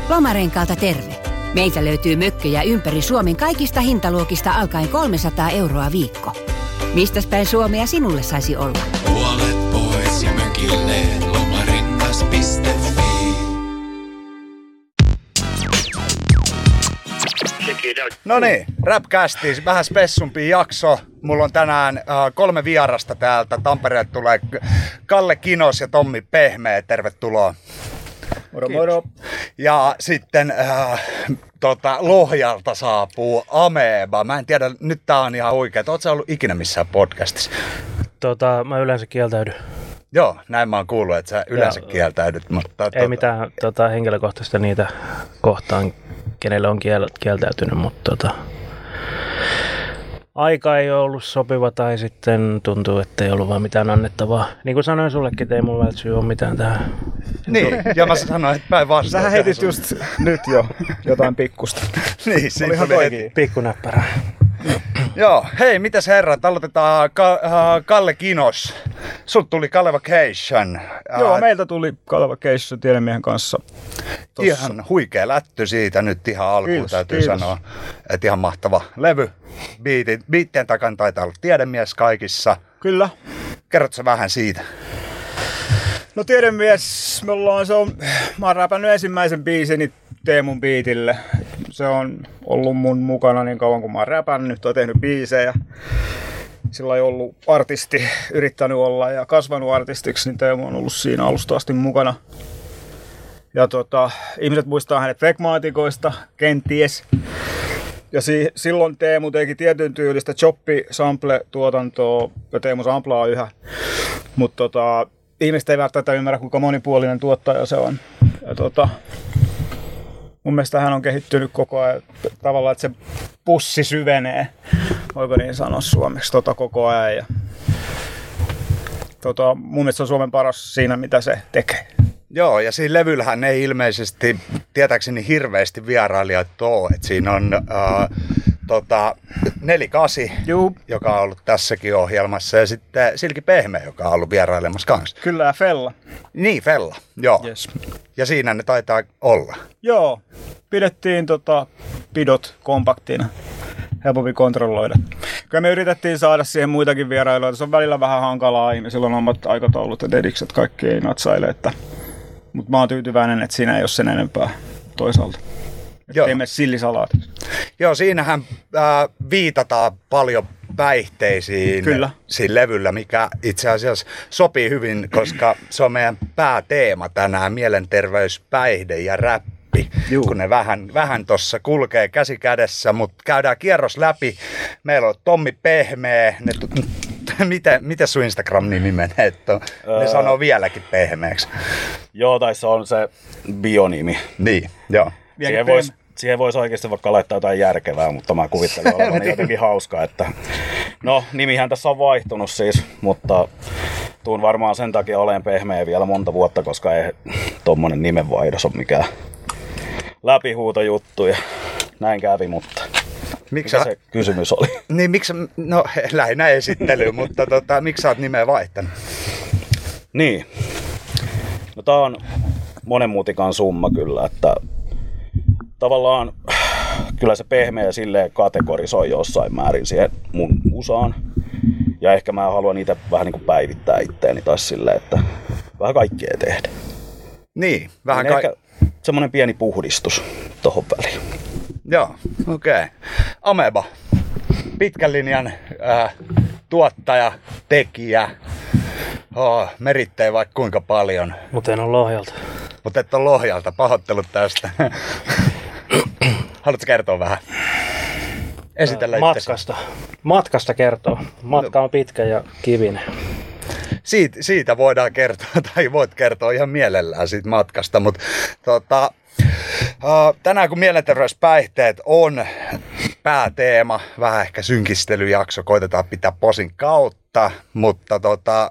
Lomarenkaalta terve. Meiltä löytyy mökkejä ympäri Suomen kaikista hintaluokista alkaen 300 € viikko. Mistäs päin Suomea sinulle saisi olla? Puolet pois ja mökille lomarengas.fi. No niin, Rapcastiin vähän spessumpi jakso. Mulla on tänään 3 vierasta täältä. Tampereelta tulee Kalle Kinos ja Tommi Pehmeä. Tervetuloa. Moro moro. Ja sitten Lohjalta saapuu Ameba. Mä en tiedä, nyt tää on ihan oikea. Ootko sä ollut ikinä missään podcastissa? Mä yleensä kieltäydyn. Joo, näin mä oon kuullut, että sä yleensä kieltäydyt. Mutta ei mitään henkilökohtaista niitä kohtaan, kenelle on kieltäytynyt, mutta aika ei ole ollut sopiva tai sitten tuntuu, että ei ollut vaan mitään annettavaa. Niin kuin sanoin sullekin, että ei mulla välttämättä ole mitään tähän. Niin, ja mä sanoin, että päinvastoin. Sähän heitit just nyt jo jotain pikkusta. Niin, siinä ihan tuli pikkunäppärä. Joo, hei, mitäs herrat, aloitetaan Kalle Kinos. Sut tuli Kalevacation. Joo, meiltä tuli Kalevacation tiedemiehen kanssa. Ihan huikea lätty siitä nyt ihan alkuun, täytyy sanoa. Että ihan mahtava levy. Biittien takana taitaa olla tiedemies kaikissa. Kyllä. Kerrotko vähän siitä? No tiedemies, mä oon räpännyt ensimmäisen biisini Teemun biitille. Se on ollut mun mukana niin kauan kuin mä oon räpännyt, oon tehnyt biisejä. Sillä ei ollut artisti, yrittänyt olla ja kasvanut artistiksi, niin Teemu on ollut siinä alusta asti mukana. Ja ihmiset muistaa hänet Vegmaatikoista, kenties. Ja silloin Teemu teki tietyn tyylistä choppi-sample-tuotantoa, ja Teemu samplaa yhä. Mutta ihmiset ei välttämättä ymmärrä, kuinka monipuolinen tuottaja se on. Ja mun mielestä hän on kehittynyt koko ajan tavallaan, että se pussi syvenee, voiko niin sanoa suomeksi, koko ajan. Ja, mun mielestä se on Suomen paras siinä, mitä se tekee. Joo, ja siinä levyllähän ei ilmeisesti, tietääkseni hirveästi vierailijoita ole, että siinä on 48, joka on ollut tässäkin ohjelmassa, ja sitten Silki Pehmeä, joka on ollut vierailemassa kanssa. Kyllä, ja Fella. Niin, Fella, joo. Yes. Ja siinä ne taitaa olla. Joo, pidettiin pidot kompaktina, helpompi kontrolloida. Kyllä me yritettiin saada siihen muitakin vierailijoita, se on välillä vähän hankalaa, ihmisillä on omat aikataulut ja dedikset, kaikki ei natsaile, mutta mä oon tyytyväinen, että siinä ei ole sen enempää toisaalta. Teemme sillisalaatiksi. Joo, siinähän viitataan paljon päihteisiin. Kyllä. Siinä levyllä, mikä itse asiassa sopii hyvin, koska se on meidän pääteema tänään, mielenterveys, päihde ja räppi. Juu. Kun ne vähän tuossa kulkee käsi kädessä, mutta käydään kierros läpi. Meillä on Tommi Pehmeä. Miten sun Instagram-nimi menee? Ne sanoo vieläkin pehmeäksi. Joo, tai se on se bionimi. Niin, joo. Siihen voisi oikeasti vaikka laittaa jotain järkevää, mutta mä kuvittelin olevan jotenkin hauskaa, että no nimihän tässä on vaihtunut siis, mutta tuun varmaan sen takia olen pehmeä vielä monta vuotta, koska ei tommonen nimenvaihdos ole mikään läpihuutojuttu ja näin kävi, mutta mikä se kysymys oli? Niin, no lähinnä esittely, mutta miksi sä oot nimeä vaihtanut? Niin, no tää on monen mutikan summa kyllä, että tavallaan kyllä se pehmeä silleen kategorisoi jossain määrin siihen mun musaan. Ja ehkä mä haluan niitä vähän niin kuin päivittää itteeni taas silleen, että vähän kaikkea tehdä. Niin, vähän ehkä semmonen pieni puhdistus tohon väliin. Joo, okei. Ameba, pitkän linjan tuottaja, tekijä, merittejä vaikka kuinka paljon. Mutta en ole Lohjalta. Mutta et ole Lohjalta, pahoittelut tästä. Haluatko kertoa vähän? Esitellä itsesi. Matkasta kertoo. Matka on pitkä ja kivinen. Siitä voidaan kertoa, tai voit kertoa ihan mielellään siitä matkasta, mutta tänään kun mielenterveyspäihteet on pääteema, vähän ehkä synkistelyjakso, koitetaan pitää posin kautta, mutta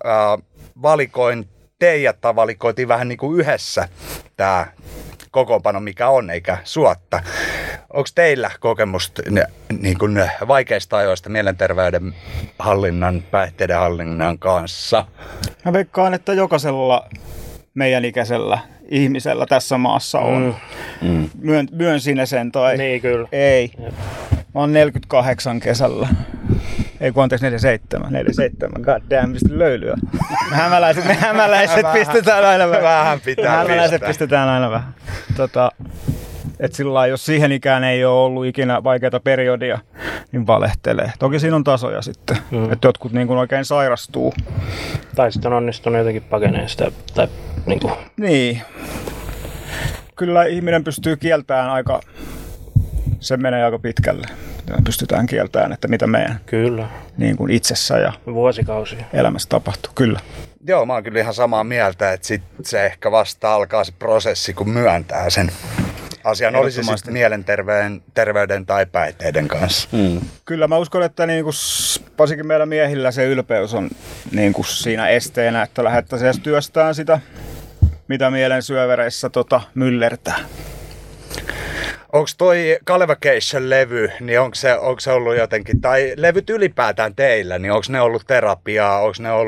valikoitiin vähän niin kuin yhdessä tämä kokoonpano, mikä on, eikä suotta. Onko teillä kokemusta niin kuin vaikeista ajoista mielenterveyden hallinnan, päihteiden hallinnan kanssa? Mä veikkaan, että jokaisella meidän ikäisellä ihmisellä tässä maassa on. Myön sinä sen tai Niin, kyllä. ei. Mä oon 48 kesällä. Ei kun anteeksi 47. God damn, mistä löylyä. Me hämäläiset pistetään aina vähän. Vähän pitää Hämäläiset pistää. pistetään aina vähän. Et sillä lailla, jos siihen ikään ei ole ollut ikinä vaikeata periodia, niin valehtelee. Toki siinä on tasoja sitten, että jotkut niin kuin oikein sairastuu. Tai sitten on onnistunut jotenkin pakeneen sitä. Tai, niin kuin. Niin. Kyllä ihminen pystyy kieltämään aika, se menee aika pitkälle. Me pystytään kieltämään, että mitä meidän Kyllä. niin kuin itsessä ja Vuosikausia. elämässä tapahtuu. Kyllä. Joo, mä oon kyllä ihan samaa mieltä, että sit se ehkä vasta alkaa se prosessi, kun myöntää sen asian, olisi sitten mielenterveyden tai päihteiden kanssa. Kyllä mä uskon, että niin kuin, varsinkin meillä miehillä se ylpeys on niin kuin siinä esteenä, että lähdettäisiin edes työstään sitä, mitä mielen syövereissä myllertää. Onko toi Kalevacation-levy, niin onko se ollut jotenkin, tai levyt ylipäätään teillä, niin onko ne ollut terapiaa,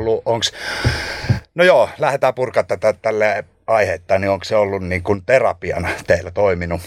no joo, lähdetään purkaa tätä tälle aiheetta, niin onko se ollut niin kuin terapiana teillä toiminut?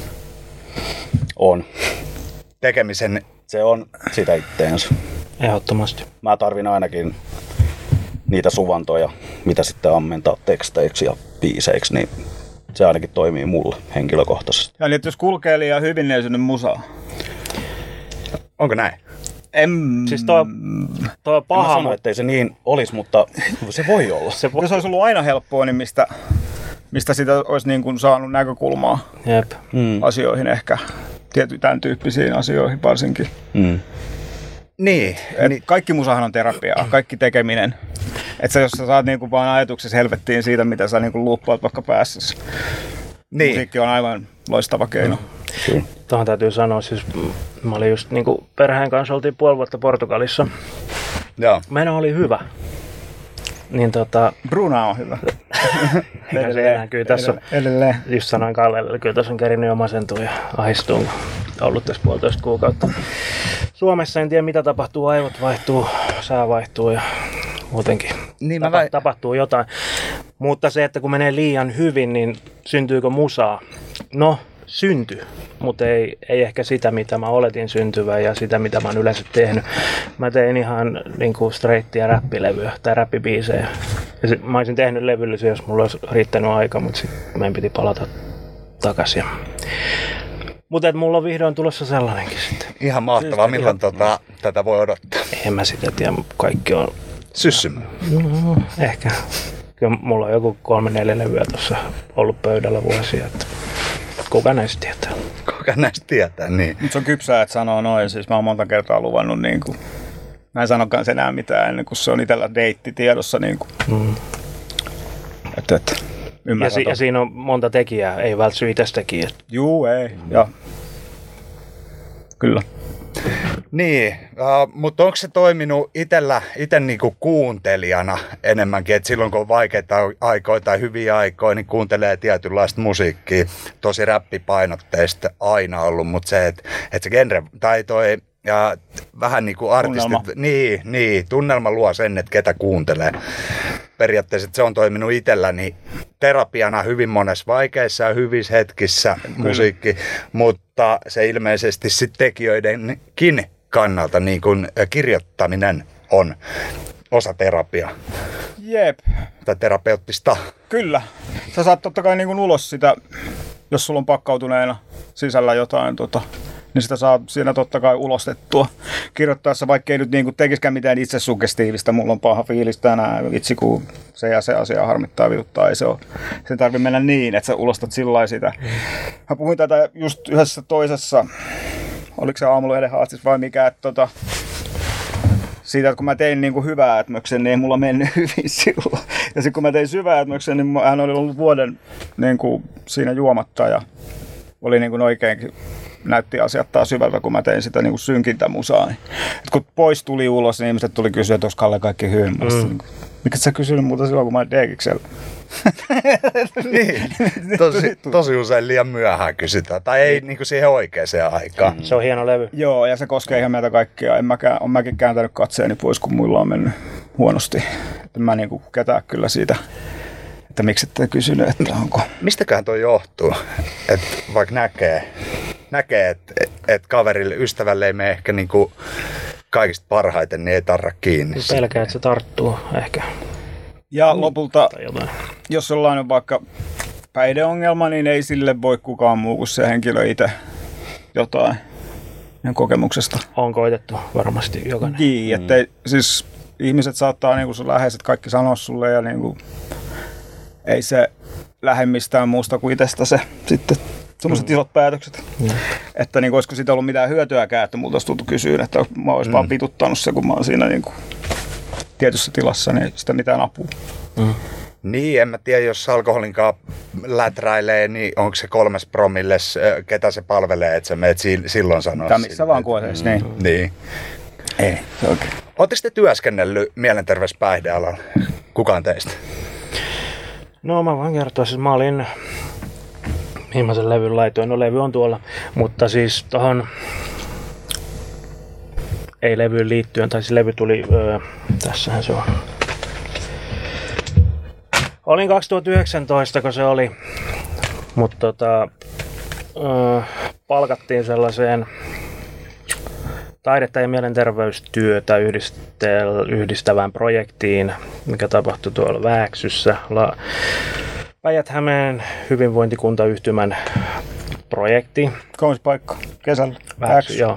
On. Tekemisen. Se on sitä itteensä. Ehdottomasti. Mä tarvin ainakin niitä suvantoja, mitä sitten ammentaa teksteiksi ja biiseiksi, niin se ainakin toimii mulle henkilökohtaisesti. Ja niin, että jos kulkee liian hyvin, niin ei synny musaa. Onko näin? Siis toi on Mä paha, sanon, ettei se niin olisi, mutta se voi olla. Jos olisi ollut aina helppoa, niin mistä sitä olisi niin kuin saanut näkökulmaa Jep. asioihin ehkä. Tämän tyyppisiin asioihin varsinkin. Niin. Kaikki musahan on terapiaa, kaikki tekeminen. Että jos sä saat niinku vaan ajatuksessa helvettiin siitä, mitä sä niinku luuppaat vaikka päässäsi. Niin. Musiikki on aivan loistava keino. Tuohon täytyy sanoa, siis mä olin just niinku perheen kanssa, oltiin puoli vuotta Portugalissa. Joo. Meno oli hyvä. Niin Bruna on hyvä. kyllä tässä on, Edelleen. just sanoin Kallelle, kyllä tässä on kerinyt jo masentua ja ahistua, kun ollut tässä 1,5 kuukautta. Suomessa en tiedä mitä tapahtuu, aivot vaihtuu, sää vaihtuu ja muutenkin Niin tapahtuu jotain. Mutta se, että kun menee liian hyvin, niin syntyykö musaa? No, syntyy, mutta ei ehkä sitä, mitä mä oletin syntyvän ja sitä, mitä mä oon yleensä tehnyt. Mä tein ihan niinku straighttia räppilevyä tai räppibiisejä. Ja mä olisin tehnyt levyllisiä, jos mulla olisi riittänyt aika, mutta sitten meidän piti palata takaisin. Mutta mulla on vihdoin tulossa sellainenkin sitten. Ihan mahtavaa. Milloin tätä voi odottaa? En mä sitä tiedä, kaikki on... Syssymä. No, ehkä. Kyllä mulla on joku 3-4 levyä tuossa ollut pöydällä vuosia, että kuka näistä tietää? Kuka näistä tietää, niin. Nyt se on kypsää, että sanoo noin. Siis mä oon monta kertaa luvannut niinku... Mä en sanokaan enää mitään ennen kuin se on itsellä deitti tiedossa niinku. Ja siinä on monta tekijää, ei välttämättä itse tekijä. Juu, ei. Ja. Kyllä. Niin, mutta onko se toiminut itse niinku kuuntelijana enemmänkin, että silloin kun on vaikeita aikoja tai hyviä aikoja, niin kuuntelee tietynlaista musiikkia, tosi räppipainotteista aina ollut, mutta se, että se genre tai toi ja vähän niin kuin artistit, niin, tunnelma luo sen, että ketä kuuntelee. Periaatteessa se on toiminut itselläni terapiana hyvin monessa vaikeissa ja hyvissä hetkissä musiikki, mutta se ilmeisesti sitten tekijöidenkin kannalta niin kuin kirjoittaminen on osa terapiaa. Jep. Tai terapeuttista. Kyllä. Sä saat totta kai niin kuin ulos sitä, jos sulla on pakkautuneena sisällä jotain, niin sitä saa siinä totta kai ulostettua kirjoittaessa, vaikka ei nyt niin kuin tekisikään mitään itsesuggestiivista. Mulla on paha fiilis tänään, vitsi kun se ja se asia harmittaa, vituttaa. Ei se ole. Sen tarvitse mennä niin, että sä ulostat sillä sitä. Mä puhuin tätä just yhdessä toisessa, oliko se Aamulehden haastis vai mikä, että siitä, että kun mä tein niin kuin hyvää ätmöksen, niin ei mulla mennyt hyvin silloin. Ja sitten kun mä tein syvää ätmöksen, niin hän oli ollut vuoden niin kuin siinä juomatta ja oli niin kuin oikeinkin näytti asiat taas hyvältä, kun mä tein sitä niin kuin synkintä musaa. Et kun pois tuli ulos, niin ihmiset tuli kysyä, että onko Kalle kaikki hyvin. Mikä sä kysynyt muuta silloin, kun mä olin Degiksellä? Niin, tosi usein liian myöhään kysytään. Tai ei niin kuin siihen oikeaan aikaan. Se on hieno levy. Joo, ja se koskee ihan meitä kaikkia. Olen mäkin kääntänyt katseeni pois, kun muilla on mennyt huonosti. En mä niin kuin ketään kyllä siitä. Että miksi ette kysynyt, että onko? Mistäköhän tuo johtuu? Että vaikka näkee että kaverille, ystävälle ei mene ehkä niinku kaikista parhaiten, niin ei tarra kiinni. Pelkää, että se tarttuu ehkä. Ja lopulta, jos jollain on vaikka päihdeongelma, niin ei sille voi kukaan muu kuin se henkilö itse jotain kokemuksesta. On koitettu varmasti jokainen. Niin, että siis ihmiset saattaa niinku sun läheiset kaikki sanoa sulle ja niinku, ei se lähde mistään muusta kuin itsestä se sitten sellaiset isot päätökset. Että niinku, olisiko siitä ollut mitään hyötyäkään, että multa olisi tultu kysyyn, että mä olisin vaan vituttanut se, kun mä oon siinä niinku tietyssä tilassa, niin sitä mitään apua. Niin, en mä tiedä, jos alkoholinkaan läträilee, niin onko se 3 promilles, ketä se palvelee, että sä meet silloin sanoa. Tai missä vaan kuoteessa, niin. Niin. Ei, se oikein. Oletteko te työskennellyt mielenterveyspäihdealalla? Kukaan teistä? No mä voin kertoa, siis mä olin, mihin mä sen levyn laitoin, no levy on tuolla, mutta siis tohon, ei levyyn liittyen, tai siis levy tuli, tässähän se on. Olin 2019, kun se oli, mutta palkattiin sellaiseen taidetta ja mielenterveystyötä yhdistävään projektiin, mikä tapahtui tuolla Vääksyssä, Päijät-Hämeen hyvinvointikuntayhtymän projekti. Kaunis paikka, kesällä. Vääksy, joo.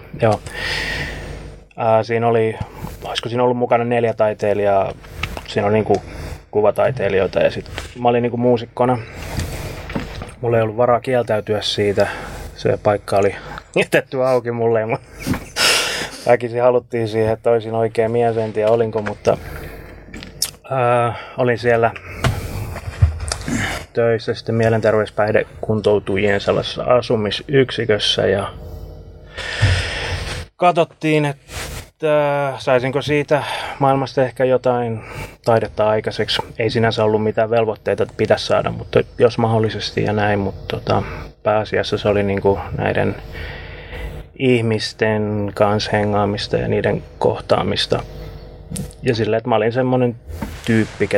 Siinä oli, olisiko siinä ollut mukana 4 taiteilijaa, siinä oli niinku kuvataiteilijoita ja sitten mä olin niinku muusikkona. Mulla ei ollut varaa kieltäytyä siitä, se paikka oli jätetty auki mulle. Väkisin haluttiin siihen, että olisin oikea mies, en tiedä olinko, mutta olin siellä töissä sitten mielenterveyspäihdekuntoutujien sellaisessa asumisyksikössä ja katsottiin, että saisinko siitä maailmasta ehkä jotain taidetta aikaiseksi. Ei sinänsä ollut mitään velvoitteita, että pitäisi saada, mutta jos mahdollisesti ja näin, mutta pääasiassa se oli niinku näiden ihmisten kanssa hengaamista ja niiden kohtaamista. Ja silleen, että mä olin semmoinen tyyppi,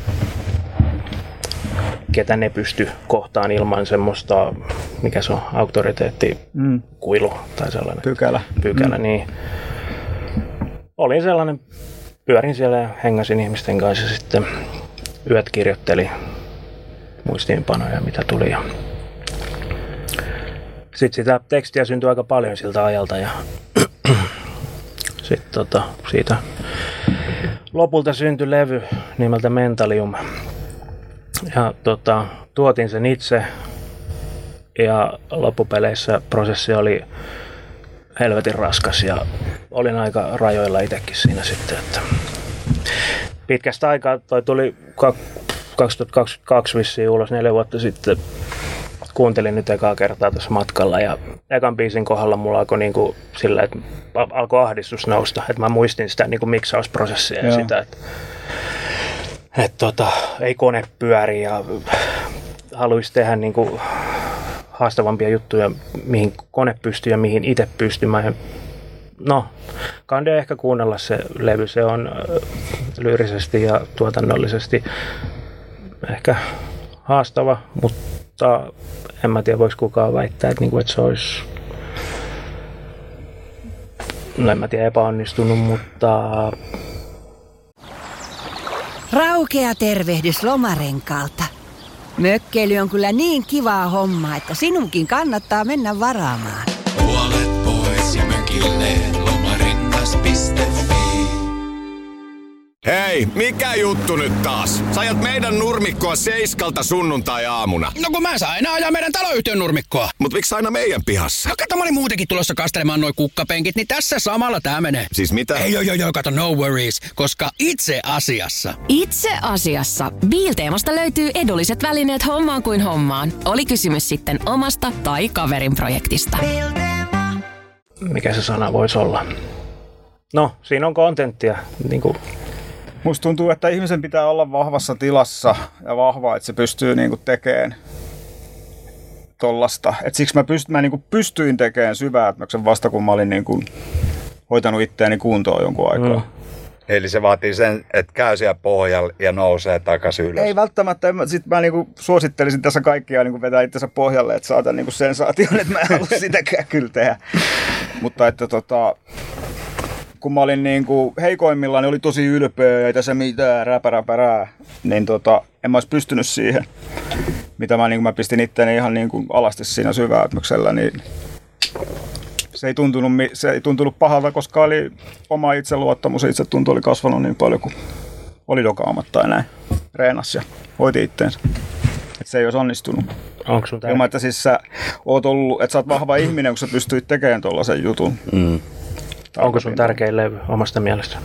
ketä ne pysty kohtaan ilman semmoista, mikä se on, auktoriteettikuilu tai sellainen. Pykälä, niin. Olin sellainen, pyörin siellä ja hengasin ihmisten kanssa ja sitten yöt kirjoitteli muistiinpanoja, mitä tuli. Sitten sitä tekstiä syntyi aika paljon siltä ajalta ja sitten siitä lopulta syntyi levy nimeltä Mentalium. Ja tuotin sen itse ja loppupeleissä prosessi oli helvetin raskas ja olin aika rajoilla itsekin siinä sitten. Että pitkästä aikaa toi tuli 2022 vissiin ulos 4 vuotta sitten. Kuuntelin nyt ekaa kertaa tuossa matkalla ja ekan biisin kohdalla mulla alkoi niinku sillä, että alkoi ahdistus nousta. Että mä muistin sitä niinku miksausprosessia ja sitä, että ei kone pyöri ja haluaisi tehdä niinku haastavampia juttuja, mihin kone pystyy ja mihin itse pystyy. Kande ehkä kuunnella se levy. Se on lyyrisesti ja tuotannollisesti ehkä haastava, mutta en mä tiedä, voisi kukaan väittää, että se olisi, en mä tiedä, epäonnistunut, mutta Raukea tervehdys Lomarenkaalta. Mökkeily on kyllä niin kivaa hommaa, että sinunkin kannattaa mennä varaamaan. Puolet pois ja mökilleen lomarengas.fi. Hei, mikä juttu nyt taas? Sä ajat meidän nurmikkoa 7 sunnuntai-aamuna. No kun mä saan aina ajaa meidän taloyhtiön nurmikkoa. Mut miksi aina meidän pihassa? No kato, mä olin muutenkin tulossa kastelemaan noi kukkapenkit, niin tässä samalla tää menee. Siis mitä? Ei, kato, no worries, koska itse asiassa Biilteemasta löytyy edulliset välineet hommaan kuin hommaan. Oli kysymys sitten omasta tai kaverin projektista. mikä se sana voisi olla? No, siinä on kontenttia. Musta tuntuu, että ihmisen pitää olla vahvassa tilassa ja vahva, että se pystyy tekemään tollasta. Et siksi mä pystyin tekemään syvää vasta kun mä olin hoitanut itseäni kuntoon jonkun aikaa. Eli se vaatii sen, että käy siellä pohjalla ja nousee takaisin ylös. Ei välttämättä. Sitten mä niinku suosittelisin tässä kaikkia niinku vetää itsensä pohjalle, että saatan niinku sensaation, että mä en halua sitäkään kyllä tehdä. Mutta että kun mä olin niinku heikoimmillaan, niin oli tosi ylpeä, ei tässä mitään, räpärää, niin en mä olisi pystynyt siihen. Mitä mä pistin itteni ihan niinku alasti siinä syväytmyksellä, niin se ei tuntunut pahalta, koska oli oma itseluottamus ja itsetunto oli kasvanut niin paljon, kun oli dokaamatta tai näin. Reenasi ja hoiti itteensä. Että se ei olisi onnistunut. Onko sun ilman, että siis sä oot ollut, että sä oot vahva ihminen, kun sä pystyit tekemään tollasen jutun. Onko sun tärkein levy omasta mielestä?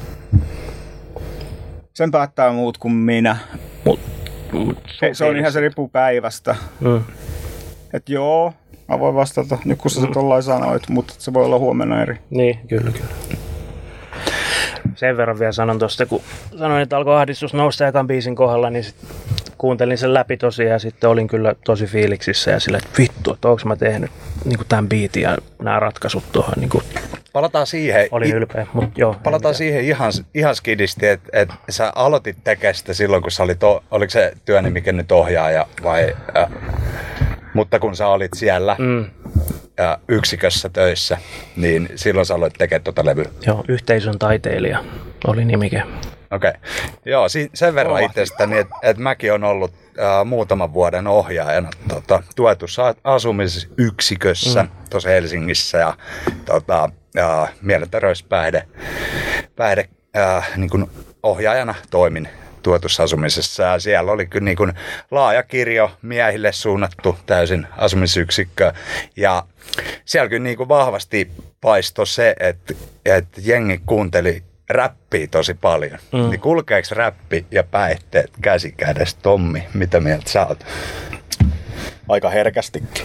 Sen päättää muut kuin minä. Se on ihan, se riippuu päivästä. Et joo, mä voin vastata, nyt kun sä tollain sanoit, mutta se voi olla huomenna eri. Niin, kyllä. Sen verran vielä sanon tuosta, kun sanoin, että alkoi ahdistus nousta ekan biisin kohdalla, niin sit kuuntelin sen läpi tosiaan ja sitten olin kyllä tosi fiiliksissä ja silleen, että vittu, että onko mä tehnyt niin tämän biitin ja nämä ratkaisut tuohon. Niin palataan siihen. Olin ylpeä, mutta joo. Palataan siihen ihan skidisti, että sä aloitit tekemään sitä silloin, kun sä olit, oliko se työnimikin nyt ohjaaja vai... mutta kun sä olit siellä yksikössä töissä, niin silloin sä aloit tekemään tuota levyä. Joo, yhteisön taiteilija oli nimike. Okei. Joo, sen verran itsestäni, että mäkin olen ollut muutaman vuoden ohjaajana tuetussa asumisyksikössä tuossa Helsingissä ja mielenterveyspäihde niin kuin ohjaajana toimin tuetussa asumisessa. Ja siellä oli kyllä niin kuin laaja kirjo miehille suunnattu täysin asumisyksikkö. Ja siellä kyllä niin kuin vahvasti paistoi se, että jengi kuunteli räppiä tosi paljon. Niin kulkeeko räppi ja päihteet käsi kädessä? Tommi, mitä mieltä sä oot? Aika herkästikin.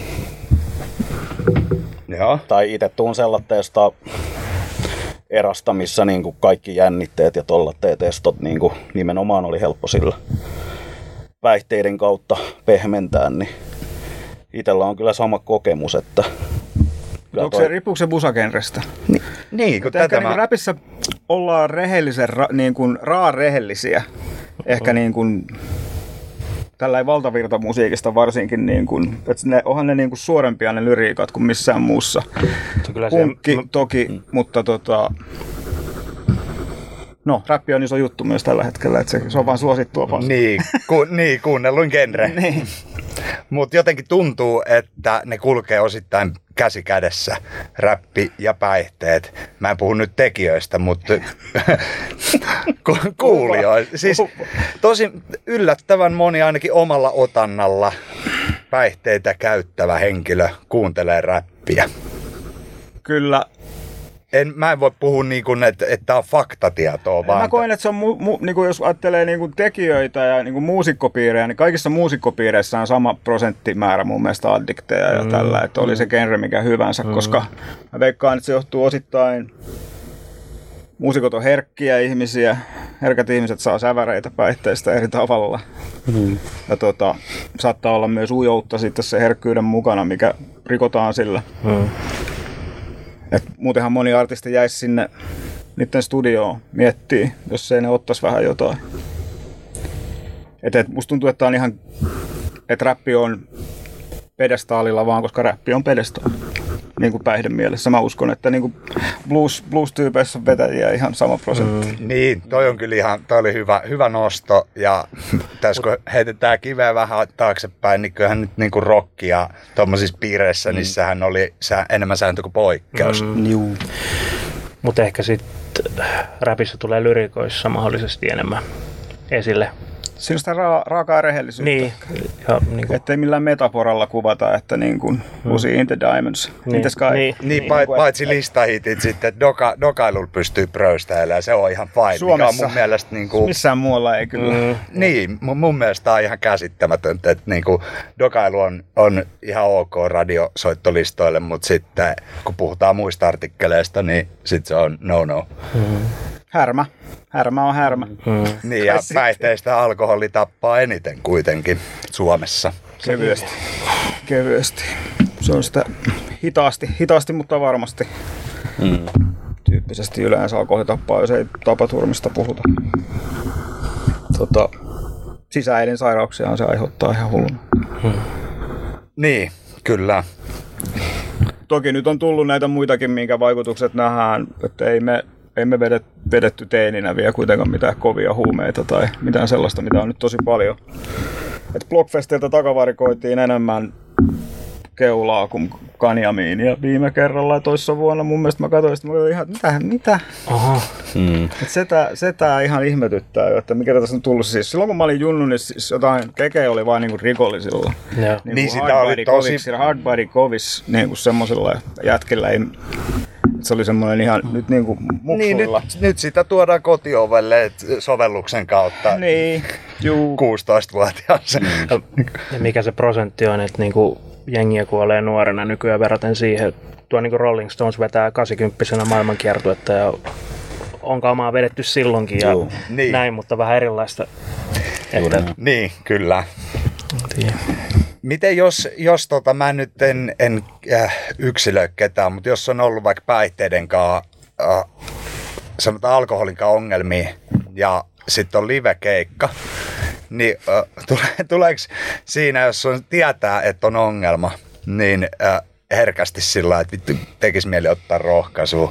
Joo. Tai itse tuun sellaisesta erasta, missä niin kuin kaikki jännitteet ja tollatteet testot niin kuin nimenomaan oli helppo sillä päihteiden kautta pehmentää, niin itsellä on kyllä sama kokemus, että riippuuko se musagenrestä? Niin, kun tätä niin räpissä ollaan niin kuin rehellisiä. Ehkä niin kuin tällainen valtavirtamusiikista varsinkin, niin kuin, että onhan ne niin kuin suorempia ne lyriikat kuin missään muussa. Punkki toki, mutta räppi on iso juttu myös tällä hetkellä, että se on vaan suosittua vaan. Niin, kuunnelluin genre. Niin. Mutta jotenkin tuntuu, että ne kulkee osittain käsi kädessä, räppi ja päihteet. Mä en puhu nyt tekijöistä, mutta kuulijoista. Siis tosi yllättävän moni ainakin omalla otannalla päihteitä käyttävä henkilö kuuntelee räppiä. Kyllä. Mä en voi puhua niin kuin, että tämä on faktatietoa. Vaan mä koen, että se on, niin kuin jos ajattelee niin kuin tekijöitä ja niin kuin muusikkopiirejä, niin kaikissa muusikkopiireissä on sama prosenttimäärä mun mielestä addikteja ja tällä, että oli se genre mikä hyvänsä, koska mä veikkaan, että se johtuu osittain, muusikot on herkkiä ihmisiä, herkät ihmiset saa säväreitä päihteistä eri tavalla. Ja saattaa olla myös ujoutta sitten se herkkyyden mukana, mikä rikotaan sillä. Et muutenhan moni artisti jäisi sinne niiden studioon miettii, jos ei ne ottaisi vähän jotain. Musta tuntuu, että on ihan, että räppi on pedestaalilla vaan, koska räppi on pedestaali. Niin kuin päihdemielessä. Mä uskon, että niin kuin blues-tyypeissä on vetäjiä ihan sama prosentti. Niin, toi on kyllä toi oli hyvä nosto. Ja tässä kun heitetään kiveä vähän taaksepäin, niin kyllähän nyt niin kuin rock ja tuommoisissa piireissä, niin sehän oli enemmän sääntö kuin poikkeus. Mutta ehkä sitten räpissä tulee lyrikoissa mahdollisesti enemmän esille. Siinä on sitä raakaa rehellisyyttä. Niin. Ja, niin kuin. Ettei millään metaforalla kuvata, että niin kuin Lucy in the Diamonds, in the Sky. Niin, paitsi listahitit sitten, että dokailulla pystyy pröystäilemään, se on ihan fine. Suomessa, mikä on mun mielestä niin kuin, missään muualla ei kyllä. Niin, mun mielestä on ihan käsittämätöntä, että niin kuin, dokailu on ihan ok radiosoittolistoille, mutta sitten kun puhutaan muista artikkeleista, niin sitten se on no. Härmä on härmä. Niin, ja päihteistä alkoholi tappaa eniten kuitenkin Suomessa. Kevyesti. Se on sitä hitaasti mutta varmasti. tyyppisesti yleensä alkoholi tappaa, jos ei tapaturmista puhuta. Sisäelinsairauksia se aiheuttaa ihan hulluna. Niin, kyllä. Toki nyt on tullut näitä muitakin, minkä vaikutukset nähdään, että ei me vedetty teininä vielä kuitenkaan mitään kovia huumeita tai mitään sellaista, mitä on nyt tosi paljon. Et Blockfestiltä takavarikoitiin enemmän keulaa kuin kanjamiinia viime kerralla ja toissa vuonna. Mun mielestä mä katsoin, että mä olin ihan, mitä? Aha. Sitä ihan ihmetyttää jo, että mikä tässä on tullut. Siis silloin kun mä olin junnu, niin siis jotain kekejä oli vaan niinku rikollisilla. Niin sitä oli tosi... Hardbody kovis niinku semmosilla jätkillä ei... Se oli semmoinen ihan nyt niinku muksuilla. Niin, nyt sitä tuodaan kotiovelle sovelluksen kautta. Niin, juu. 16-vuotias. Ja mikä se prosentti on, että niinku jengiä kuolee nuorena nykyään verraten siihen. Tuo niinku Rolling Stones vetää 80-vuotiaana maailmankiertuetta ja on kamaa vedetty silloinkin ja niin. Näin, mutta vähän erilaista. Niin, kyllä. Miten jos mä nyt en yksilöi ketään, mutta jos on ollut vaikka päihteiden kanssa, sanotaan alkoholin kanssa ongelmia ja sitten on live-keikka, niin tuleeko siinä, jos on tietää, että on ongelma, niin herkästi sillä lailla, että vittu tekisi mieli ottaa rohkaisua,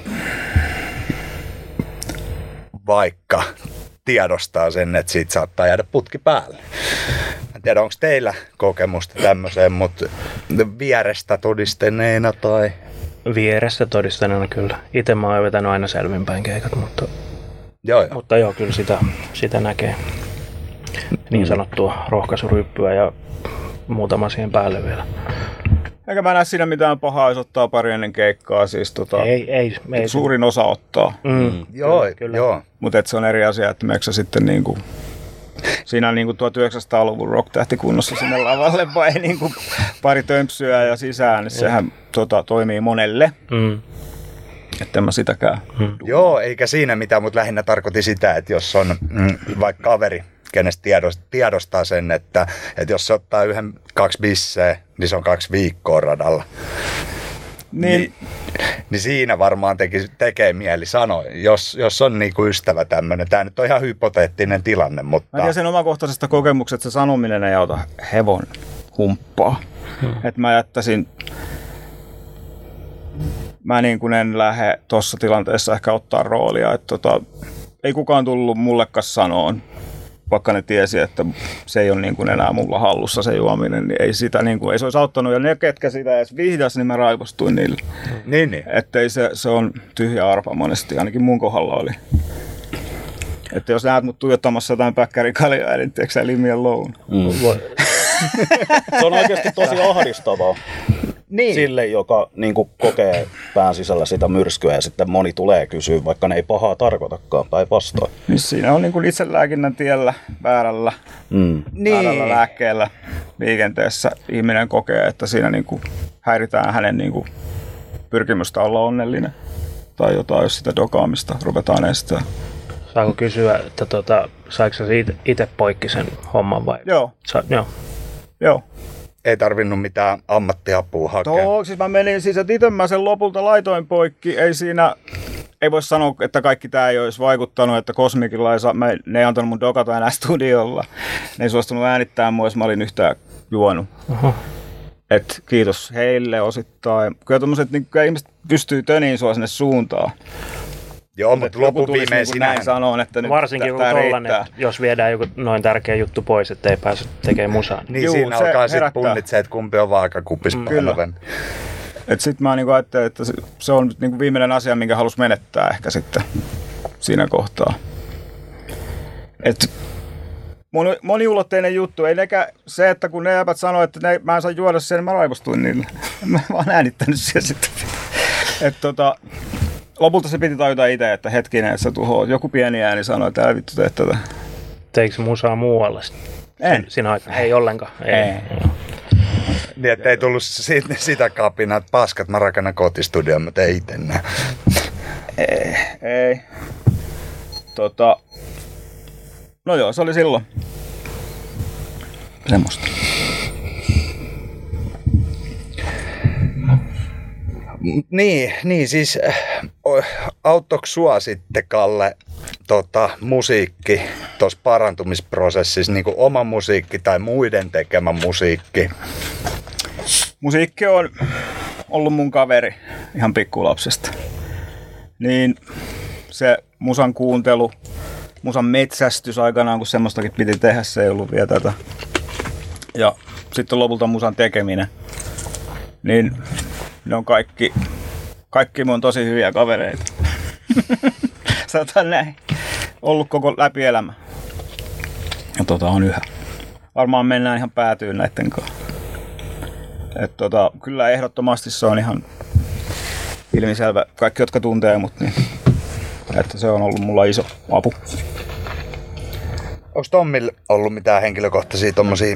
vaikka tiedostaa sen, että siitä saattaa jäädä putki päälle. En tiedä, onko teillä kokemusta tämmöiseen, mutta vierestä todistaneena tai... Vierestä todistaneena kyllä. Itse mä oon vetänyt aina selvinpäin keikat, mutta joo, kyllä sitä näkee. Niin sanottua rohkaisuryppyä ja muutama siihen päälle vielä. Eikä mä näe siinä mitään pahaa, jos ottaa pari ennen keikkaa. Siis ei suurin osa ottaa. Kyllä. Joo. Mutta se on eri asia, että meikö sitten niinku... Siinä on niinku 1900-luvun rock-tähti kunnossa sinne lavalle vai niinku pari tömpsyä ja sisään, niin sehän toimii monelle. Että en mä sitäkään. Joo, eikä siinä mitään, mutta lähinnä tarkoitin sitä, että jos on vaikka kaveri, kenestä tiedostaa sen, että jos se ottaa 1-2 bissejä, niin se on 2 viikkoa radalla. Niin siinä varmaan tekee mieli sanoa, jos on niinku ystävä tämmöinen. Tämä nyt on ihan hypoteettinen tilanne, mutta... Mä tiedän sen omakohtaisesta kokemuksesta, että se sanominen ei auta hevon humppaa. Että mä jättäisin... Mä niin kuin en lähde tuossa tilanteessa ehkä ottaa roolia. Että ei kukaan tullut mullekaan sanoon, vaikka ne tiesi, että se ei ole niin kuin enää mulla hallussa se juominen, niin ei sitä niin kuin, ei se olisi auttanut. Ja ne, ketkä sitä edes vihdas, niin mä raivostuin niille. Niin. Että ei se on tyhjä arpa monesti, ainakin mun kohdalla oli. Että jos näet mut tuijottamassa jotain päkkärikaljaa, niin tiedätkö sä leave me alone. Se on oikeasti tosi ahdistavaa. Niin. Sille, joka niin kuin kokee pään sisällä sitä myrskyä ja sitten moni tulee kysyä, vaikka ne ei pahaa tarkoitakaan päinvastoin. Niin siinä on niin kuin itselääkinnän tiellä väärällä lääkkeellä liikenteessä. Ihminen kokee, että siinä niin kuin häiritään hänen niin kuin pyrkimystä olla onnellinen. Tai jotain, jos sitä dokaamista ruvetaan estää. Saanko kysyä, että saiko sä itse poikki sen homman vai? Joo. Joo. Ei tarvinnut mitään ammattiapua hakea. Siis mä menin että itse mä sen lopulta laitoin poikki. Ei voi sanoa, että kaikki tää ei olisi vaikuttanut, että Cosmicilla ne ei antanut mun dokata enää studiolla. Ne ei suostunut äänittää mua, jos mä olin yhtään juonut. Et kiitos heille osittain. Kyllä tommoset, niin kyllä ihmiset pystyy töniin sua sinne suuntaan. Joo, mutta lopun viimein sinähän sanon, että nyt varsinkin kun tollanen, jos viedään joku noin tärkeä juttu pois, ettei pääse tekemään musaa. Niin siinä alkaa sitten punnitse, että kumpi on vaakakupissa painavempi. Sitten mä niinku ajattelin, että se on niinku viimeinen asia, minkä halus menettää ehkä sitten siinä kohtaa. Moniulotteinen juttu. Ei se, että kun ne jäbät sanoi, että mä en saa juoda sen, niin mä raivostuin niille. Mä vaan äänittänyt siellä sitten. Lopulta se piti tajuta itse, että hetkinen, että se tuhoaa. Joku pieni ääni sanoi, että älä vittu tee tätä. Teikö musaa muualla? Siinä aikana? Ei ollenkaan. Ei. Niin, että ei tullut sitä kapinaa, että paskat, mä rakennan kotistudioon, mä teen itse nää. Ei. No joo, se oli silloin. Semmosta. Niin siis auttoiko sua sitten, Kalle, musiikki tuossa parantumisprosessissa, niin kuin oma musiikki tai muiden tekemä musiikki? Musiikki on ollut mun kaveri ihan pikkulapsesta. Niin se musan kuuntelu, musan metsästys aikanaan, kun semmoistakin piti tehdä, se ei ollut vielä tätä. Ja sitten lopulta musan tekeminen. Niin ne on kaikki mun tosi hyviä kavereita. Sanotaan näin. Ollut koko läpi elämä. Ja on yhä. Varmaan mennään ihan päätyyn näitten kanssa. Kyllä ehdottomasti se on ihan ilmiselvä. Kaikki, jotka tuntee mut, niin että se on ollut mulla iso apu. Onko Tommilla ollut mitään henkilökohtaisia tommosia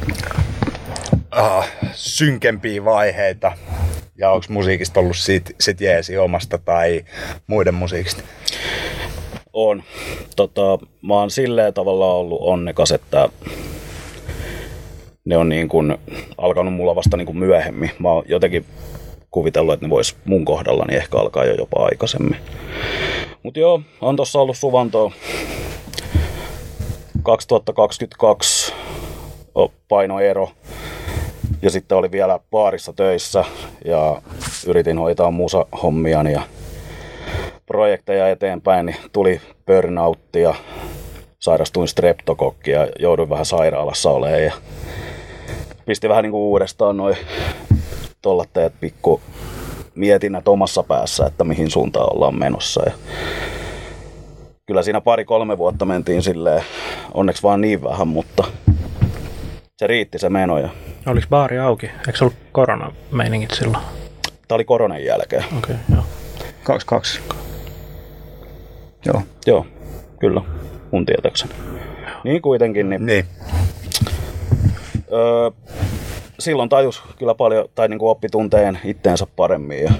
synkempiä vaiheita? Ja onko musiikista ollut sit jeesi omasta tai muiden musiikista? On. Mä oon silleen tavallaan ollut onnekas, että ne on niin kun alkanut mulla vasta niin kun myöhemmin. Mä oon jotenkin kuvitellut, että ne vois mun kohdallani ehkä alkaa jo jopa aikaisemmin. Mut joo, on tossa ollut suvantoa. 2022 painoero. Ja sitten oli vielä baarissa töissä ja yritin hoitaa musahommiani ja projekteja eteenpäin, niin tuli burnoutti ja sairastuin streptokokkia ja jouduin vähän sairaalassa olemaan. Ja pisti vähän niin kuin uudestaan noi tollatteet pikku mietinnät omassa päässä, että mihin suuntaan ollaan menossa. Ja kyllä siinä 2-3 vuotta mentiin silleen, onneksi vaan niin vähän, mutta se riitti se meno. Ja oliko baari auki? Eikö se ollut koronameiningit silloin? Tämä oli koronan jälkeen. Okei, joo. 22. Joo, kyllä, mun tietääkseni. Niin kuitenkin, niin. Silloin tajus kyllä paljon, tai niin kuin oppi tunteen itteensä paremmin. Ja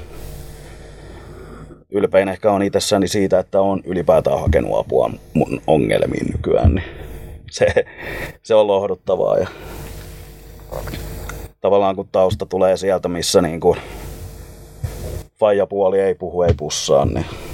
ylpein ehkä on itsessäni siitä, että on ylipäätään hakenut apua mun ongelmiin nykyään. Niin se on lohduttavaa. Ja tavallaan kun tausta tulee sieltä, missä niin kuin faijapuoli ei puhu, ei pussaa,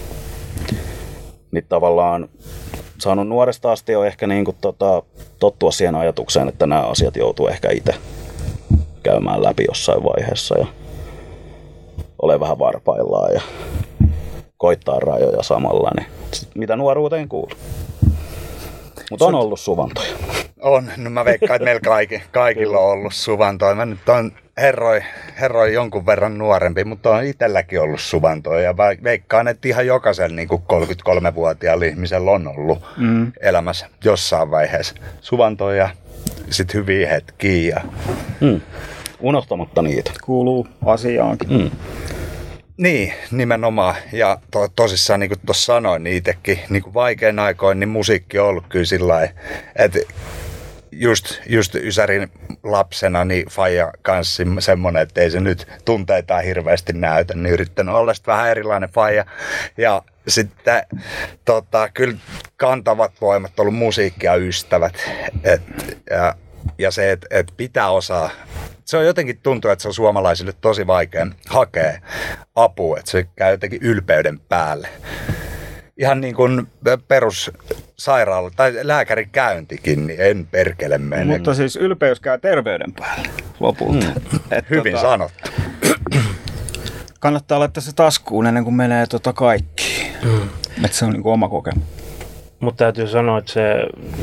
niin tavallaan saanut nuoresta asti jo ehkä niin kuin tottua siihen ajatukseen, että nämä asiat joutuu ehkä itse käymään läpi jossain vaiheessa ja ole vähän varpaillaan ja koittaa rajoja samalla, niin mitä nuoruuteen kuuluu. Mutta on ollut suvantoja. On, no mä veikkaan, että meillä kaikilla on ollut suvantoja. Mä nyt on herroin jonkun verran nuorempi, mutta on itselläkin ollut suvantoja. Ja veikkaan, että ihan jokaisen niin kuin 33-vuotiaalla ihmisellä on ollut elämässä jossain vaiheessa suvantoja ja sitten hyviä hetkiä. Unohtamatta niitä. Kuuluu asiaankin. Niin, nimenomaan. Ja tosissaan, niin kuin tuossa sanoin, niin itsekin niin kuin vaikein aikoin, niin musiikki on ollut kyllä sillä lailla, että just Ysärin lapsena niin faija kanssa semmoinen, että ei se nyt tunteitaan hirveästi näytä, niin yrittänyt olla sitten vähän erilainen faija. Ja sitten kyllä kantavat voimat on ollut musiikki ja ystävät. Ja se, että pitää osaa. Se on jotenkin tuntuu, että se on suomalaisille tosi vaikea hakea apua, että se käy jotenkin ylpeyden päälle. Ihan niin kuin perussairaala tai lääkärikäyntikin, niin en perkele mene. Mutta siis ylpeys käy terveyden päälle lopulta. Hyvin sanottu. Kannattaa laittaa se taskuun ennen kuin menee kaikki. Että se on niin kuin oma kokemus. Mutta täytyy sanoa, että se...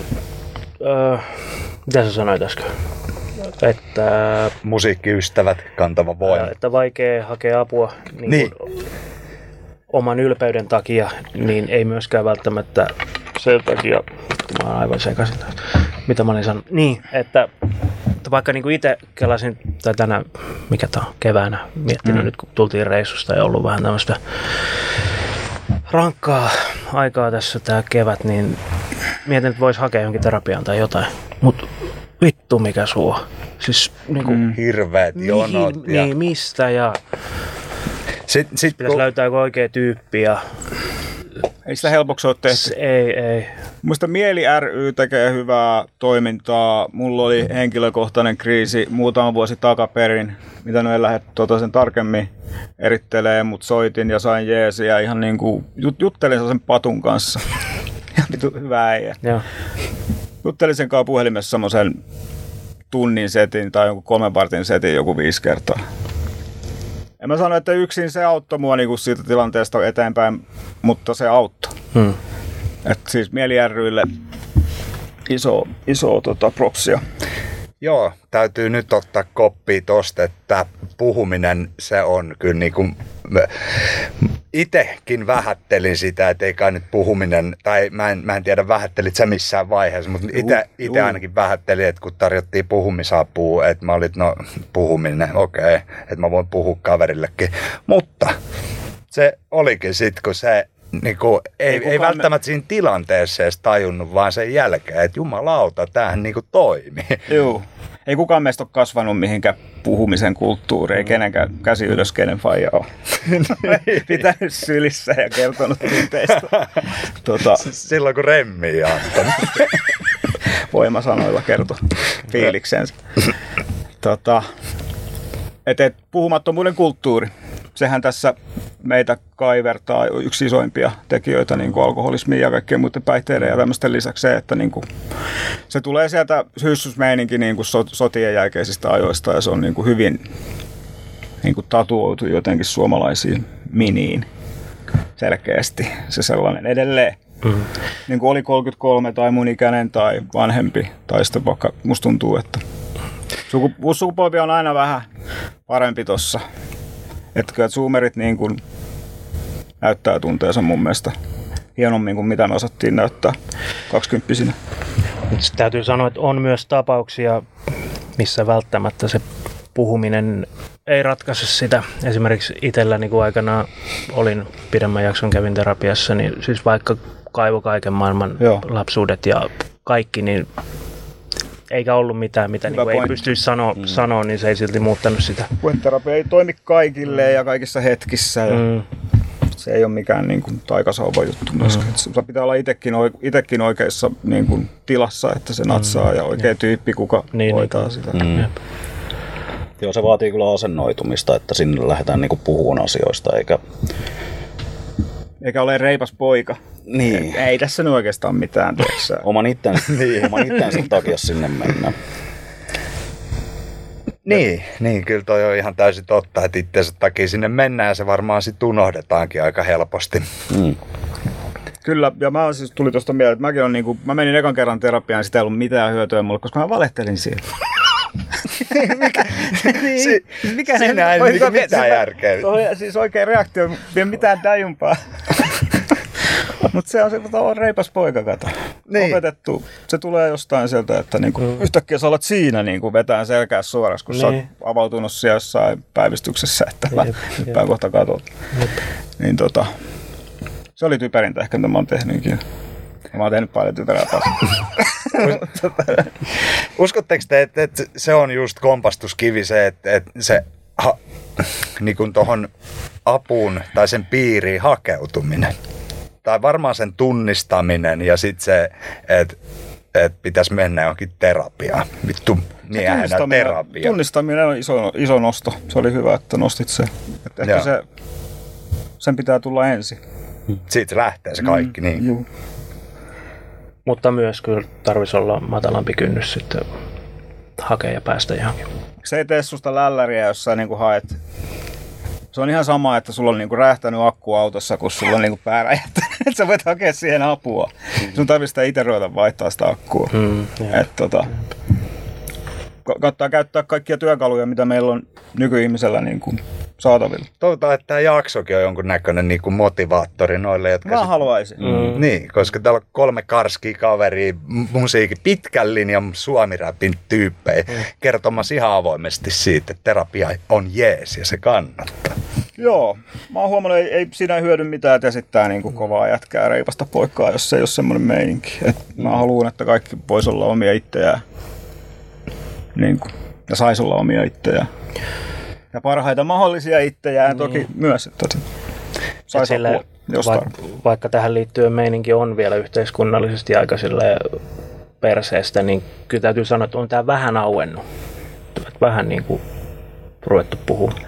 mitä sä sanoit äsken? Että musiikkiystävät, kantava voima. Että vaikea hakea apua niin. Oman ylpeyden takia, niin ei myöskään välttämättä sen takia, mä oon aivan sekaisin, mitä mä olin sanonut. Niin, että vaikka niin kuin itse kelasin, tai tänä, mikä tää on, keväänä miettinyt nyt, kun tultiin reissusta ja ollut vähän tämmöistä rankkaa aikaa tässä tää kevät, niin mietin, että vois hakea jonkin terapiaan tai jotain. Mut vittu mikä suo. Siis niinku hirveät jonot. Niin, mistä ja... Pitäisi löytää joku oikea tyyppi ja... Ei sitä helpoksi ole tehty. Ei. Muista Mieli ry tekee hyvää toimintaa. Mulla oli henkilökohtainen kriisi muutama vuosi takaperin, mitä nyt en lähde sen tarkemmin erittelee, mutta soitin ja sain jeesiä ihan niinku juttelin sen Patun kanssa. Hyvä äijä. Juttelin sen kanssa puhelimessa semmoisen tunnin setin tai jonkun 3 vartin setin joku 5 kertaa. En mä sano, että yksin se auttoi mua niinku siitä tilanteesta eteenpäin, mutta se auttoi. Et siis Mieli ry:lle iso propsia. Joo, täytyy nyt ottaa koppia tosta, että puhuminen se on kyllä niinku, itekin vähättelin sitä, että ei kai nyt puhuminen, tai mä en tiedä vähättelit sä missään vaiheessa, mutta ite ainakin vähättelin, että kun tarjottiin puhumisapua, että mä olin, no puhuminen, okei, että mä voin puhua kaverillekin, mutta se olikin sit, kun se niinku, ei välttämättä siinä tilanteessa edes tajunnut, vaan sen jälkeen, että jumalauta, tämähän niinku toimii. Joo. Ei kukaan meistä ole kasvanut mihinkään puhumisen kulttuuriin, ei kenenkään käsi ylös, kenen faija on. Pitänyt sylissä ja kertonut tunteista. Silloin kun Remmi antanut. Voimasanoilla kertoi fiiliksensä. Puhumattomuuden kulttuuri. Sehän tässä meitä kaivertaa yksi isoimpia tekijöitä, niin kuin alkoholismin ja kaikkien muiden päihteiden ja tämmöisten lisäksi se, että niin kuin, se tulee sieltä hyssysmeininki niin kuin sotien jälkeisistä ajoista ja se on niin kuin hyvin niin kuin tatuoitu jotenkin suomalaisiin miniin selkeästi se sellainen edelleen. Niin kuin oli 33 tai mun ikäinen tai vanhempi tai sitten vaikka musta tuntuu, että sukupolvi on aina vähän parempi tossa. Että kyllä zoomerit niin kuin näyttää tunteensa mun mielestä hienommin kuin mitä me osattiin näyttää 20-vuotiaana. Täytyy sanoa, että on myös tapauksia, missä välttämättä se puhuminen ei ratkaise sitä. Esimerkiksi itselläni, kun aikanaan olin pidemmän jakson, kävin terapiassa, niin siis vaikka kaivo kaiken maailman lapsuudet ja kaikki, niin eikä ollut mitään, mitä niin ei pystyisi sanoa, niin se ei silti muuttanut sitä. Puheterapia ei toimi kaikille ja kaikissa hetkissä. Ja se ei ole mikään niin kuin taikasauva juttu myöskään. Se pitää olla itsekin oikeassa niin kuin tilassa, että se natsaa ja oikea tyyppi, kuka hoitaa sitä. Joo, se vaatii kyllä asennoitumista, että sinne lähdetään niin kuin puhumaan asioista, eikä ole reipas poika. Niin. Ei tässä nyt oikeastaan mitään teossa. Oman itsensä takia sinne mennään. Niin, kyllä toi on ihan täysin totta, että itsensä takia sinne mennään ja se varmaan sitten unohdetaankin aika helposti. Kyllä, ja mä siis tuli tuosta mieleen, että mäkin on niinku, mä menin ekan kerran terapiaan, sitä ei ollut mitään hyötyä mulle, koska mä valehtelin siellä. Siinä ei ole mitään järkeä. Siis oikein reaktio, ei mitään dajumpaa. Mutta se on reipas poika, kato. Niin. Opetettu. Se tulee jostain sieltä, että niinku, yhtäkkiä sä olet siinä niinku, vetää selkää suoraksi, kun sä oot avautunut siellä jossain päivystyksessä, että hyppää kohta katolta. Niin se oli typerintä ehkä, mitä mä oon tehnytkin. Mä oon tehnyt paljon typerää Uskotteko te, että se on just kompastuskivi se, että se niin kuin tohon apuun tai sen piiriin hakeutuminen? Tai varmaan sen tunnistaminen ja sitten se, että pitäisi mennä johonkin terapiaan. Vittu, miehenä terapia. Tunnistaminen on iso nosto. Se oli hyvä, että nostit sen. Että ehkä sen pitää tulla ensin. Siitä se lähtee se kaikki. Niin. Juu. Mutta myös kyllä tarvitsisi olla matalampi kynnys sitten hakea ja päästä johonkin. Se ei tee susta lälläriä, jos sä niinku haet. Se on ihan sama, että sulla on niinku räjähtänyt akku autossa, kun sulla on niinku pää räjähtänyt. Että sä voit hakea siihen apua. Sun tarvitsee sitä itse ruveta vaihtaa sitä akkua. Kannattaa käyttää kaikkia työkaluja, mitä meillä on nykyihmisellä niinku saatavilla. Toivotaan, että tämä jaksokin on jonkun näköinen niinku motivaattori noille, jotka... Mä haluaisin. Niin, koska täällä on 3 karskia kaveria, musiikin pitkän linjan suomiräpin tyyppejä kertomassa ihan avoimesti siitä, että terapia on jees ja se kannattaa. Joo, mä oon huomannut, ei siinä hyödy mitään, että esittää niinku kovaa jätkää reipasta poikaa, jos se ei ole semmoinen meininki. Mä haluan, että kaikki vois olla omia ittejään. Niinku, ja sais olla omia ittejään. Ja parhaita mahdollisia ittejään toki myös, että Vaikka tähän liittyen meininki on vielä yhteiskunnallisesti aika perseestä, niin kyllä täytyy sanoa, että on tämä vähän auennut. Vähän niin kuin ruvettu puhumaan.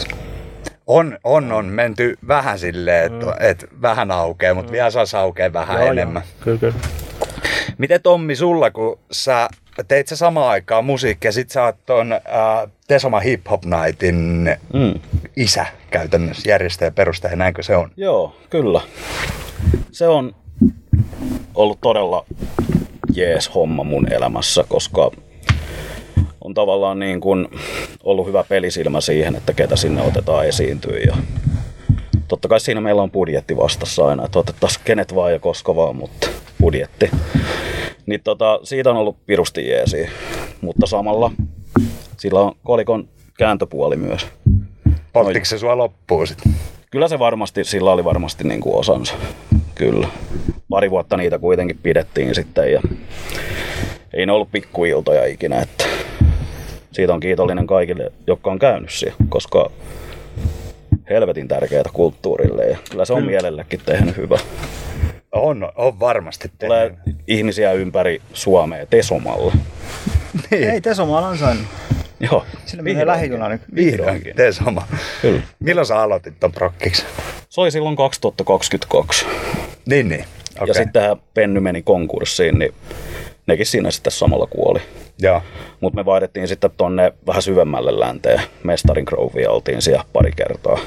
On menty vähän silleen, että vähän aukeaa, mutta vielä saisi aukeaa vähän enemmän. Kyllä. Miten Tommi sulla, kun sä teit sä samaan aikaan musiikkia, sit sä oot ton Tesoma Hip Hop Nightin isä käytännössä, järjestäjä, perustaja, näinkö se on? Joo, kyllä. Se on ollut todella jees homma mun elämässä, koska on tavallaan niin kuin ollut hyvä pelisilmä siihen, että ketä sinne otetaan esiintyä. Ja totta kai siinä meillä on budjetti vastassa aina, että otettaisiin kenet vaan ja koska vaan, mutta budjetti. Niin siitä on ollut pirusti jeesiä, mutta samalla sillä on kolikon kääntöpuoli myös. Polttiko se sua loppuun sitten? Kyllä se varmasti, sillä oli varmasti niin kuin osansa. Kyllä. Pari vuotta niitä kuitenkin pidettiin sitten ja ei ne ollut pikkuiltoja ikinä, että siitä on kiitollinen kaikille, jotka on käynyt siellä, koska helvetin tärkeää kulttuurille ja kyllä se on mielellekin tehnyt hyvä. On varmasti tehnyt. Tulee ihmisiä ympäri Suomea Tesomalla. Niin. Ei, Tesoma on ansainnut. Joo. Sillä menee lähijuna nyt. Vihdoinkin. Tesoma. Kyllä. Milloin sä aloitit ton prokkiksi? Se oli silloin 2022. Niin. Okay. Ja sitten tähän Penny meni konkurssiin, niin nekin siinä sitten samalla kuoli. Joo. Mutta me vaihdettiin sitten tonne vähän syvemmälle länteen. Mestarin Grovea oltiin siellä pari kertaa.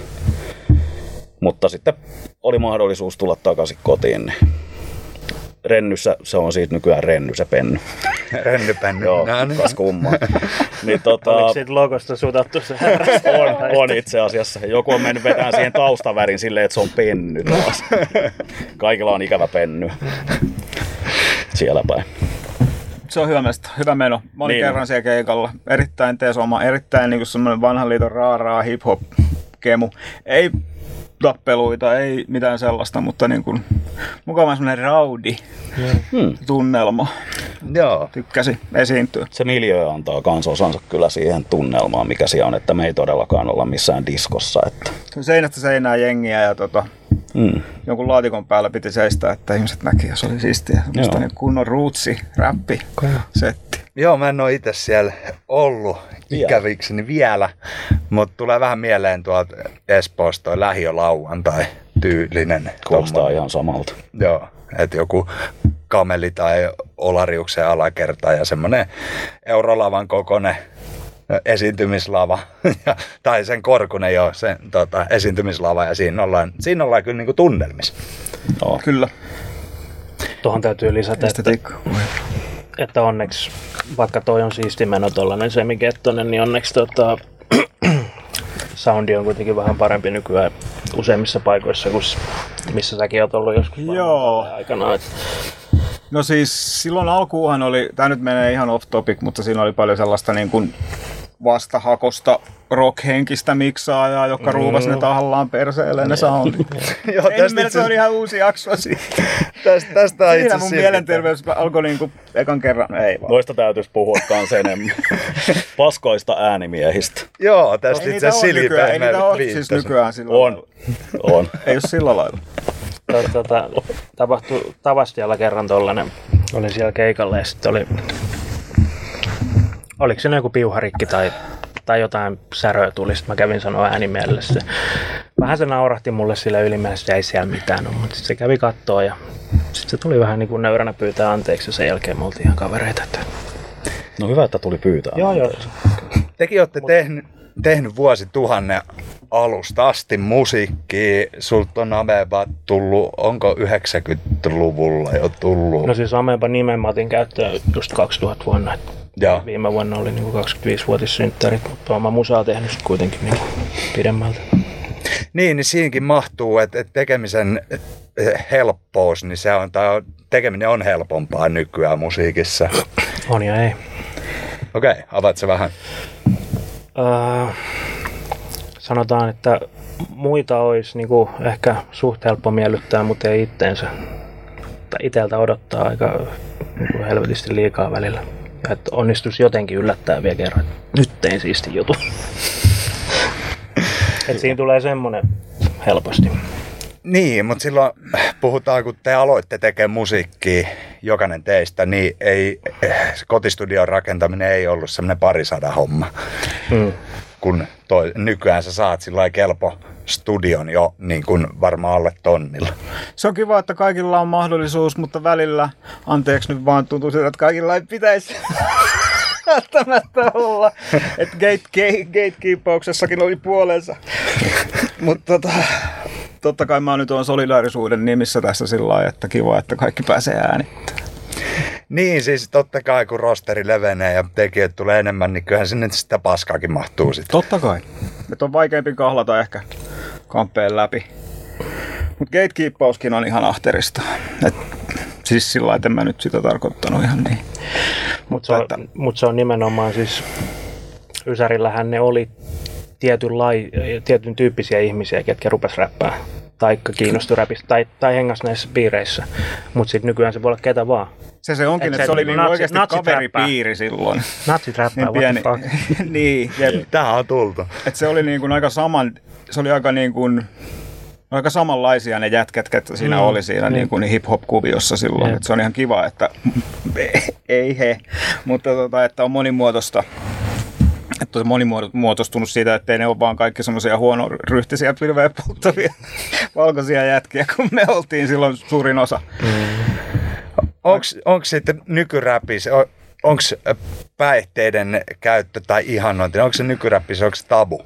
Mutta sitten oli mahdollisuus tulla takaisin kotiin. Niin Rennyssä, se on siitä nykyään Renny se Penny. Rennypenny. Joo, kas kummaa. Niin, oliko siitä logosta sutattu se on itse asiassa. Joku on mennyt vetämään siihen taustavärin silleen, että se on penny taas. Kaikilla on ikävä penny. Siellä päin. Se on hyvä mesta, hyvä meno. Mä olin kerran siellä keikalla. Erittäin Tesoma, erittäin niin semmoinen vanhan liiton raaraa hip-hop kemu. Ei tappeluita, ei mitään sellaista, mutta niin kuin mukava semmoinen raudi tunnelma. Joo. Tykkäsi esiintyä. Se miljöö antaa kans osansa kyllä siihen tunnelmaan, mikä siellä on, että me ei todellakaan olla missään diskossa. Että seinästä seinää jengiä ja jonkun laatikon päällä piti seistä, että ihmiset näki ja se oli siistiä. Semmoista niin kunnon rootsi, räppi, setti. Joo, mä en ole itse siellä ollut ikävikseni vielä, mutta tulee vähän mieleen tuolta Espoosta toi lähiölauantai tyylinen. Kuulostaa ihan samalta. Joo, että joku kameli tai Olariuksen alakerta ja semmoinen Eurolavan kokoinen esiintymislava, tai sen korkunen jo, sen esiintymislava, ja siinä ollaan kyllä niinku tunnelmissa. No. Kyllä. Tuohon täytyy lisätä, että onneksi, vaikka toi on siisti meno tollanen semikettonen, niin onneksi soundi on kuitenkin vähän parempi nykyään useimmissa paikoissa, kuin missä säkin oot ollut joskus aikana. No siis silloin alkuunhan oli, tää nyt menee ihan off topic, mutta siinä oli paljon sellaista niin kuin vastahakosta rock-henkistä miksaajaa, joka ruuvasi ne tahallaan perseelle ne soundit. Se on ihan uusi jakso siitä. Tästä siinä mun mielenterveys alkoi niinku ekan kerran, ei vaan. Noista täytyisi puhua kans enemmän. Paskoista äänimiehistä. Joo, tästä itse asiassa Silipehme viittasi. Ei niitä ole siis nykyään silloin. On. Ei ole sillä lailla. Tapahtui Tavastialla kerran tollanen. Olin siellä keikalla ja sitten oliko se joku piuharikki tai jotain säröä tuli, sitten mä kävin sanoa äänimielessä. Vähän se naurahti mulle sillä ylimääräisesti, ei siellä mitään ole, mutta sitten se kävi kattoo ja sitten se tuli vähän niin kuin nöyränä pyytää anteeksi ja sen jälkeen me oltiin ihan kavereita. No hyvä, että tuli pyytää. Joo. Tekin olette tehnyt vuosituhannen alusta asti musiikkia. Sulta on Ameba tullut, onko 90-luvulla jo tullut? No siis Ameba nimen mä otin käyttöön just 2000 vuonna. Ja. Viime vuonna oli niin 25-vuotissynttärit, mutta olen musaa tehnyt kuitenkin niin pidemmältä. Niin siinäkin mahtuu, että tekemisen helppous, niin tekeminen on helpompaa nykyään musiikissa. On ja ei. Okei, avaat se vähän. Sanotaan, että muita olisi niin kuin ehkä suht helppo miellyttää, mutta ei itteensä. Iteltä odottaa aika niin helvetisti liikaa välillä. Ja että onnistuisi jotenkin yllättää vielä kerran, että nyt tein siisti jutun. Että siinä tulee semmoinen helposti. Niin, mutta silloin puhutaan, kun te aloitte tekemään musiikkia, jokainen teistä, niin kotistudion rakentaminen ei ollut semmoinen 200 homma. Kun nykyään sä saat sillä kelpo studion jo niin kuin varmaan alle tonnilla. Se on kiva, että kaikilla on mahdollisuus, mutta välillä, anteeksi nyt vaan tuntuu siltä, että kaikilla ei pitäisi välttämättä olla. Että gatekeepauksessakin oli puolensa. Mutta totta kai mä nyt on solidaarisuuden nimissä tässä sillä lailla, että kiva, että kaikki pääsee äänittämään. Niin, siis totta kai kun rosteri levenee ja tekijät tulee enemmän, niin kyllähän sinne sitä paskaakin mahtuu sitten. Totta kai. Että on vaikeampi kahlata ehkä kampeen läpi. Mutta gatekeepauskin on ihan ahterista. Siis sillä lailla, en mä nyt sitä tarkoittanut ihan niin. Mutta se on nimenomaan siis, Ysärillähän ne oli tietyn tyyppisiä ihmisiä, ketkä rupes räppää. Taikka kiinnostui räpistä tai hengas näissä piireissä. Mutta sitten nykyään se voi olla ketä vaan. Se onkin, että se oli niinku oikeasti kaveripiiri silloin. Natsit räppää, niin what the fuck. Niin. Tähän on tultu. Et se oli niinku aika samanlaisia ne jätkät, että siinä oli siinä niin kuin hip-hop-kuviossa silloin. Et se on ihan kiva, että ei he, mutta että on monimuotoista. Että on monimuotoistunut siitä, ettei ne ole vaan kaikki semmoisia huonoryhtisiä pilveä polttavia valkoisia jätkiä, kun me oltiin silloin suurin osa. Onko sitten nykyräpissä, onko päihteiden käyttö tai ihannointi, onko se nykyräpissä, onko se tabu?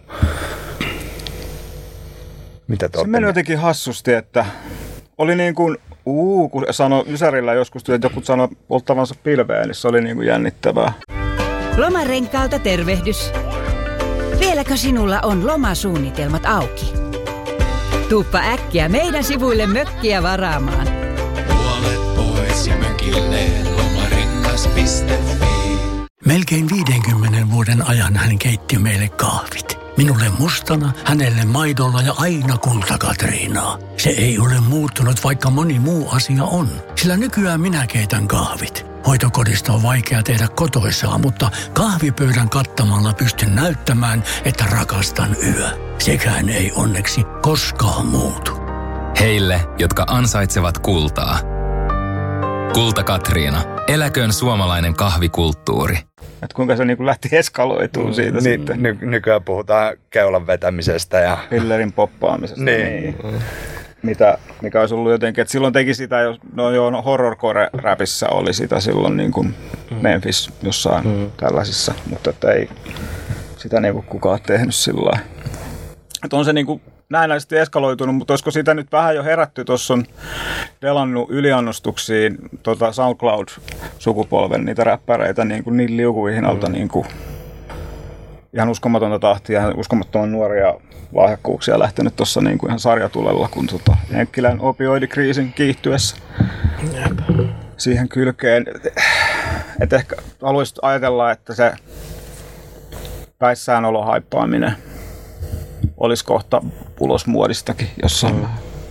Mitä se meni jotenkin hassusti, että oli niin kuin, kun sanoi Ysärillä joskus, että joku sanoi polttavansa pilveä, niin se oli niin kuin jännittävää. Lomarenkaalta tervehdys. Vieläkö sinulla on lomasuunnitelmat auki? Tuuppa äkkiä meidän sivuille mökkiä varaamaan. Puolet pois ja mökille lomarengas.fi. Melkein 50 vuoden ajan hän keitti meille kahvit. Minulle mustana, hänelle maidolla ja aina kulta-Katriinaa. Se ei ole muuttunut, vaikka moni muu asia on. Sillä nykyään minä keitän kahvit. Hoitokodista on vaikea tehdä kotoisaa, mutta kahvipöydän kattamalla pystyn näyttämään, että rakastan yö. Sekään ei onneksi koskaan muutu. Heille, jotka ansaitsevat kultaa. Kulta-Katriina. Eläköön suomalainen kahvikulttuuri. Että kuinka se niin lähti eskaloitumaan siitä sitten. Nykyään puhutaan keulan vetämisestä ja pillerin poppaamisesta. Niin. Mikä olisi ollut jotenkin, että silloin teki sitä, horrorcore-räpissä oli sitä silloin niin kuin Memphis jossain tällaisissa, mutta että ei sitä niin kuin kukaan tehnyt sillä lailla. Että on se niin kuin näennäisesti eskaloitunut, mutta olisiko sitä nyt vähän jo herätty, tuossa on delannut yliannostuksiin SoundCloud-sukupolven niitä räppäreitä niin liukuihinalta niin kuin ihan uskomatonta tahtia, ihan uskomattoman nuoria lahjakkuuksia lähtenyt tuossa niin kuin ihan sarjatulella, kun Jenkkilän opioidikriisin kiihtyessä siihen kylkeen. Et ehkä haluaisit ajatella, että se päissäänolon haippaaminen olisi kohta ulos muodistakin jossain.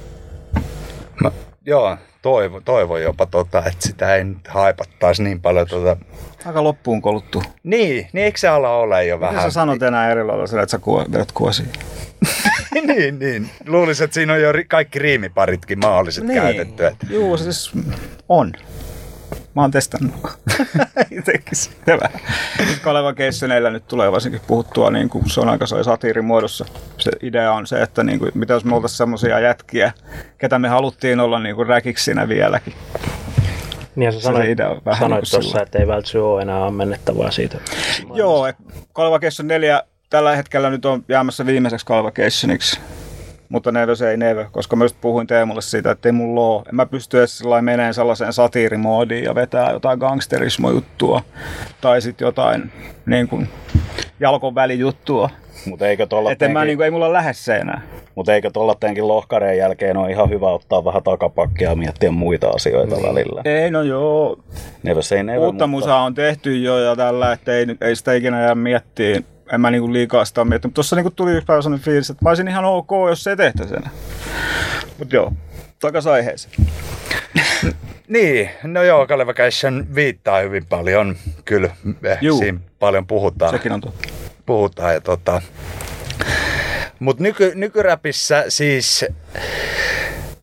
Joo, toivon jopa, että sitä ei nyt haipattaisi niin paljon. Aika loppuun koluttu. Niin, eikö se ala ole jo vähän? Mitä sä sanot enää eri lailla sillä, että sä vedät kuosiin? niin. Luulisin, että siinä on jo kaikki riimiparitkin mahdolliset käytetty. Juu, se siis on. Mä oon testannut. Itsekin hyvä. Kaleva Keisseneillä nyt tulee varsinkin puhuttua, niin kuin se on aika satiirimuodossa. Se idea on se, että niin kuin, mitä jos me oltaisiin semmoisia jätkiä, ketä me haluttiin olla niin kuin räkiksinä vieläkin. Niin ja sä sanoit tuossa, että ei välttämättä ole enää ammennettavaa siitä. Joo, Kaleva Keisson 4 tällä hetkellä nyt on jäämässä viimeiseksi Kaleva Keissoniksi. Mutta never say never, koska mä just puhuin Teemulle siitä, että ei mulla ole. En mä pysty edes meneen sellaiseen satiirimoodiin ja vetää jotain gangsterismojuttua tai sitten jotain niin kuin jalkon välijuttua. Mutta eikö ei mulla lähde se enää. Mutta eikö tollateenkin lohkareen jälkeen ole ihan hyvä ottaa vähän takapakkia ja miettiä muita asioita välillä? Ei, no joo. Never say never. Uutta musaa on tehty jo ja tällä, että ei sitä ikinä jää miettiä. En mä niinku liikaa sitä miettinyt, mutta tuossa niinku tuli yksi päivä sellainen fiilis, että mä olisin ihan ok, jos se tehtäisi enää. Mut joo, takas aiheeseen. Niin, no joo, Kaleva Keisson viittaa hyvin paljon, kyllä siinä paljon puhutaan. Sekin on totta. Puhutaan mutta nykyräpissä siis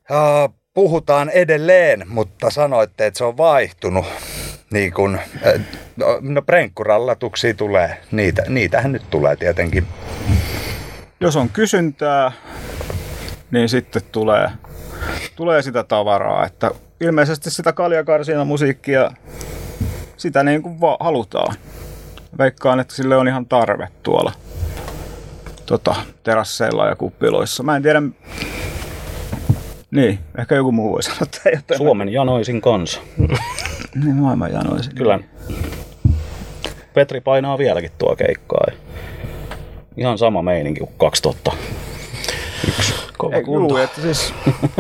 Puhutaan edelleen, mutta sanoitte, että se on vaihtunut. Niin kun, no prenkkurallatuksia tulee, niitähän nyt tulee tietenkin. Jos on kysyntää, niin sitten tulee sitä tavaraa, että ilmeisesti sitä kaljakarsinan musiikkia, sitä niin kuin halutaan. Veikkaan, että sille on ihan tarve tuolla terasseilla ja kuppiloissa. Mä en tiedä, niin, ehkä joku muu voi sanoa jotain. Suomen janoisin kansa. Niin, maailman janoisin. Kyllä. Petri painaa vieläkin tuo keikkaa. Ihan sama meininki kuin 2001. Kova kunto. Että siis,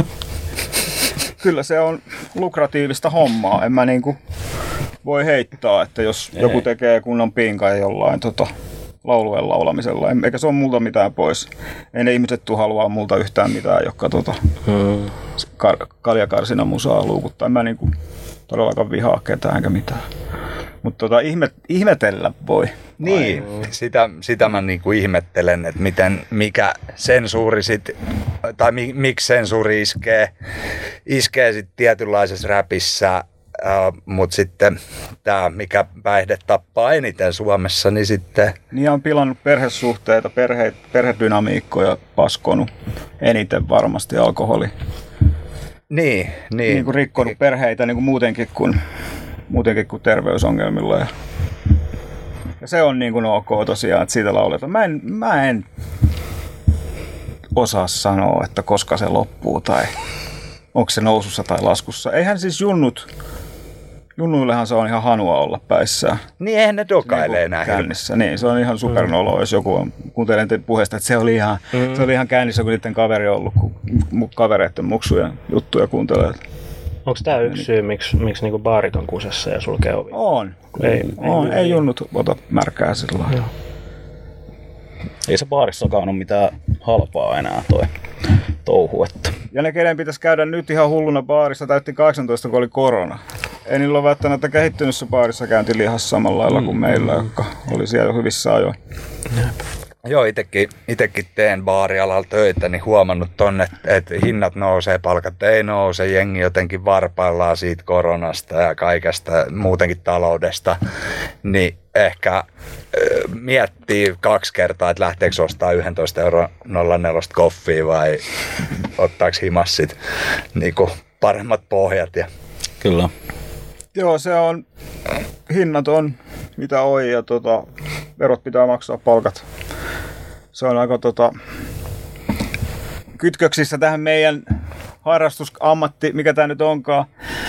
kyllä se on lukratiivista hommaa. En mä niinku voi heittää, että jos joku tekee kunnon pinkan jollain laulujen laulamisella, eikä se ole multa mitään pois. Ei ne ihmiset halua multa yhtään mitään, jotka kaljakarsinan musaa luukuttaa. En mä niinku todellakaan vihaa ketään eikä mitään. Mutta ihmetellä voi. Niin, sitä mä niinku ihmettelen, että mikä sensuuri sit, tai miksi sensuuri iskee sit tietynlaisessa räpissä, mutta sitten tämä, mikä päihde tappaa eniten Suomessa, niin sitten... Niin on pilannut perhesuhteita, perhedynamiikkoja, paskonut eniten varmasti alkoholi. Niin kuin rikkonut perheitä niin kuin muutenkin kuin terveysongelmilla. Ja se on niin kuin ok tosiaan, että siitä lauletaan. Mä en osaa sanoa, että koska se loppuu tai onko se nousussa tai laskussa. Eihän siis junnuillehan se on ihan hanua olla päissään. Niin eihän ne dokailee enää käynnissä. Niin, se on ihan supernolo, jos joku on kuuntelen puheesta, että se oli ihan käynnissä, kun niiden kaveri on ollut, kun kavereiden muksujen juttuja kuuntelee. Onko tämä yksi syy, miksi niinku baarit on kusessa ja sulkee ovia? On. Ei junnut ota märkää sillä lailla. Ei se baarissakaan ole mitään halpaa enää toi touhu. Että. Ja ne, kenen pitäisi käydä nyt ihan hulluna baarissa, täytti 18, kun oli korona. Ei niillä ole välttämättä kehittynyt se baarissa käynti lihassa samalla lailla kuin meillä, jotka oli siellä jo hyvissä ajoin. Joo, itekin teen baarialalla töitä, niin huomannut tonne, että hinnat nousee, palkat ei nouse, jengi jotenkin varpaillaan siitä koronasta ja kaikesta muutenkin taloudesta, niin ehkä miettii 2 kertaa, että lähteekö ostaa 11,04 koffia vai ottaako himassit niin paremmat pohjat. Ja... Kyllä. Joo, se on, hinnat on mitä on ja verot pitää maksaa, palkat. Se on aika kytköksissä tähän meidän harrastusammatti, mikä tämä nyt onkaan,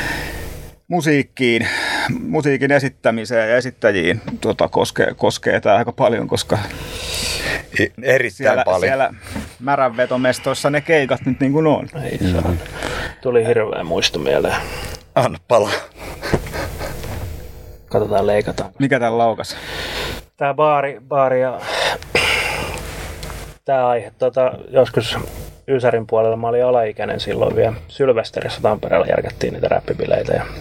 musiikin esittämiseen ja esittäjiin koskee tämä aika paljon, koska erittäin paljon. Siellä märänvetomestoissa ne keikat nyt niin kuin on. Tuli hirveä muisto mieleen. Anna palaa. Katsotaan, leikataan. Mikä täällä laukas? Tää baari ja tää aihe. Joskus Ysärin puolella mä olin alaikäinen silloin vielä. Sylvesterissä Tampereella järkättiin niitä räppibileitä. Ja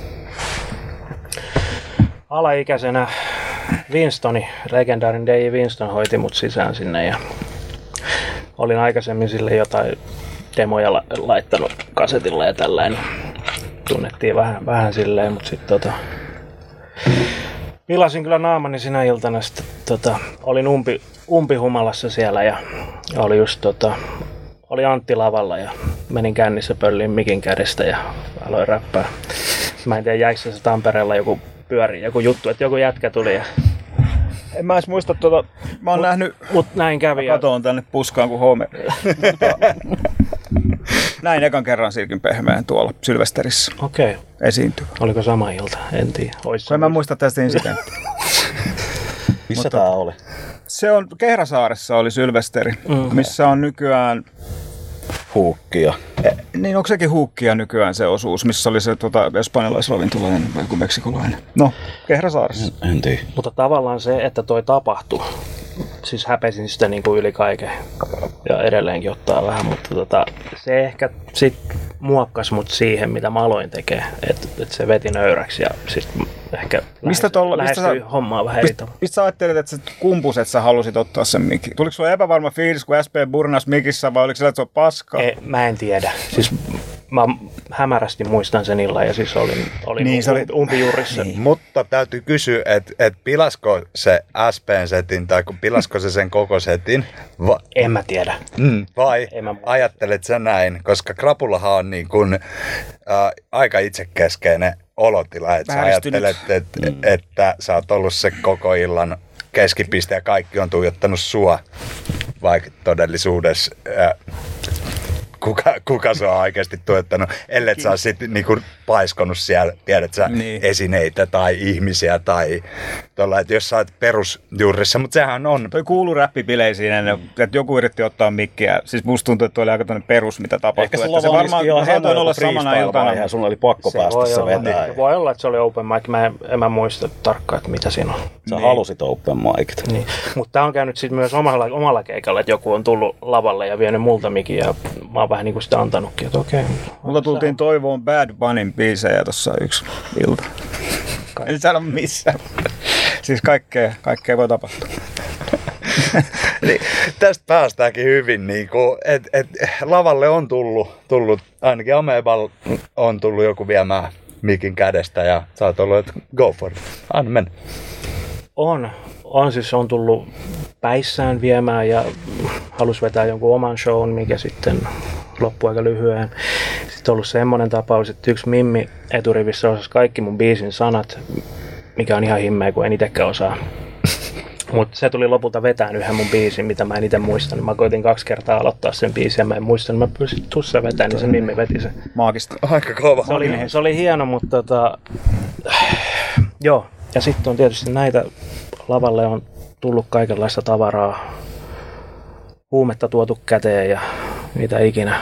alaikäisenä legendaarinen DJ Winston hoiti mut sisään sinne ja olin aikaisemmin sille jotain demoja laittanut kasetilla ja tällainen. Tunnettiin vähän silleen, mutta sitten pilasin kyllä naamani sinä iltana. Sitten olin umpihumalassa siellä ja oli just oli Antti lavalla ja menin kännissä pölliin mikin kädestä ja aloin räppää. Mä en tiedä, jäikö se Tampereella joku juttu, että joku jätkä tuli ja... En mä edes muista mä oon nähnyt... Mut näin kävi. Katoon tänne puskaan kuin home. Näin ekan kerran Silkin Pehmeän tuolla Sylvesterissä. Okei. Esiintyvä. Oliko sama ilta? En tiedä. En mä muista tästä incidenttiä. Missä tää oli? Se on Kehrasaaressa oli Sylvesteri, missä on nykyään... Huukkia. Niin onko sekin Huukkia nykyään se osuus, missä oli se espanjalaisravintolainen vai joku meksikolainen? No, Kehrasaaressa. En tiedä. Mutta tavallaan se, että toi tapahtui, siis häpesin sitä niin kuin yli kaiken ja edelleenkin ottaa vähän, mutta se ehkä sit muokkasi mut siihen, mitä mä aloin tekee, että se veti nöyräksi ja sit ehkä lähestyi hommaa vähän eri tavalla. Mistä sä ajattelet, että sä kumpus, että sä halusit ottaa sen mikin? Tuliko sulla epävarma fiilis, kun SP burnas mikissä vai oliko sillä, että se on paskaa? Mä en tiedä. Siis mä hämärästi muistan sen illan ja siis olin Niin, se oli- umpijurissa. Mutta täytyy kysyä, että pilasko se SPn-setin tai pilasko se sen koko setin? En mä tiedä. Vai En mä muista. ajattelet sä näin? Koska krapulahan on niin kuin, aika itsekeskeinen olotila, että sä Vääristynyt. ajattelet, että sä oot ollut se koko illan keskipiste ja kaikki on tuijottanut sua, vaikka todellisuudessa kuka se on oikeasti tuottanut, ellei sä ole sitten niinku paiskonut siellä, tiedät sä, Niin. esineitä tai ihmisiä tai tuolla, että jos sä oot perusjuurissa, mutta sehän on. Toi kuuluu räppibileisiin ennen, että joku yritti ottaa mikkiä. Siis musta tuntuu, että toi oli aika toinen perus, mitä tapahtui. Ehkä Että se varmaan saatoin olla samana iltana. Ja sun oli pakko päästä se vetää. Voi olla, että se oli open mic. En mä muista tarkkaan, että mitä siinä on. Sä halusit open micit. Niin. Mutta tää on käynyt sitten myös omalla keikalla, että joku on tullut lavalle ja vienyt multa mikin ja mä oon vähän niin kuin sitä antanutkin, että okei. Multa tultiin toivoon Bad Bunnyn biisejä tossa yksi ilta. En sano missään. Siis kaikkea voi tapahtua. Niin, tästä päästäänkin hyvin, niin että lavalle on tullut, ainakin Amebal on tullut joku viemään mikin kädestä ja sä oot ollut, että go for it, anna mennä. On tullut päissään viemään ja halusi vetää jonkun oman shown, mikä sitten loppui aika lyhyen. Sitten on ollut semmoinen tapaus, että yksi mimmi eturivissä osasi kaikki mun biisin sanat, mikä on ihan himmeä, kun en itsekään osaa. Mutta se tuli lopulta vetään yhden mun biisin, mitä mä en itse muistanut. Mä koitin 2 kertaa aloittaa sen biisin ja mä en muistanut. Mä pyysin tussa vetään, niin se mimmi veti sen. Maagista. Aika kova. Se oli hieno, mutta joo. Ja sitten on tietysti näitä, lavalle on tullut kaikenlaista tavaraa, huumetta tuotu käteen ja mitä ikinä.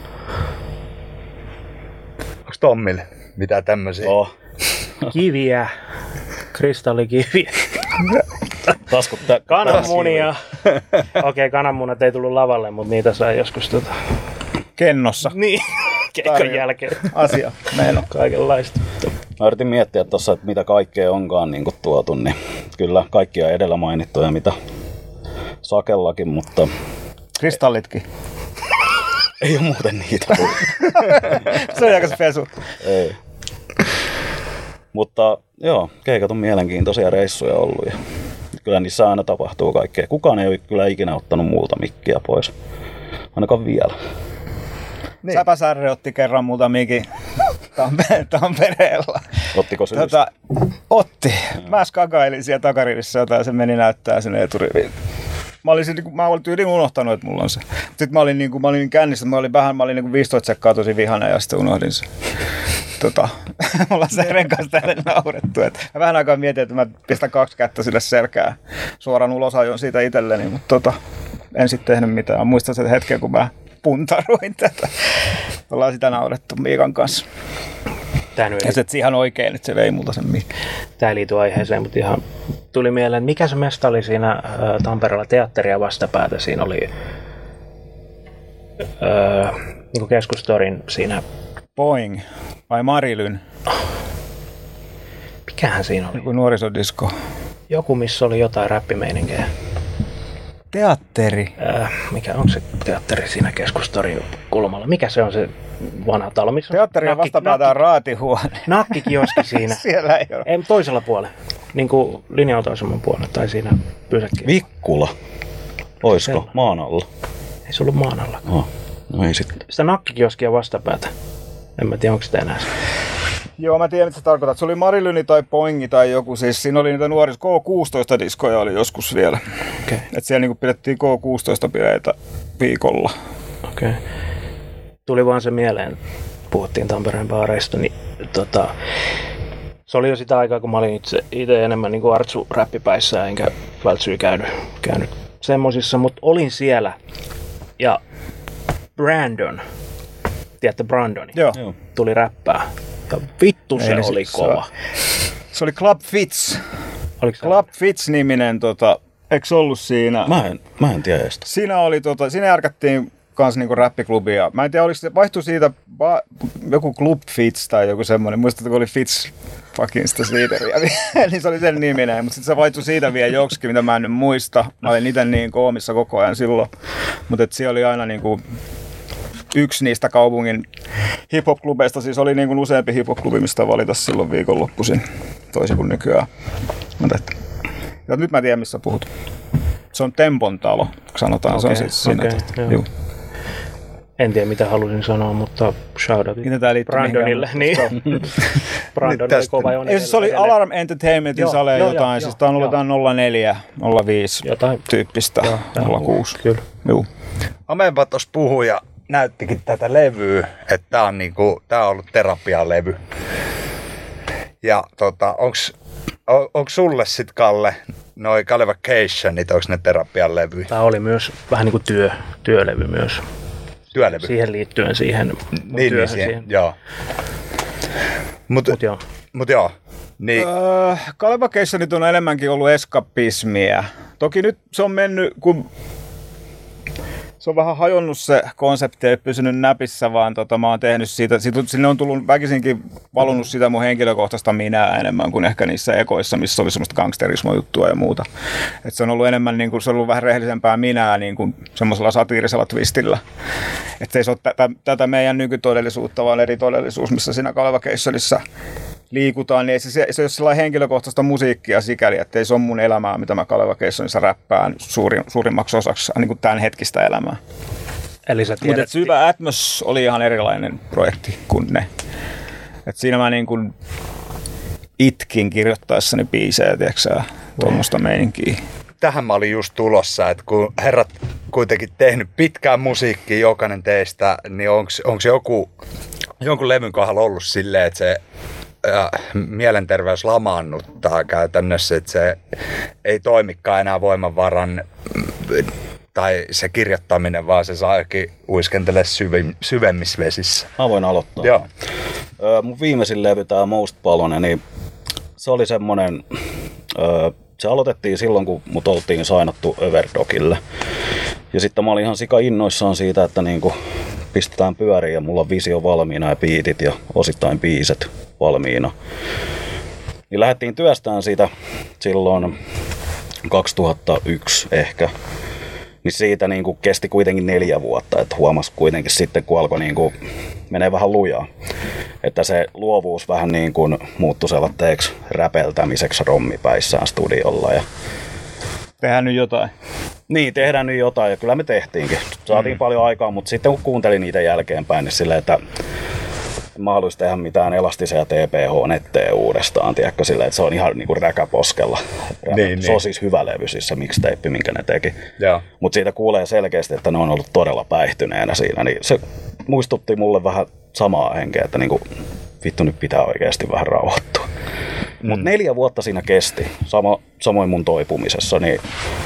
Onks Tommille mitä tämmösiä? Kiviä, kristallikiviä. Taskuttaa Kananmunia. Okei, kananmunat ei tullut lavalle, mutta niitä sai joskus Kennossa. Niin, keikan jälkeen. Asia. Meillä on kaikenlaista. Mä yritin miettiä tuossa, että mitä kaikkea onkaan niin kuin tuotu, niin kyllä kaikkia edellä mainittuja, mitä Sakellakin, mutta kristallitkin. Ei ole muuten niitä. Se on aika pesu. Ei. Mutta joo, keikat on mielenkiintoisia reissuja ollut ja kyllä niissä aina tapahtuu kaikkea. Kukaan ei ole kyllä ikinä ottanut multa mikkiä pois. Ainakaan vielä. Niin. Säpäsärre otti kerran multa mikin Tampereella. Ottiko se Otti. Mä skagailin siellä takarivissä jotain ja se meni näyttää sinne eturiviin. Mä olin tyyliin unohtanut, että mulla on se. Sitten mä olin kännissä, mä olin niin 15 sekkaa tosi vihana ja sitten unohdin se. Mulla se renkaas tälle naurettu. Mä vähän aikaa mietin, että mä pistän 2 kättä sille selkään. Suoraan ulos ajoin siitä itselleni, mutta en sitten tehnyt mitään. Muistan sen hetken, kun mä puntaroin tätä. Ollaan sitä naurettu Miikan kanssa. Ja se ihan oikein, että se vei multa sen Miikan. Tämä ei liity aiheeseen, mutta ihan tuli mieleen, mikä se mesta oli siinä Tampereella teatteria vastapäätä. Siinä oli niin keskustorin siinä. Boing vai Marilyn? Mikähän siinä oli? Joku nuorisodisko. Joku, missä oli jotain räppimeininkiä. Teatteri. Onko se teatteri siinä keskustorin kulmalla? Mikä se on se vanha talo? Missä teatteria vastapäätään raatihuone. Nakkikioski siinä. Siellä ei ole. Ei, toisella puolella. Niin kuin linja-autoaseman puolella tai siinä pysäkkiä. Vikkula. Oisko? Maan alla. Ei se ollut maan alla. No ei sitten. Sitä nakkikioskia vastapäätä. En mä tiedä, onko sitä enää. Joo, mä tiedän, mitä sä tarkoitat. Se oli Marilyni tai Poingi tai joku. Siis siinä oli niitä nuoris K16-diskoja oli joskus vielä. Okay. Et siellä niinku pidettiin K16-bileitä viikolla. Okei. Okay. Tuli vaan se mieleen, puhuttiin Tampereen baareista, niin se oli jo sitä aikaa, kun mä olin itse enemmän niin kuin artsu-räppipäissä, enkä vältsyy käynyt semmosissa, mutta olin siellä. Ja Brandon, tiedätte Brandonin, Joo. tuli räppää. Ja vittu se oli kova. Se oli Club Fitz. Club Fitz-niminen, eikö se ollut siinä? Mä en tiedä sitä. Siinä oli, siinä järkättiin kans niinku räppiklubia. Mä en tiedä, oliko se, vaihtui siitä joku Club Fitz tai joku semmoinen. Muistatko, oli Fitz fucking sitä siideriä. Niin se oli sen niminen, mutta sitten se vaihtui siitä vielä joksikin, mitä mä en nyt muista. Mä olin itse niin koomissa koko ajan silloin. Mutta siellä oli aina niinku yksi niistä kaupungin hip-hop-klubeista. Siis oli niin kuin useampi hip-hop-klubi, mistä valita silloin viikonloppuisin, toisin kuin nykyään. Ja nyt mä tiedän, missä puhut. Se on Tempon talo, sanotaan. Se on siis siinä. En tiedä, mitä halusin sanoa, mutta shoutoutit Brandonille. Niin. Brandon oli kova jo. Se oli Alarm Entertainmentin sale jotain. Siis tää on ollut jotain 04, 05 jotain tyyppistä, 06. Kyllä. Juu. Ameba tuossa puhui ja näyttikin tätä levyä, että tää on ollut terapialevy. Ja onko sulle sit, Kalle, noi Calevacationit, onko ne terapialevyjä? Tää oli myös vähän niinku työlevy myös. Työlevy. Siihen liittyen siihen työhön siihen. Joo. Mut joo. Niin. Calevacationit on enemmänkin ollut eskapismia. Toki nyt se on mennyt, kun se on vähän hajonnut se konsepti, ei pysynyt näpissä, vaan mä oon tehnyt siitä, sinne on tullut väkisinkin valunut sitä mun henkilökohtaista minää enemmän kuin ehkä niissä ekoissa, missä oli semmoista gangsterismo-juttua ja muuta. Et se on ollut enemmän, niin kuin, se on ollut vähän rehellisempää minää niin kuin semmoisella satiirisella twistillä. Että ei se ole tätä meidän nykytodellisuutta, vaan eri todellisuus, missä siinä Calevacationissa liikutaan, niin ei se ole sellainen henkilökohtaista musiikkia sikäli, että ei se ole mun elämää, mitä mä Calevacationissa räppään suurimmaksi osaksi niin kuin tämän hetkistä elämää. Eli sä tiedät... Mutta Syvä Atmos oli ihan erilainen projekti kuin ne. Et siinä mä niin kuin itkin kirjoittaessani biisejä, tiedätkö tuommoista meininkiä. Tähän mä olin just tulossa, että kun herrat kuitenkin tehnyt pitkään musiikkia jokainen teistä, niin onko jonkun levyn kohdalla ollut silleen, että se mielenterveys lamaannuttaa käytännössä, että se ei toimikaan enää voimavaran tai se kirjoittaminen, vaan se saakin uiskentele syvemmissä vesissä. Mä voin aloittaa. Joo. Mun viimeisin levy, tää Most Palone, niin se oli semmonen, se aloitettiin silloin, kun mut oltiin sainattu Overdogille. Ja sitten mä olin ihan sika innoissaan siitä, että niinku pistetään pyöriin ja mulla on visio valmiina ja biitit ja osittain biiset valmiina. Niin lähdettiin työstämään sitä silloin 2001 ehkä. Niin siitä niin kuin kesti kuitenkin 4 vuotta, että huomasi kuitenkin sitten, kun alkoi niin kuin menee vähän lujaa. Että se luovuus vähän niin kuin muuttui sellaiseksi räpeltämiseksi rommipäissään studiolla. Ja tehdään nyt jotain. Niin, tehdään nyt jotain ja kyllä me tehtiinkin. Saatiin paljon aikaa, mutta sitten kun kuuntelin niitä jälkeenpäin, niin silleen, että en mä haluaisi tehdä mitään elastisia TPH-netteä uudestaan, tiedätkö, silleen, että se on ihan niinku räkäposkella. Se on siis hyvä levy, siis se mixtape, minkä ne teki. Mutta siitä kuulee selkeästi, että ne on ollut todella päihtyneenä siinä, niin se muistutti mulle vähän samaa henkeä, että niinku, vittu nyt pitää oikeasti vähän rauhoittua. Mutta 4 vuotta siinä kesti, samoin mun toipumisessa, niin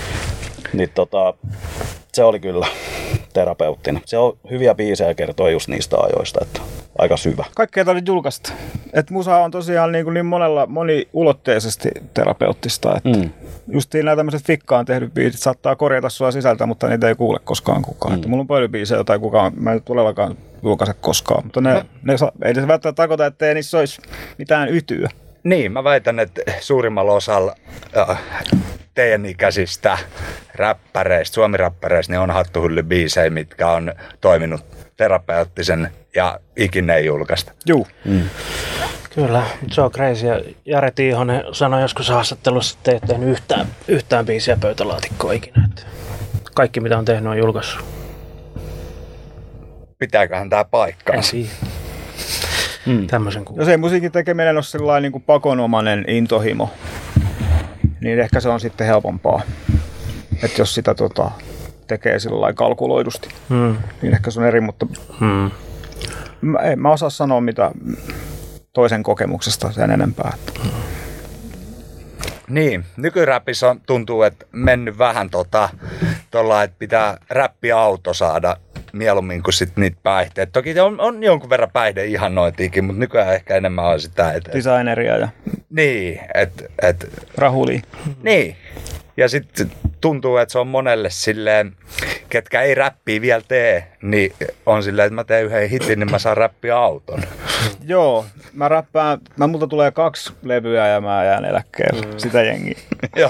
se oli kyllä terapeuttinen. Se on hyviä biisejä ja kertoo just niistä ajoista, että aika syvä. Kaikkea tarvitse julkaista. Et musa on tosiaan niin moniulotteisesti terapeuttista. Just nämä tämmöiset fikkaan tehdyt biisit saattaa korjata sua sisältä, mutta niitä ei kuule koskaan kukaan. Että mulla on paljon biisejä, jota mä en todellakaan julkaise koskaan. Mutta ei se välttämättä tarkoita, että ei niissä olisi mitään ytyä. Niin, mä väitän, että suurimmalla osalla teidän ikäisistä räppäreistä, suomiräppäreistä, niin on hattuhyllybiisejä, mitkä on toiminut terapeuttisen ja ikinä ei julkaista. Juu. Kyllä, se on crazy. Jare Tiihonen sanoi joskus haastattelussa, että ei ole tehnyt yhtään biisiä pöytälaatikkoa ikinä. Että kaikki mitä on tehnyt on julkaissut. Pitääköhän tää paikkaansa? Tämmöisen kuuluu. Jos ei musiikin tekeminen ole sellainen niin kuin pakonomainen intohimo, niin ehkä se on sitten helpompaa. Että jos sitä tekee sillä lailla kalkuloidusti, niin ehkä se on eri, mutta mä osaa sanoa mitä toisen kokemuksesta sen enempää. Niin, nykyräpissä tuntuu, että mennyt vähän tuolla, että pitää räppiauto saada mieluummin kuin sit niitä päihteitä. Toki on jonkun verran päihdeihanointiikin, mutta nykyään ehkä enemmän on sitä, että designeria ja niin, että rahuli. Niin. Ja sitten tuntuu, että se on monelle silleen, ketkä ei räppiä vielä tee, niin on silleen, että mä teen yhden hitin, niin mä saan räppiauton. Joo, mä räppään, multa tulee 2 levyä ja mä jään eläkkeelle, sitä jengiä. Joo,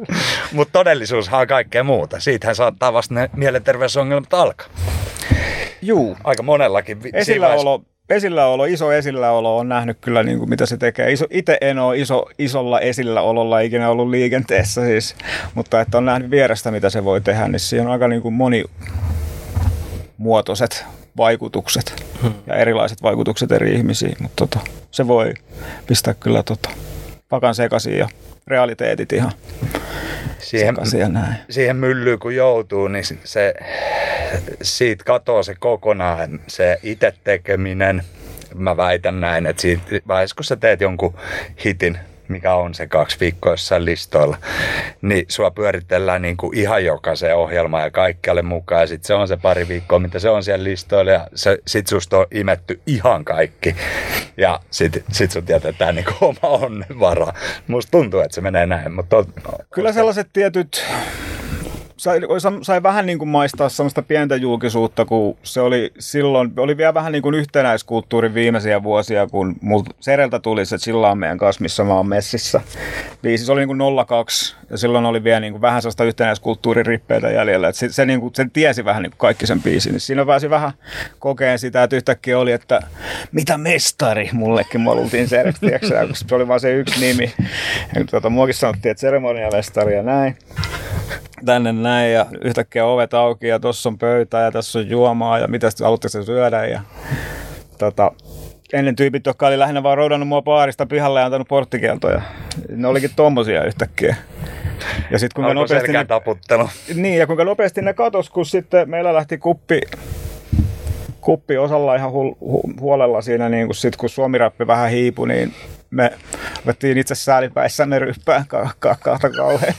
mutta todellisuushan on kaikkea muuta. Siitähän saattaa vasta ne mielenterveysongelmat alkaa. Juu. Aika monellakin. Esilläolo, iso esilläolo on nähnyt kyllä, niin kuin mitä se tekee. Itse en ole isolla esilläololla ikinä ollut liikenteessä siis, mutta että on nähnyt vierestä, mitä se voi tehdä, niin siinä on aika niin kuin monimuotoiset vaikutukset ja erilaiset vaikutukset eri ihmisiin, mutta se voi pistää kyllä pakan sekaisin ja realiteetit ihan sekaisin ja näin. Siihen myllyyn kun joutuu, niin siitä katoo se kokonaan se itse tekeminen. Mä väitän näin, että siinä vaiheessa kun sä teet jonkun hitin, mikä on se 2 viikkoa jossain listoilla, niin sua pyöritellään niin kuin ihan jokaiseen ohjelmaan ja kaikkialle mukaan. Ja sit se on se pari viikkoa, mitä se on siellä listoilla ja sit susta on imetty ihan kaikki. Ja sit sun jätetään niin kuin oma onnenvara. Musta tuntuu, että se menee näin. Mutta kyllä sellaiset tietyt... Sai vähän niin kuin maistaa sellaista pientä julkisuutta, kun se oli silloin, oli vielä vähän niin kuin yhtenäiskulttuurin viimeisiä vuosia, kun Sereltä tuli se Chillaan meidän kanssa, missä mä oon messissä. Biisi, se oli niin kuin 02 ja silloin oli vielä niin kuin vähän sellaista yhtenäiskulttuurin rippeitä jäljellä. Että se, niin kuin, se tiesi vähän niin kuin kaikki sen biisin. Niin siinä pääsi vähän kokeen sitä, että yhtäkkiä oli, että mitä mestari mullekin molultiin Sereksi, kun se oli vaan se yksi nimi. Ja muakin sanottiin, että seremoniamestari ja näin. Tänne näin ja yhtäkkiä ovet auki ja tossa on pöytä ja tässä on juomaa ja mitä haluatteko syödä ja ennen tyypit, jotka oli lähinnä vaan roudannut mua baarista pihalle ja antanut porttikieltoja. Ne olikin tommosia yhtäkkiä. Ja sit kuinka nopeasti niin, ja kuinka nopeasti ne katos, kun sitten meillä lähti kuppi osalla ihan huolella siinä, niin kun suomirappi vähän hiipui, niin me otettiin itse säälipäissämme ryppään kahta kauhean.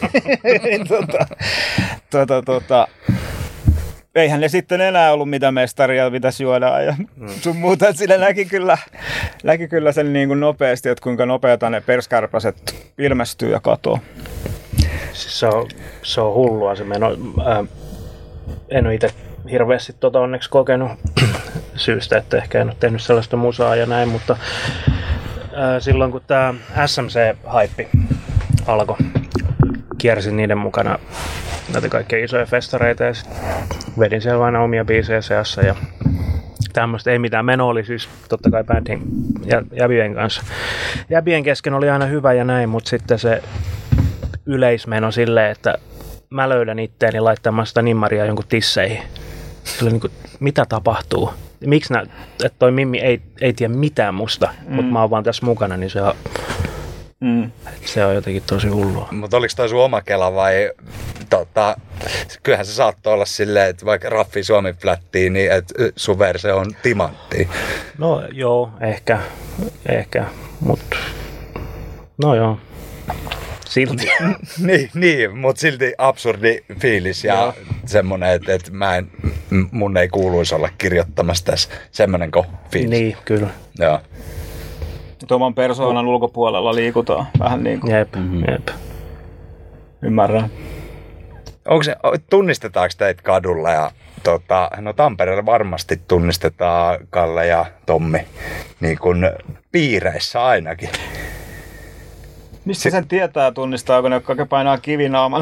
Eihän ne sitten enää ollut mitä mestaria, mitä syödään ja sun muuta. Sillä näki kyllä sen niin kuin nopeasti, että kuinka nopeata ne perskärpäset ilmestyy ja katoo. Siis se on hullua se meno. En ole itse hirveästi onneksi kokenut syystä, että ehkä en ole tehnyt sellaista musaa ja näin, mutta silloin kun tämä SMC-haippi alkoi, kiersin niiden mukana näitä kaikkia isoja festareita ja vedin siellä aina omia biisejä seassa ja tämmöistä ei mitään. Meno oli siis totta kai bändin ja jäbien kanssa. Jäbien kesken oli aina hyvä ja näin, mutta sitten se yleismeno silleen, että mä löydän itteeni laittamasta nimmaria jonkun tisseihin. Sillä niin kuin, mitä tapahtuu? Miksi että toi Mimmi ei tiedä mitään musta, mutta mä oon vaan tässä mukana, niin se on jotenkin tosi hullua. Mutta oliko toi sun oma kela vai kyllähän se saattoi olla silleen, että vaikka Raffi Suomi flättiin, niin että sun versio on timantti. No joo, ehkä, mutta no joo. Silti. niin, mutta silti absurdi fiilis ja semmoinen, että mun ei kuuluisi olla kirjoittamassa tässä semmoinen fiilis. Niin, kyllä. Joo. Oman persoonan ulkopuolella liikutaan vähän niin kuin. Jep. Ymmärrän. Tunnistetaanko teitä kadulla ja no Tampereella varmasti tunnistetaan Kalle ja Tommi niin kuin piireissä ainakin. Mistä sen tietää, tunnistaako ne, jotka painaa kivinaaman?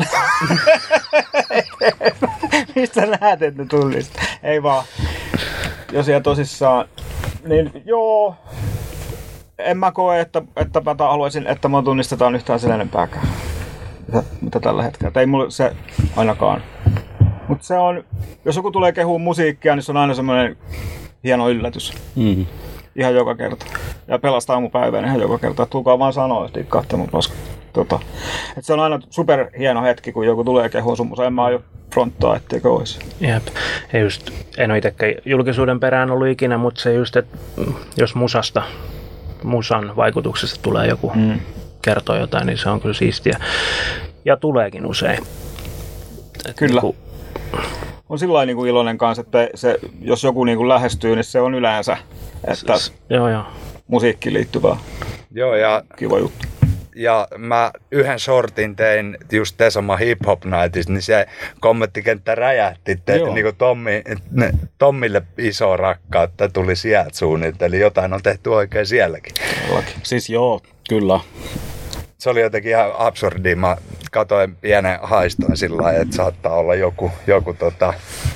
Mistä näet, että ne tunnistaa? Ei vaan. Jos ihan tosissaan, niin joo. En mä koe, että mä haluaisin, että mä tunnistetaan yhtään sen enempääkään. Mitä tällä hetkellä. Ei mulle se ainakaan. Mutta se on, jos joku tulee kehuun musiikkia, niin se on aina semmoinen hieno yllätys. Mm-hmm. Ihan joka kerta. Ja pelastaa aamupäivän ihan joka kerta. Tulkaa vaan sanoa, että dikkaatte mun se on aina super hieno hetki, kun joku tulee kehuun sun musa. En mä aio fronttaa, etteikö olisi. Jep. Ja just, en ole itsekään julkisuuden perään ollut ikinä, mutta se just, että jos musan vaikutuksesta tulee joku kertoo jotain, niin se on kyllä siistiä. Ja tuleekin usein. Kyllä. On sillain niin kuin iloinen kanssa, että se, jos joku niin kuin lähestyy, niin se on yleensä, että joo. musiikkiin liittyvää. Joo, ja kiva juttu. Ja mä yhden shortin tein just Tesoma Hip Hop Nightista, niin se kommenttikenttä räjähti, niin kuin Tommille iso rakkautta tuli sieltä suunnilta, eli jotain on tehty oikein sielläkin. Siis joo, kyllä. Se oli jotenkin ihan absurdia. Mä katsoin pienen haiston sillä lailla, että saattaa olla joku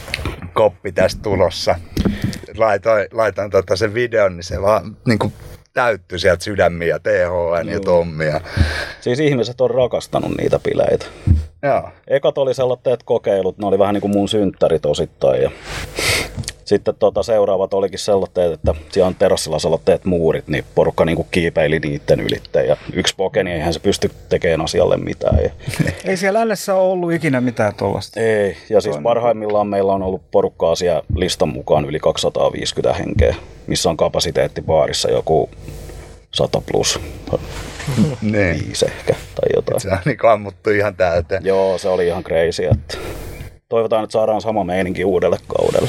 koppi tästä tulossa. Laitan sen videon, niin se vaan niinku täyttyi sieltä sydämiä, THN ja Tommia. Siis ihmiset on rakastanut niitä bileitä. Joo. Ekat oli sellaiset kokeilut, ne oli vähän niin kuin mun synttärit osittain. Ja sitten seuraavat olikin sellaiset, että siellä on terassilla sellaiset muurit, niin porukka niin kuin kiipeili niiden ylitteen. Ja yksi poke, niin eihän se pysty tekemään asialle mitään. Ja ei siellä lännessä ole ollut ikinä mitään tuollaista. Ei, ja siis parhaimmillaan meillä on ollut porukkaa siellä listan mukaan yli 250 henkeä, missä on kapasiteetti baarissa joku 100 plus. 5 ehkä tai jotain. Se on niin ammuttu ihan täyteen. Joo, se oli ihan crazy. Että toivotaan, että saadaan sama meininki uudelle kaudelle.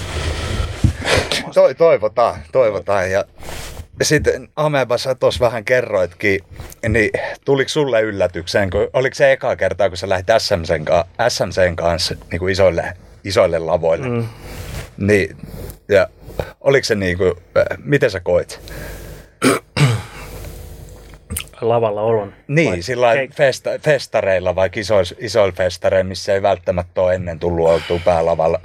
Toivotaan. Ja sitten Ameba, sä tuossa vähän kerroitkin, niin tuliko sulle yllätykseen, oliko se eka kertaa, kun sä lähdit SMCn kanssa niin kuin isoille lavoille? Niin, ja oliko se niin kuin, miten sä koit? Lavalla olon. Niin, sillä festareilla, vaikka isoilla festareilla, missä ei välttämättä ole ennen tullut oltua päälavalla.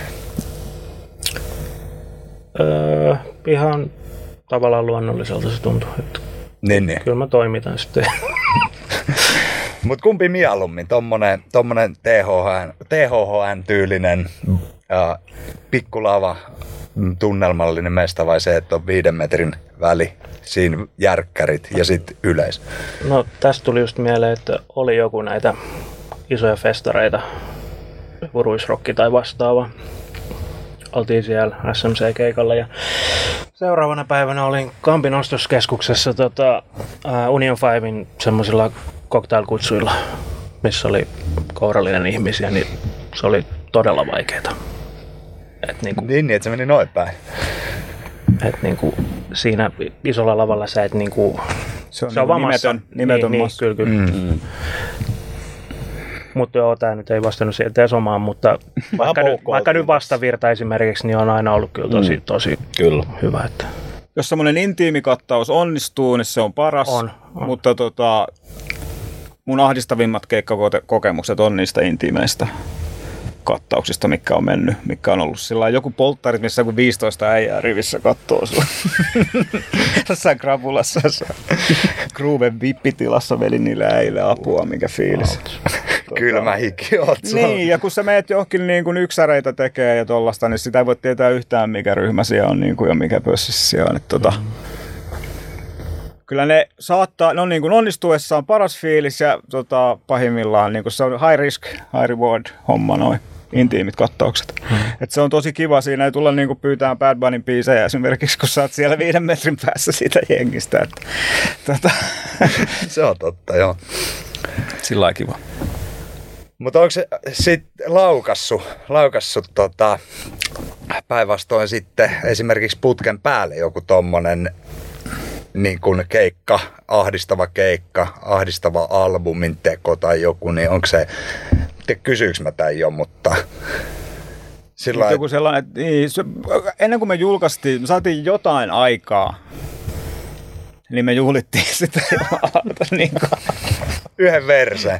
Ihan tavallaan luonnolliselta se tuntui. Niin. Kyllä mä toimitan sitten. Mut kumpi mieluummin, tommonen THN-tyylinen pikkulava, tunnelmallinen mesta vai se, että on 5 metrin väli, siinä järkkärit ja sitten yleisö? No tästä tuli just mieleen, että oli joku näitä isoja festareita, Ruisrokki tai vastaava. Oltiin siellä SMC-keikalla ja seuraavana päivänä olin Kampin ostoskeskuksessa Union 5:in semmoisilla cocktailkutsuilla, missä oli kourallinen ihmisiä, niin se oli todella vaikeeta. Niin, että se meni noin päin. Siinä isolla lavalla sä et se on vamassa. Nimetön massa. Niin, kyllä. Mutta joo, tää nyt ei vastannut sieltä edes omaan, mutta vaikka nyt vastavirta esimerkiksi, niin on aina ollut kyllä tosi hyvä. Että. Jos semmoinen intiimikattaus onnistuu, niin se on paras, on. Mutta mun ahdistavimmat keikkakokemukset on niistä intiimeistä kattauksista, mitkä on mennyt, mitkä on ollut sillä joku polttarit, missä kun 15 äijää rivissä kattoo sua. Jossain krapulassa, Grooven vippitilassa veli niille äijille apua, mikä fiilis. Kylmä hiki oot sulla. Niin, ja kun sä meet johonkin niin kuin yksäreitä tekee ja tollasta, niin sitä ei voi tietää yhtään, mikä ryhmä siellä on niin kuin, ja mikä pössissä siellä on. Kyllä ne saattaa, no niin kuin onnistuessaan paras fiilis ja pahimmillaan niin kuin se on high risk, high reward homma noin intiimit kattaukset. Et se on tosi kiva, siinä ei tulla niin kuin pyytään Bad Bunnyn biisejä esimerkiksi, kun sä oot siellä 5 metrin päässä siitä jengistä. Se on totta, joo. Sillä lailla kiva. Mutta onko se sitten laukassut päinvastoin sitten esimerkiksi putken päälle joku tommonen niin kuin keikka, ahdistava albumin teko tai joku, niin onko se, kysyykö mä tämän jo, mutta sillä joku sellainen, niin, ennen kuin me julkaistiin, me saatiin jotain aikaa, niin me juhlittiin sitä niin yhden verseen.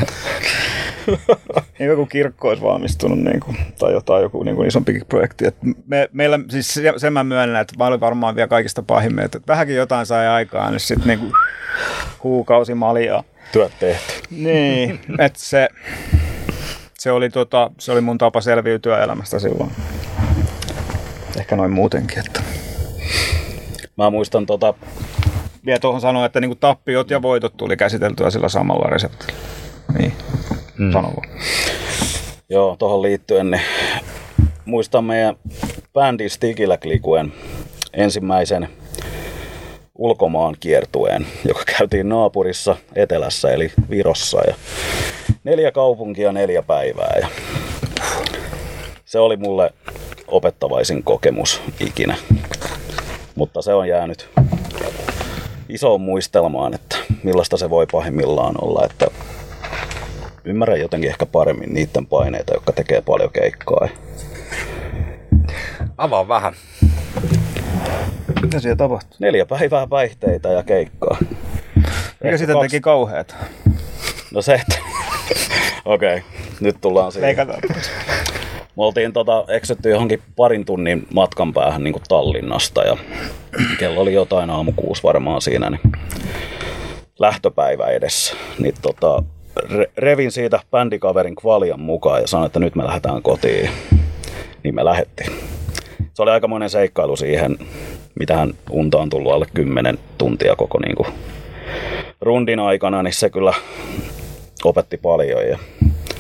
Niin joku kirkko olisi valmistunut niin kuin, tai joku niin kuin isompikin projekti. Meillä siis sen mä myönnän, että mä olin varmaan vielä kaikista pahimmin, että vähänkin jotain sai aikaan, niin sitten niin kuukausi maljaa. Työt tehty. Niin, että se oli mun tapa selviytyä elämästä silloin. Ehkä noin muutenkin. Että. Mä muistan vielä tuohon sanoa, että niin kuin tappiot ja voitot tuli käsiteltyä sillä samalla reseptillä. Niin. Joo, tuohon liittyen niin muistan meidän bändi Stigilä-klikuen ensimmäisen ulkomaan kiertueen, joka käytiin naapurissa etelässä eli Virossa. Ja 4 kaupunkia 4 päivää. Ja se oli mulle opettavaisin kokemus ikinä. Mutta se on jäänyt isoon muistelmaan, että millaista se voi pahimmillaan olla, että ymmärrän jotenkin ehkä paremmin niiden paineita, jotka tekee paljon keikkaa. Avaa vähän. Mitä siellä tapahtuu? 4 päivää päihteitä ja keikkaa. Mikä sitä teki kauheat? No se, että okei, nyt tullaan siihen. Leikataan pois. oltiin eksytty johonkin parin tunnin matkan päähän niin kuin Tallinnasta ja kello oli jotain aamu 6 varmaan siinä, niin lähtöpäivä edessä. Niin revin siitä bändikaverin Kvalian mukaan ja sanoin, että nyt me lähdetään kotiin. Niin me lähdettiin. Se oli aikamoinen seikkailu siihen, mitähän unta on tullut alle 10 tuntia koko niin kuin rundin aikana, niin se kyllä opetti paljon ja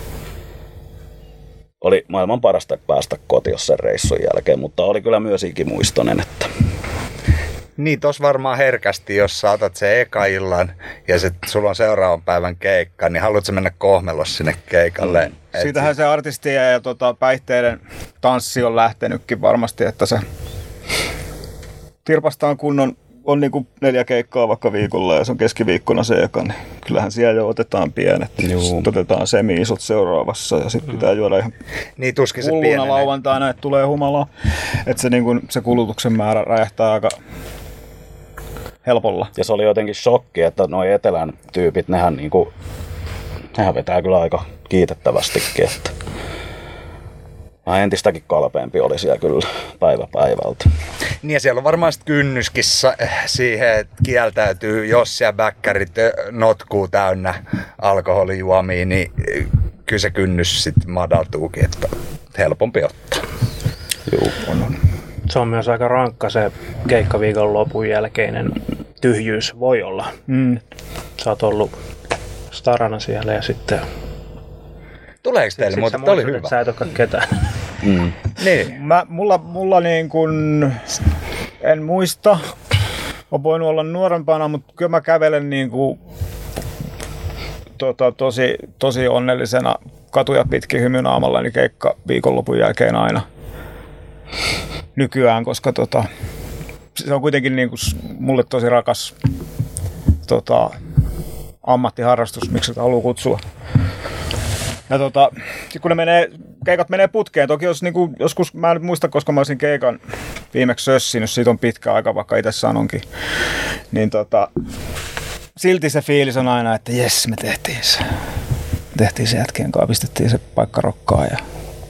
oli maailman parasta päästä kotiin sen reissun jälkeen, mutta oli kyllä myös ikimuistoinen, että niin, tos varmaan herkästi, jos saatat sen eka illan ja sulla on seuraavan päivän keikka, niin haluatko mennä kohmelos sinne keikalle? Siitähän se artistien ja päihteiden tanssi on lähtenytkin varmasti, että se tirpastaan kunnon on niinku 4 keikkaa vaikka viikolla ja se on keskiviikkona se eka, niin kyllähän siellä jo otetaan pienet. Sitten otetaan semi-isot seuraavassa ja sitten pitää juoda ihan niin, tuskin se hulluna lauantaina, että tulee humalaa. Että se, niinku, se kulutuksen määrä räjähtää aika helpolla. Ja se oli jotenkin shokki, että noi etelän tyypit, nehän vetää kyllä aika kiitettävästikin, että entistäkin kalpeampi oli siellä kyllä päivä päivältä. Niin ja siellä on varmaan kynnyskin siihen, että kieltäytyy, jos siellä bäkkärit notkuu täynnä alkoholijuomia, niin kyllä se kynnys sitten madaltuukin, että helpompi ottaa. Joo, on. Se on myös aika rankka se keikkaviikon lopun jälkeinen tyhjyys voi olla. Sä oot ollut starana siellä ja sitten tuleeko teille, mutta oli hyvä. Sä et olekaan ketään. Niin. Mulla niin kuin, en muista, on voinut olla nuorempana, mutta kyllä mä kävelen niin kuin, tosi onnellisena katuja pitkin hymynaamallani keikka viikonlopun jälkeen aina nykyään, koska se on kuitenkin niin kuin mulle tosi rakas ammattiharrastus, miksi sitä haluaa kutsua. Ja kun keikat menee putkeen, toki jos niinku, joskus, mä en nyt muista, koska mä olisin keikan viimeksi sössinyt, siitä on pitkä aika, vaikka itse sanonkin, niin silti se fiilis on aina, että jes, me tehtiin se jätkien kanssa, pistettiin se paikka rokkaa ja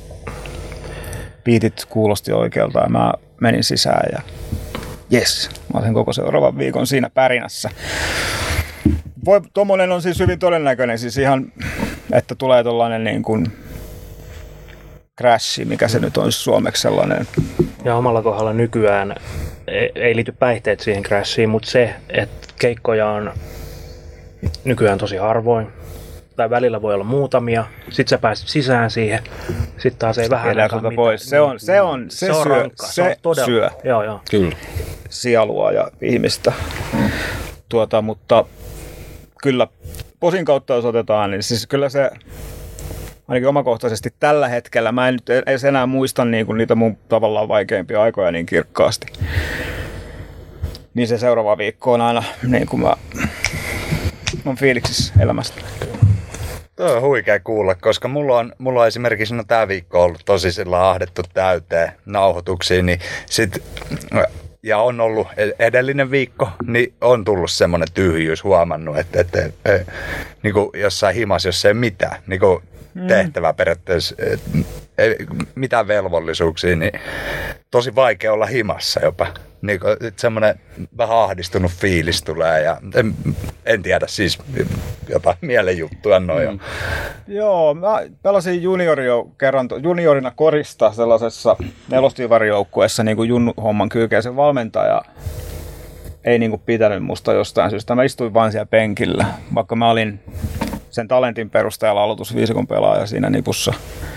biitit kuulosti oikealta ja mä menin sisään ja jes, mä olin koko seuraavan viikon siinä pärinässä. Tuommoinen on siis hyvin todennäköinen, siis ihan, että tulee tollainen niin kuin crashi, mikä se nyt on suomeksi sellainen. Ja omalla kohdalla nykyään ei liity päihteet siihen crashiin, mutta se, että keikkoja on nykyään tosi harvoin. Tai välillä voi olla muutamia, sit sä pääset sisään siihen, sit taas ei vähän aikaa pois. Se syö. Joo. Kyllä. Sielua ja ihmistä. Mutta kyllä posin kautta jos otetaan, niin siis kyllä se ainakin omakohtaisesti tällä hetkellä, mä en nyt edes enää muista niinku niitä mun tavallaan vaikeimpia aikoja niin kirkkaasti. Niin se seuraava viikko on aina niin kuin mä on fiiliksissä elämästä. Tuo on huikea kuulla, koska mulla on esimerkiksi tää viikko ollut tosi sillä ahdettu täyteen nauhoituksiin, niin ja on ollut edellinen viikko, niin on tullut semmoinen tyhjyys huomannut, että niin kuin jossain himas, jos ei mitään niin kuin tehtävää periaatteessa, ei mitään velvollisuuksia, niin tosi vaikea olla himassa jopa. Niin kuin semmoinen vähän ahdistunut fiilis tulee ja en tiedä siis jotain mielenjuttuja noin. Joo, mä pelasin juniorina korista sellaisessa nelostiivarijoukkueessa niin kuin Junnu-homman kyykeä. Se valmentaja ei niin kuin pitänyt musta jostain syystä. Mä istuin vaan siellä penkillä, vaikka mä olin sen talentin perusteella aloitusviisikon pelaaja siinä nipussa.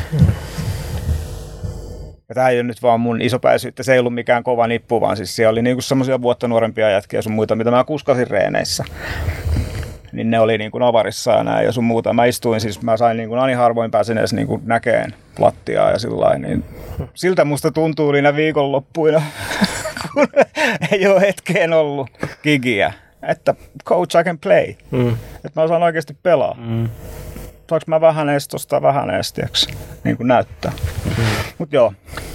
Ja tää ei ole nyt vaan mun isopäisyyttä, se ei ollut mikään kova nippu, vaan siis siellä oli niinku semmosia vuotta nuorempia jätkiä sun muita, mitä mä kuskasin reeneissä. Niin ne oli niinku avarissa ja näin ja sun muuta. Mä istuin, siis mä sain niinku aina harvoin pääsin edes niinku näkeen lattiaa ja sillain, niin siltä musta tuntuu niinä viikonloppuina, kun ei ole hetkeen ollut gigiä. Että coach I can play. Että mä osaan oikeasti pelaa. Saanko mä vähän edes tosta vähän edes, niin kuin näyttää. Mut joo.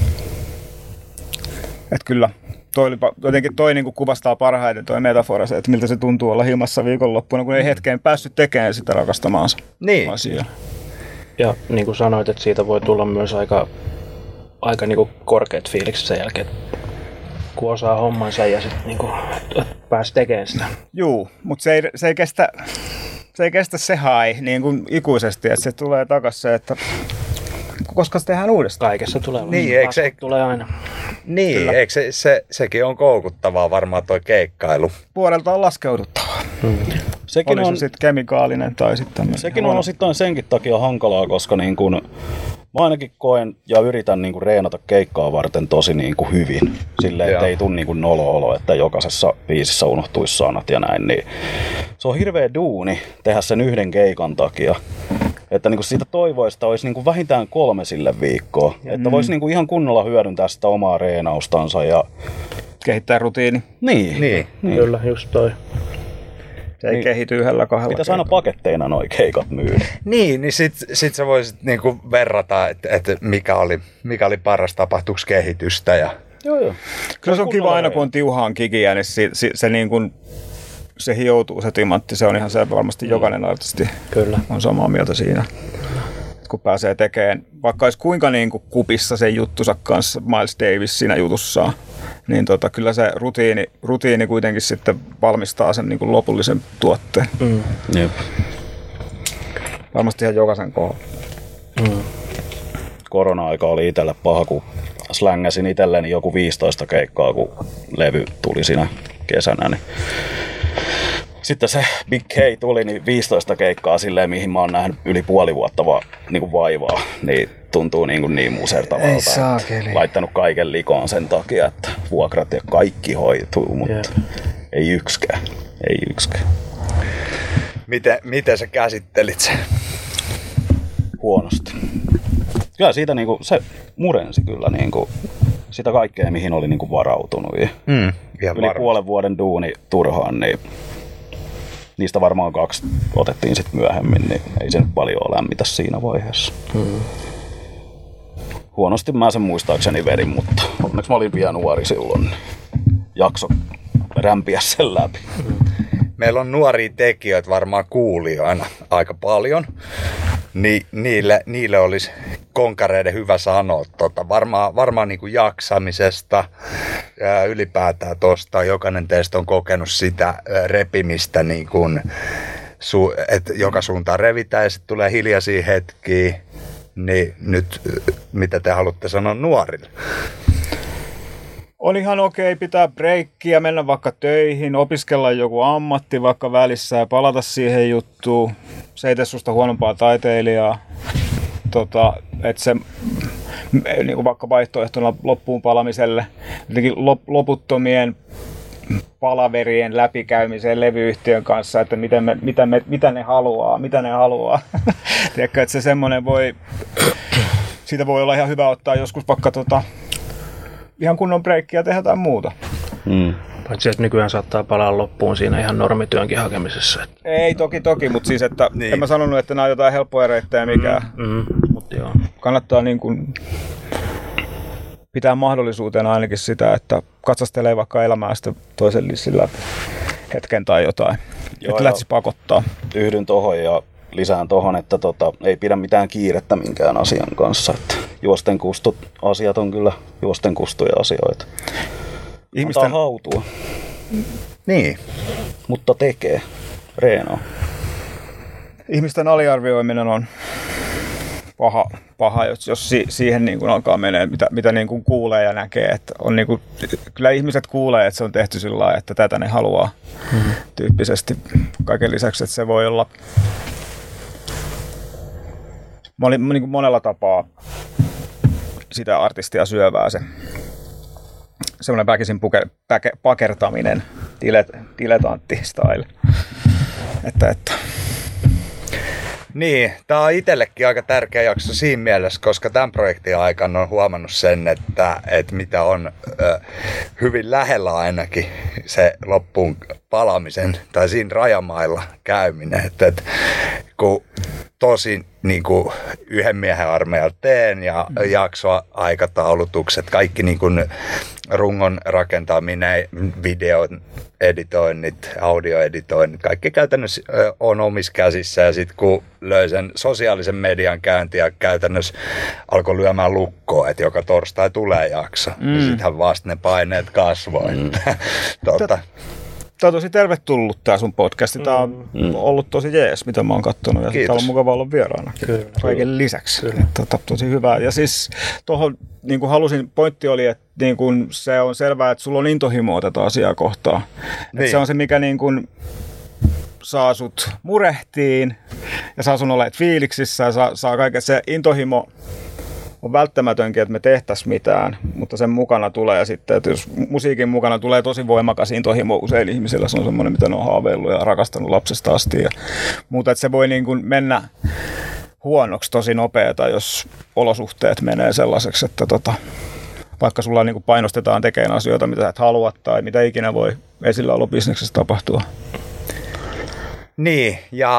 Et kyllä, jotenkin toi niin kuin kuvastaa parhaiten toi metafora se, että miltä se tuntuu olla himassa viikonloppuna, kun ei hetkeen päässyt tekemään sitä rakastamaansa asiaa. Ja niin kuin sanoit, että siitä voi tulla myös aika aika niinku korkeat fiilikset sen jälkeen, kun osaa hommansa ja sitten niinku pääsi tekemään sitä. Juu, mutta se ei kestä se hai niin kuin ikuisesti, että se tulee takaisin se, että koska se tehdään uudestaan. Kaikessa tulee. Niin, eikö se tulee aina. Niin, kyllä. Eikö sekin on koukuttavaa varmaan toi keikkailu. Puolelta on laskeuduttavaa. Sekin oli on se sitten kemikaalinen tai sitten sekin on osittain senkin takia hankalaa, koska niin kun, mä ainakin koen ja yritän niin kun reenata keikkaa varten tosi niin kun hyvin. Silleen, että ei tule niin kun nolo-olo, että jokaisessa biisissä unohtuisi sanat ja näin. Niin se on hirveä duuni tehdä sen yhden keikan takia. Että niin siitä toivoista olisi niin vähintään 3 sille viikkoa. Että voisi niin ihan kunnolla hyödyntää sitä omaa reenaustansa ja kehittää rutiini. Niin. Kyllä, just toi. Se ei kehity 1-2. Pitäisi aina paketteina noi keikat myydä. Niin sit sä voisit niinku verrata, että mikä oli paras, tapahtuuko kehitystä. Ja Joo. Kyllä se on kiva aina, kun on tiuhaan kikiä, niin se niin kuin se hioutuu se timantti, se on ihan se varmasti jokainen artisti on samaa mieltä siinä. Kun pääsee tekemään, vaikka olisi kuinka niin kuin kupissa sen juttusa kanssa Miles Davis siinä jutussaan, niin kyllä se rutiini kuitenkin sitten valmistaa sen niin kuin lopullisen tuotteen. Jep. Varmasti ihan jokaisen kohdalla. Korona-aika oli itselle paha, kun slängäsin itselleni joku 15 keikkaa, kun levy tuli siinä kesänä. Niin sitten se Big K tuli, niin 15 keikkaa silleen, mihin mä oon nähnyt yli puoli vuotta niin vaivaa, niin tuntuu niin musertavalta. Laittanut kaiken likoon sen takia, että vuokrat ja kaikki hoituu, mutta ei yksikään. Miten sä käsittelit sen? Huonosti. Kyllä siitä se murensi kyllä sitä kaikkea, mihin oli varautunut. Yli puolen vuoden duuni turhaan, niin niistä varmaan 2 otettiin sitten myöhemmin, niin ei se nyt paljon lämmitä siinä vaiheessa. Huonosti mä sen muistaakseni vedin, mutta onneksi mä olin vielä nuori silloin, niin jakso rämpiä sen läpi. Meillä on nuoria tekijöitä varmaan kuulijoina aika paljon. Niille olisi konkareiden hyvä sanoa. Varmaan niin kuin jaksamisesta ja ylipäätään tuosta. Jokainen teistä on kokenut sitä repimistä, niin kuin, että joka suuntaan revitään ja sitten tulee hiljaisia hetkiä. Niin nyt mitä te haluatte sanoa nuorille? On ihan okei pitää breikkiä, mennä vaikka töihin, opiskella joku ammatti vaikka välissä ja palata siihen juttuun. Se ei tee susta huonompaa taiteilijaa. Että se niin vaikka vaihtoehtona loppuun palamiselle, jotenkin loputtomien palaverien läpikäymiseen levyyhtiön kanssa, että mitä ne haluaa. Tiedätkö, että se semmoinen siitä voi olla ihan hyvä ottaa joskus vaikka ihan kunnon breikkiä tehdä jotain muuta. Paitsi että nykyään saattaa palaa loppuun siinä ihan normityönkin hakemisessa. Ei toki, mutta siis että en mä sanonut, että nämä on jotain helppoja reittejä mikään. Mutta joo. Kannattaa niin kuin pitää mahdollisuutena ainakin sitä, että katsastelee vaikka elämää sitten toisen lissin läpi hetken tai jotain. Että lähtisi pakottaa. Yhdyn tohon ja lisään tohon, että ei pidä mitään kiirettä minkään asian kanssa. Että juosten kustut asiat on kyllä juosten kustuja asioita. Ihmisten hautua. Niin. Mutta tekee. Reenaa. Ihmisten aliarvioiminen on paha jos siihen niin kuin alkaa menee, mitä niin kuin kuulee ja näkee. Että on niin kuin, kyllä ihmiset kuulee, että se on tehty sillä lailla, että tätä ne haluaa tyyppisesti. Kaiken lisäksi, että se voi olla niin kuin monella tapaa sitä artistia syövää se semmoinen väkisin pakertaminen, dilettantti-style. Että. Niin, tää on itsellekin aika tärkeä jakso siinä mielessä, koska tämän projektin aikana on huomannut sen, että mitä on hyvin lähellä ainakin se loppuun palamisen tai siinä rajamailla käyminen. Että kun tosi niin kuin yhden miehen armeijalla teen ja jaksoaikataulutukset, kaikki niin kuin rungon rakentaminen, videon editoinnit, audioeditoinnit, kaikki käytännössä on omissa käsissä ja sitten kun löi sen sosiaalisen median käyntiä käytännössä alkoi lyömään lukkoa, että joka torstai tulee jakso, niin sittenhän vasta ne paineet kasvoi. Tämä on tosi tervetullut tämä sun podcasti. Tämä on ollut tosi jees, mitä mä oon katsonut. Ja täällä on mukava olla vieraana kaiken lisäksi. Tosi hyvä. Ja siis tuohon niin kuin halusin, pointti oli, että niin kuin se on selvää, että sulla on intohimoa tätä asiaa kohtaan. Niin. Se on se, mikä niin kuin saa sut murehtiin ja saa sun olemaan fiiliksissä ja saa kaiken se intohimo. On välttämätönkin, että me tehtäisiin mitään, mutta sen mukana tulee sitten, että jos musiikin mukana tulee tosi voimakas intohimo usein ihmisillä, se on semmoinen, mitä ne on haaveillut ja rakastanut lapsesta asti. Mutta että se voi niin kuin mennä huonoksi tosi nopeata, jos olosuhteet menee sellaiseksi, että vaikka sulla niin kuin painostetaan tekemään asioita, mitä et halua tai mitä ikinä voi esilläolobisneksessä tapahtua. Niin, ja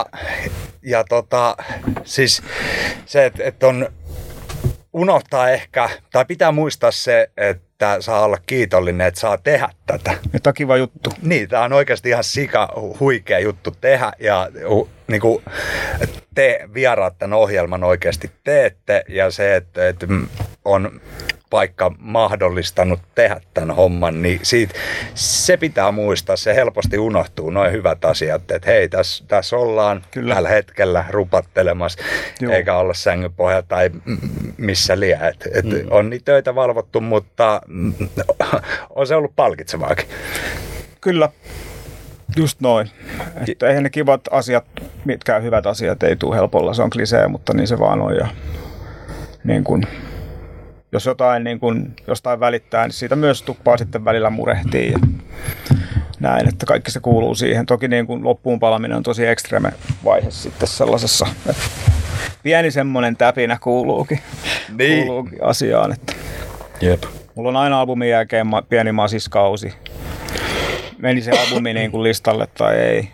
siis se, että on unohtaa ehkä, tai pitää muistaa se, että saa olla kiitollinen, että saa tehdä tätä. Että on kiva juttu. Niin, tämä on oikeasti ihan sika huikea juttu tehdä, ja niin kuin te vieraat tämän ohjelman oikeasti teette, ja se, että on vaikka mahdollistanut tehdä tämän homman, niin se pitää muistaa, se helposti unohtuu, noin hyvät asiat, että hei, tässä ollaan tällä hetkellä rupattelemassa, eikä olla sängyn pohjalla tai missä liian. On niitä töitä valvottu, mutta on se ollut palkitsevaakin. Kyllä, just noin. Että eihän ne kivat asiat, mitkään hyvät asiat ei tule helpolla, se on klisee, mutta niin se vaan on. Ja niin kun jos jotain niin kun jostain välittää, niin siitä myös tuppaa sitten välillä murehtiin ja näin, että kaikki se kuuluu siihen. Toki niin kun loppuun palaminen on tosi ekstreme vaihe sitten sellaisessa, että pieni semmoinen täpinä kuuluukin asiaan. Että Jep. Mulla on aina albumin jälkeen pieni masiskausi. Meni se albumi niin kuin listalle tai ei.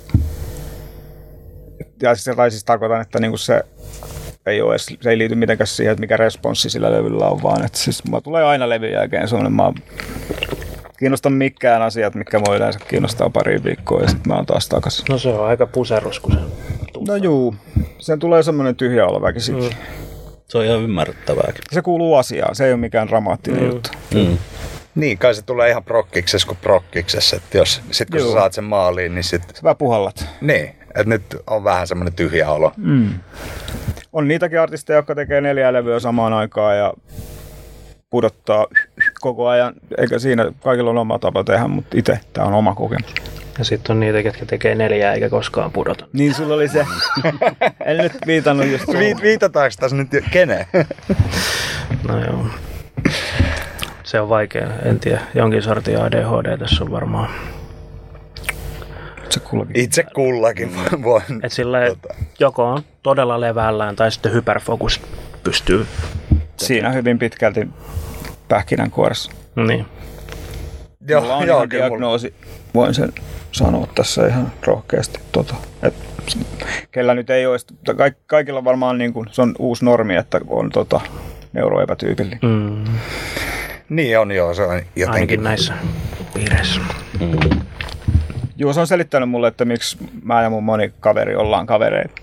Ja siis tarkoitan, että niin kuin se ei liity mitenkään siihen, että mikä responssi sillä levyllä on, vaan että siis mulla tulee aina levyn jälkeen semmoinen, mä kiinnostan mikään asiat, mitkä voi yleensä kiinnostaa pari viikkoa ja sitten mä oon taas takas. No se on aika puserus, kun se tulee. No juu, sen tulee semmoinen tyhjä olo väkisinkin. Se on ihan ymmärrettävääkin. Se kuuluu asiaan, se ei ole mikään dramaattinen juttu. Niin, kai se tulee ihan prokkiksessa kuin prokkiksessa, että jos sit kun sä saat sen maaliin, niin sit sä puhallat. Niin, että nyt on vähän semmoinen tyhjä olo. On niitäkin artisteja, jotka tekee 4 levyä samaan aikaan ja pudottaa koko ajan, eikä siinä kaikilla on oma tapa tehdä, mutta itse tämä on oma kokemus. Ja sitten on niitä, jotka tekee 4 eikä koskaan pudota. Niin, sulla oli se. En nyt viitannut just Viitataanko tässä nyt keneen? No joo. Se on vaikea, en tiedä. Jonkin sortin ADHD tässä on varmaan. Itse kullakin voin. Et silleen, joko on todella levällään tai sitten hyperfokus pystyy. Siinä hyvin pitkälti pähkinänkuoressa. Niin. Mulla on ihan diagnoosi. Voin sen sanoa tässä ihan rohkeasti. Kellä nyt ei ole, kaikilla varmaan niin kuin, se on uusi normi, että on neuroepätyypillinen. Niin on joo, se on jotenkin. Ainakin näissä piireissä. Joo, se on selittänyt mulle, että miksi mä ja mun moni kaveri ollaan kavereita.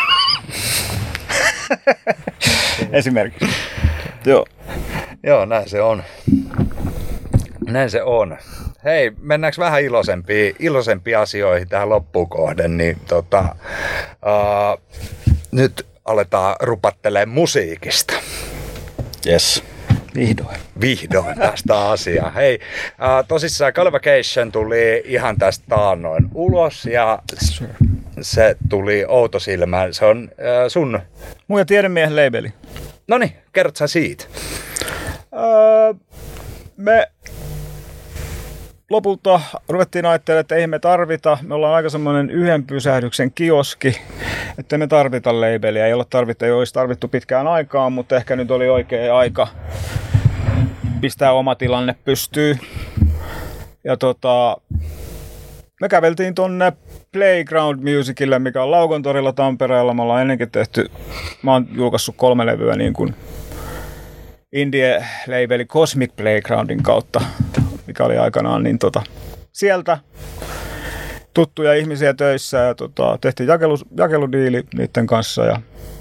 Esimerkiksi. Joo, näin se on. Näin se on. Hei, mennäänkö vähän iloisempiin asioihin tähän loppuun kohden, niin nyt aletaan rupattelemaan musiikista. Yes. Vihdoin tästä asiaa. Hei, tosissaan Calvacation tuli ihan tästä taannoin ulos ja se tuli outo silmään. Se on sun... Mun ja Tiedemiehen labeli. Noniin, kerrot sä siitä? Me lopulta ruvettiin ajattelemaan, että ei me tarvita. Me ollaan aika semmoinen yhden pysähdyksen kioski, että me tarvita labeliä. Ei olisi tarvittu pitkään aikaan, mutta ehkä nyt oli oikea aika pistää oma tilanne pystyyn. Ja me käveltiin tonne Playground Musicille, mikä on Laukontorilla Tampereella. Me ollaan ennenkin mä oon julkaissut 3 levyä niin kuin indie-labeli Cosmic Playgroundin kautta, mikä oli aikanaan niin sieltä tuttuja ihmisiä töissä ja tehtiin jakeludiili niiden kanssa ja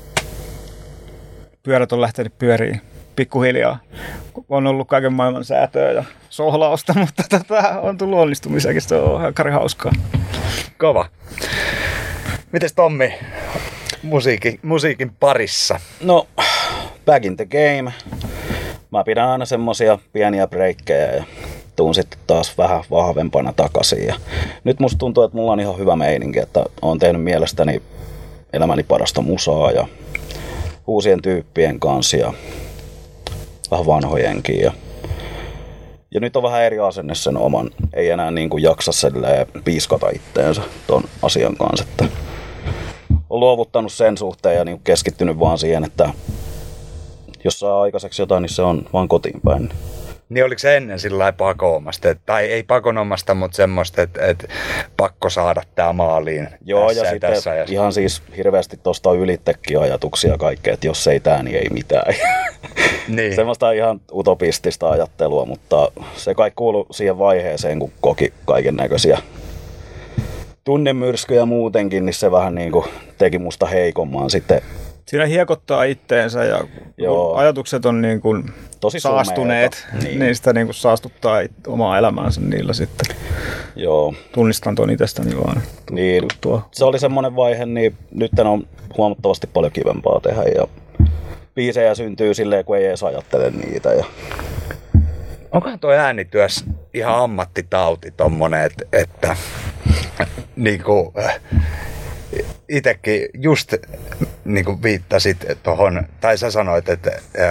pyörät on lähtenyt pyöriin pikkuhiljaa. On ollut kaiken maailman säätöä ja sohlausta, mutta on tullut onnistumisekin. Se on aika hauskaa. Kova. Mites Tommi musiikin parissa? No, back in the game. Mä pidän aina semmosia pieniä breikkejä ja tuun sitten taas vähän vahvempana takaisin. Ja nyt musta tuntuu, että mulla on ihan hyvä meininki, että oon tehnyt mielestäni elämäni parasta musaa ja uusien tyyppien kanssa ja vähän vanhojenkin. Ja nyt on vähän eri asenne sen oman. Ei enää niin kuin jaksa piiskata itteensä ton asian kanssa. Että on luovuttanut sen suhteen ja niin kuin keskittynyt vaan siihen, että jos saa aikaiseksi jotain, niin se on vaan kotiin päin. Niin oliko se ennen sillä lailla pakoomasta, tai ei pakonomasta, mutta semmoista, että pakko saada tää maaliin. Joo, ja sitten ihan siis hirveästi tuosta on ylittekin ajatuksia ja kaikkea, että jos ei tää, niin ei mitään. Niin. Semmoista ihan utopistista ajattelua, mutta se kai kuului siihen vaiheeseen, kun koki kaiken näköisiä tunnemyrskyjä muutenkin, niin se vähän niin kuin teki musta heikomman sitten. Siinä hiekottaa itteensä ja ajatukset on niin kuin tosi saastuneet, niin sitä niin kuin saastuttaa omaa elämäänsä niillä sitten. Joo. Tunnistan ton itsestäni vaan. Niin, se oli semmoinen vaihe, niin nyt on huomattavasti paljon kivempaa tehdä ja biisejä syntyy silleen, kun ei edes ajattele niitä. Ja onkohan tuo äänityössä ihan ammattitauti tommonen, että niinku itekin just niinku viittasit tohon, tai sä sanoit, että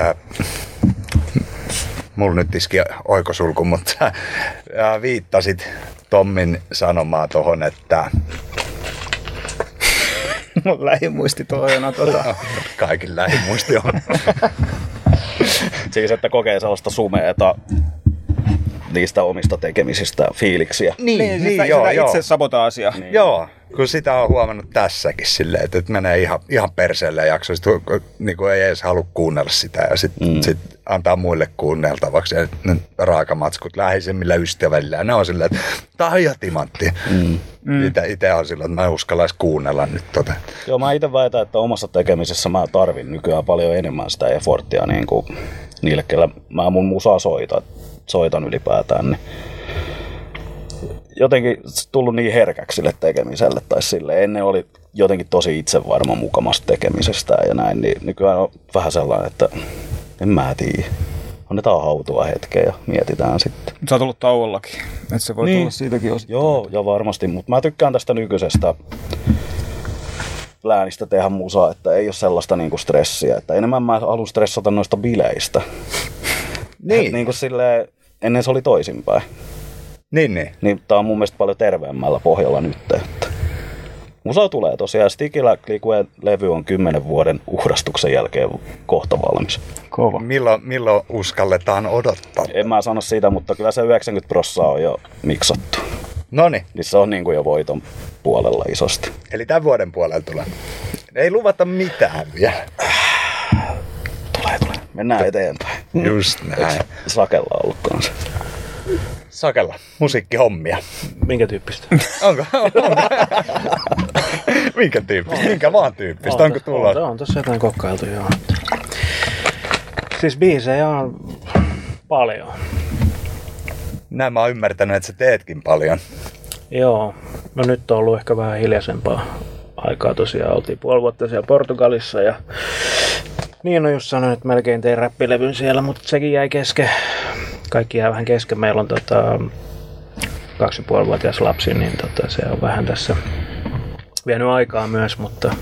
mulla nyt iski oikosulku, mutta viittasit Tommin sanomaan tohon, että mun lähimuisti tohjana Kaikin lähimuisti on. Siis, että kokee sellaista sumeeta niistä omista tekemisistä fiiliksiä. Niin joo. Itse sabotaasia. Niin. Joo, kun sitä on huomannut tässäkin silleen, että menee ihan perseelle jaksoista, niin kuin ei edes halua kuunnella sitä ja sit antaa muille kuunneltavaksi. Ja ne raakamatskut läheisemmillä ystävillä, ne on silleen, että tää on ihan timantti. Itse on silleen, että mä en uskallais kuunnella nyt tota. Joo, mä itse väitän, että omassa tekemisessä mä tarvin nykyään paljon enemmän sitä efforttia niin kuin niille, kellä mä mun musaa soitan ylipäätään, niin jotenkin tullut niin herkäksi sille tekemiselle tai sille. Ennen oli jotenkin tosi itsevarma mukamasta tekemisestä ja näin, niin nykyään on vähän sellainen, että en mä tiedä. Annetaan hautua hetken ja mietitään sitten. Sä oot ollut tauollakin, että se voi tulla siitäkin osittain. Joo, ja varmasti, mutta mä tykkään tästä nykyisestä läänistä tehdä musaa, että ei ole sellaista niinku stressiä, että enemmän mä haluan stressata noista bileistä. Niin kuin silleen, ennen se oli toisinpäin. Niin tää on mun mielestä paljon terveemmällä pohjalla nyt. Että musa tulee tosiaan. Stikillä Klikuen levy on 10 vuoden uhrastuksen jälkeen kohta valmis. Kova. Milloin uskalletaan odottaa? En mä sano siitä, mutta kyllä se 90% on jo miksattu. Noniin. Niin se on niin kuin jo voiton puolella isosti. Eli tämän vuoden puolella tulee. Ei luvata mitään vielä. Tulee. Mennään eteenpäin. Just näin. Sakella ollut kanssa. Sakella. Musiikkihommia. Minkä tyyppistä? Onko? Minkä tyyppistä? Minkä vaan tyyppistä? Onko tullut? On tossa jotain kokkailtu, joo. Siis biisejä on paljon. Näin mä oon ymmärtänyt, että sä teetkin paljon. Joo. No nyt on ollut ehkä vähän hiljaisempaa aikaa tosiaan. Oltiin puoli vuotta siellä Portugalissa ja niin on just sanonut, että melkein tein räppilevyn siellä, mutta sekin jäi kesken. Kaikki jää vähän kesken. Meillä on 2,5-vuotias lapsi, niin se on vähän tässä vienyt aikaa myös, mutta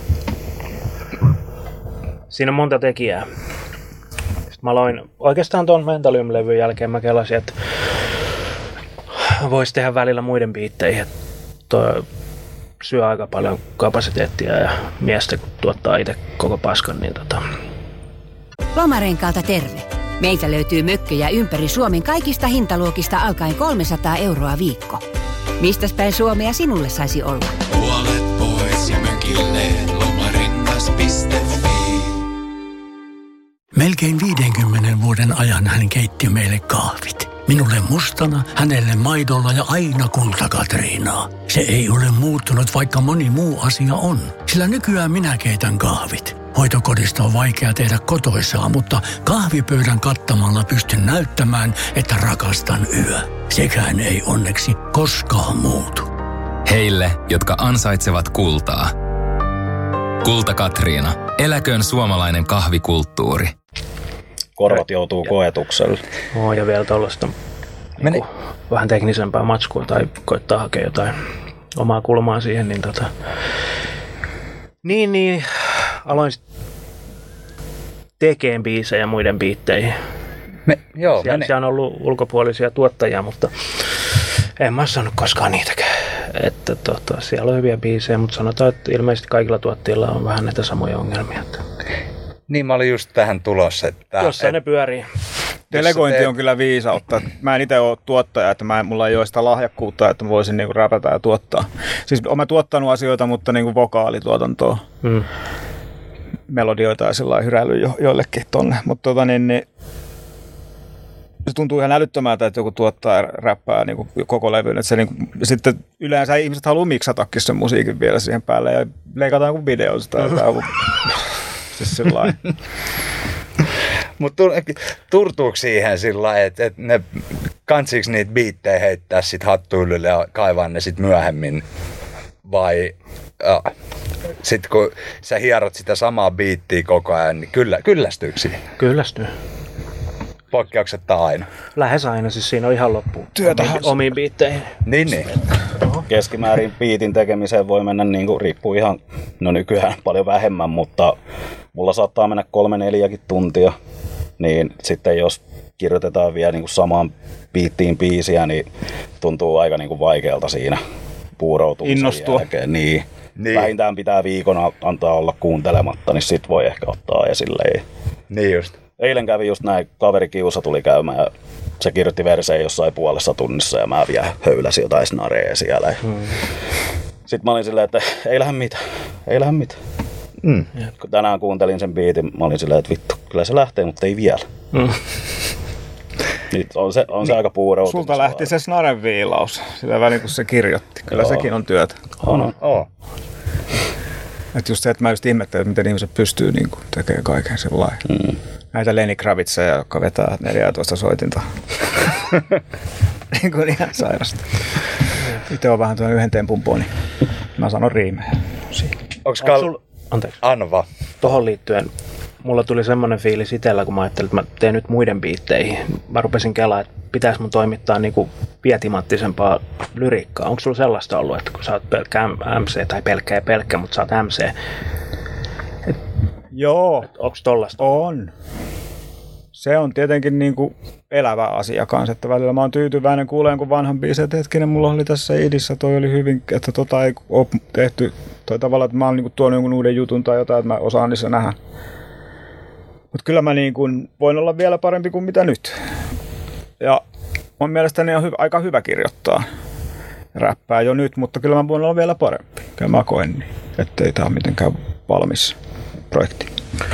siinä on monta tekijää. Sitten mä aloin oikeastaan tuon Mentalium-levyn jälkeen, mä kelasin, että voisi tehdä välillä muiden biitteihin. Tuo syö aika paljon kapasiteettia ja miestä, kun tuottaa itse koko paskan, niin Lomarenkaalta terve. Meiltä löytyy mökkejä ympäri Suomen kaikista hintaluokista alkaen 300 € viikko. Mistäs päin Suomea sinulle saisi olla? Puolet pois ja mökilleen lomarengas.fi. Melkein 50 vuoden ajan hän keitti meille kahvit. Minulle mustana, hänelle maidolla ja aina kulta-Katriinaa. Se ei ole muuttunut, vaikka moni muu asia on. Sillä nykyään minä keitän kahvit. Hoitokodista on vaikea tehdä kotoisaa, mutta kahvipöydän kattamalla pystyn näyttämään, että rakastan yö. Sekään ei onneksi koskaan muutu. Heille, jotka ansaitsevat kultaa. Kulta-Katriina. Eläköön suomalainen kahvikulttuuri. Korvat joutuu koetukselle. Ja vielä tuollaista vähän teknisempää matskua tai koittaa hakea jotain omaa kulmaa siihen, niin aloin tekemään biisejä muiden biitteihin. Siellä on ollut ulkopuolisia tuottajia, mutta en mä saanut koskaan niitäkään. Että siellä on hyviä biisejä, mutta sanotaan, että ilmeisesti kaikilla tuottajilla on vähän näitä samoja ongelmia. Niin mä olin just tähän tulossa. Jossain ne pyörii. Delegointi on kyllä viisautta. Mä en itse ole tuottaja, että mulla ei ole sitä lahjakkuutta, että mä voisin niinku räpätä ja tuottaa. Siis olen tuottanut asioita, mutta niinku vokaalituotantoa. Melodioita ja sillä hyräily joillekin tonne. Mutta se tuntuu ihan älyttömältä, että joku tuottaa räppää niinku koko levyn. Että se niinku, sitten yleensä ihmiset haluaa miksatakin sen musiikin vielä siihen päälle ja leikataan joku video sitä. Siis sillain. Mutta turtuuko siihen sillä että ne kansiks niitä biittejä heittää sit hattuilylle ja kaivaa ne sit myöhemmin? Vai sit kun sä hierot sitä samaa biittiä koko ajan, niin kyllästyykö siihen? Kyllästyy. Poikkeuksetta aina? Lähes aina, siis siinä on ihan loppuun. Omiin biitteihin. Niin. Keskimäärin biitin tekemiseen voi mennä, riippuu ihan, nykyään paljon vähemmän, mutta mulla saattaa mennä 3-4 tuntia. Niin sitten jos kirjoitetaan vielä samaan biittiin biisiä, niin tuntuu aika vaikealta siinä puuroutumisen innostua. Jälkeen. Niin. Vähintään pitää viikon antaa olla kuuntelematta, niin sit voi ehkä ottaa esille. Niin just. Eilen kävi just näin, kaveri Kiusa tuli käymään ja se kirjoitti verseen jossain puolessa tunnissa ja mä vielä höyläsin jotain snareja siellä. Sitten mä olin silleen, että ei lähde mitään. Kun tänään kuuntelin sen biitin, mä olin silleen, että vittu, kyllä se lähtee, mutta ei vielä. Niin on se aika puuroutunut. Sulta lähti se snaren viilaus, sillä välin kun se kirjoitti. Kyllä sekin on työtä. On. Että just se, että mä just ihmettelen, että miten ihmiset pystyy tekemään kaiken sellainen. Näitä Lenny Kravitseja, jotka vetää 14 soitinta. Ihan sairasta. Itse on vähän tuon yhden tempun poni. Mä sanon riimejä. Anteeksi. Anna vaan. Tohon liittyen, mulla tuli semmoinen fiilis itsellä, kun mä ajattelin, että mä teen nyt muiden biitteihin. Mä rupesin kelaa, että pitäis mun toimittaa vietimanttisempaa lyriikkaa. Onko sulla sellaista ollut, että kun sä oot pelkkä MC tai pelkkä, mutta sä oot MC? Joo. Onko tollaista? On. Se on tietenkin elävä asia kanssa, että välillä mä oon tyytyväinen kuuleen, kun vanhan biisin, että hetkinen, mulla oli tässä idissä, toi oli hyvin, että ei ole tehty toi tavalla, että mä oon tuonut jonkun uuden jutun tai jotain, että mä osaan niissä nähdä. Mutta kyllä mä voin olla vielä parempi kuin mitä nyt. Ja mun mielestäni on aika hyvä kirjoittaa räppää jo nyt, mutta kyllä mä voin olla vielä parempi. Kyllä mä koen niin, ettei tää ole mitenkään valmis projekti.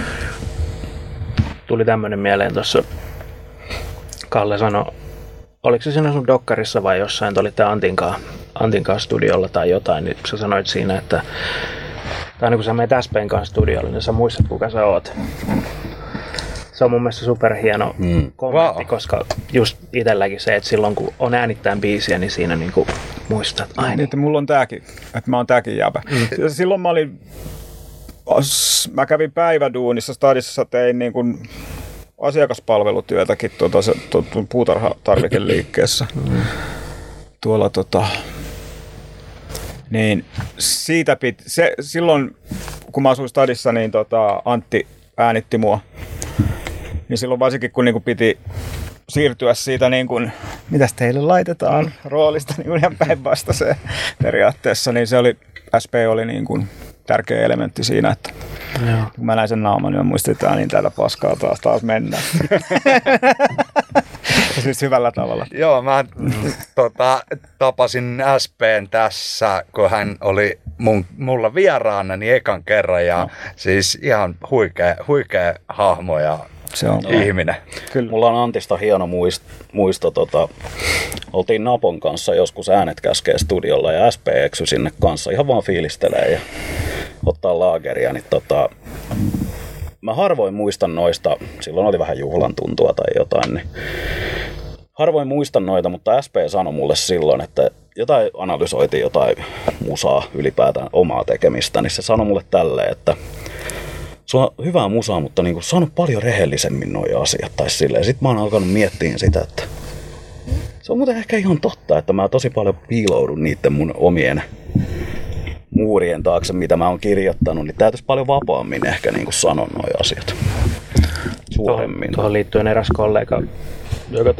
Tuli tämmönen mieleen tuossa. Kalle sanoi, oliko se siinä sun dokkarissa vai jossain, te olitte Antinkaan studiolla tai jotain, niin sä sanoit siinä, että tai kun sä menet SP:n kanssa studiolle, niin sä muistat kuka sä oot. Se on mun mielestä superhieno kommentti, koska just itselläkin se, että silloin kun on äänittäin biisiä, niin siinä muistat aina. Niin, että mulla on tääkin, että mä oon tääkin jäbä. Silloin mä kävin päiväduunissa stadissa, tein asiakaspalvelutyötäkin puutarhatarvikeliikkeessä. Tuolla niin siitä silloin kun mä asuin stadissa, niin Antti äänitti mua. Niin silloin varsinkin kun piti siirtyä siitä mitäs teille laitetaan roolista ihan päinvastaiseen periaatteessa, niin se oli SP oli tärkeä elementti siinä, että kun mä näin sen naaman, niin mä muistin, että niin täällä paskaa taas mennään. Siis hyvällä tavalla. Joo, mä tapasin SP:n tässä, kun hän oli mulla vieraana niin ekan kerran ja siis ihan huikea hahmo ja se on ihminen. Kyllä. Mulla on Antista hieno muisto. Oltiin Napon kanssa joskus Äänet käskee studiolla ja SP eksy sinne kanssa ihan vaan fiilistelee ja ottaa laageria. Niin mä harvoin muistan noista, silloin oli vähän juhlan tuntua tai jotain, niin harvoin muistan noita, mutta SP sanoi mulle silloin, että jotain analysoitiin jotain musaa ylipäätään omaa tekemistä, niin se sanoi mulle tälleen, että se on hyvää musaa, mutta niin sanonut paljon rehellisemmin nuo asiat tai silleen. Sitten mä oon alkanut miettiä sitä, että se on muuten ehkä ihan totta, että mä tosi paljon piiloudun niiden mun omien muurien taakse, mitä mä oon kirjoittanut, niin täytyisi paljon vapaammin ehkä niin sanoa nuo asiat. Suoremmin. Tuohon liittyen eräs kollega, joka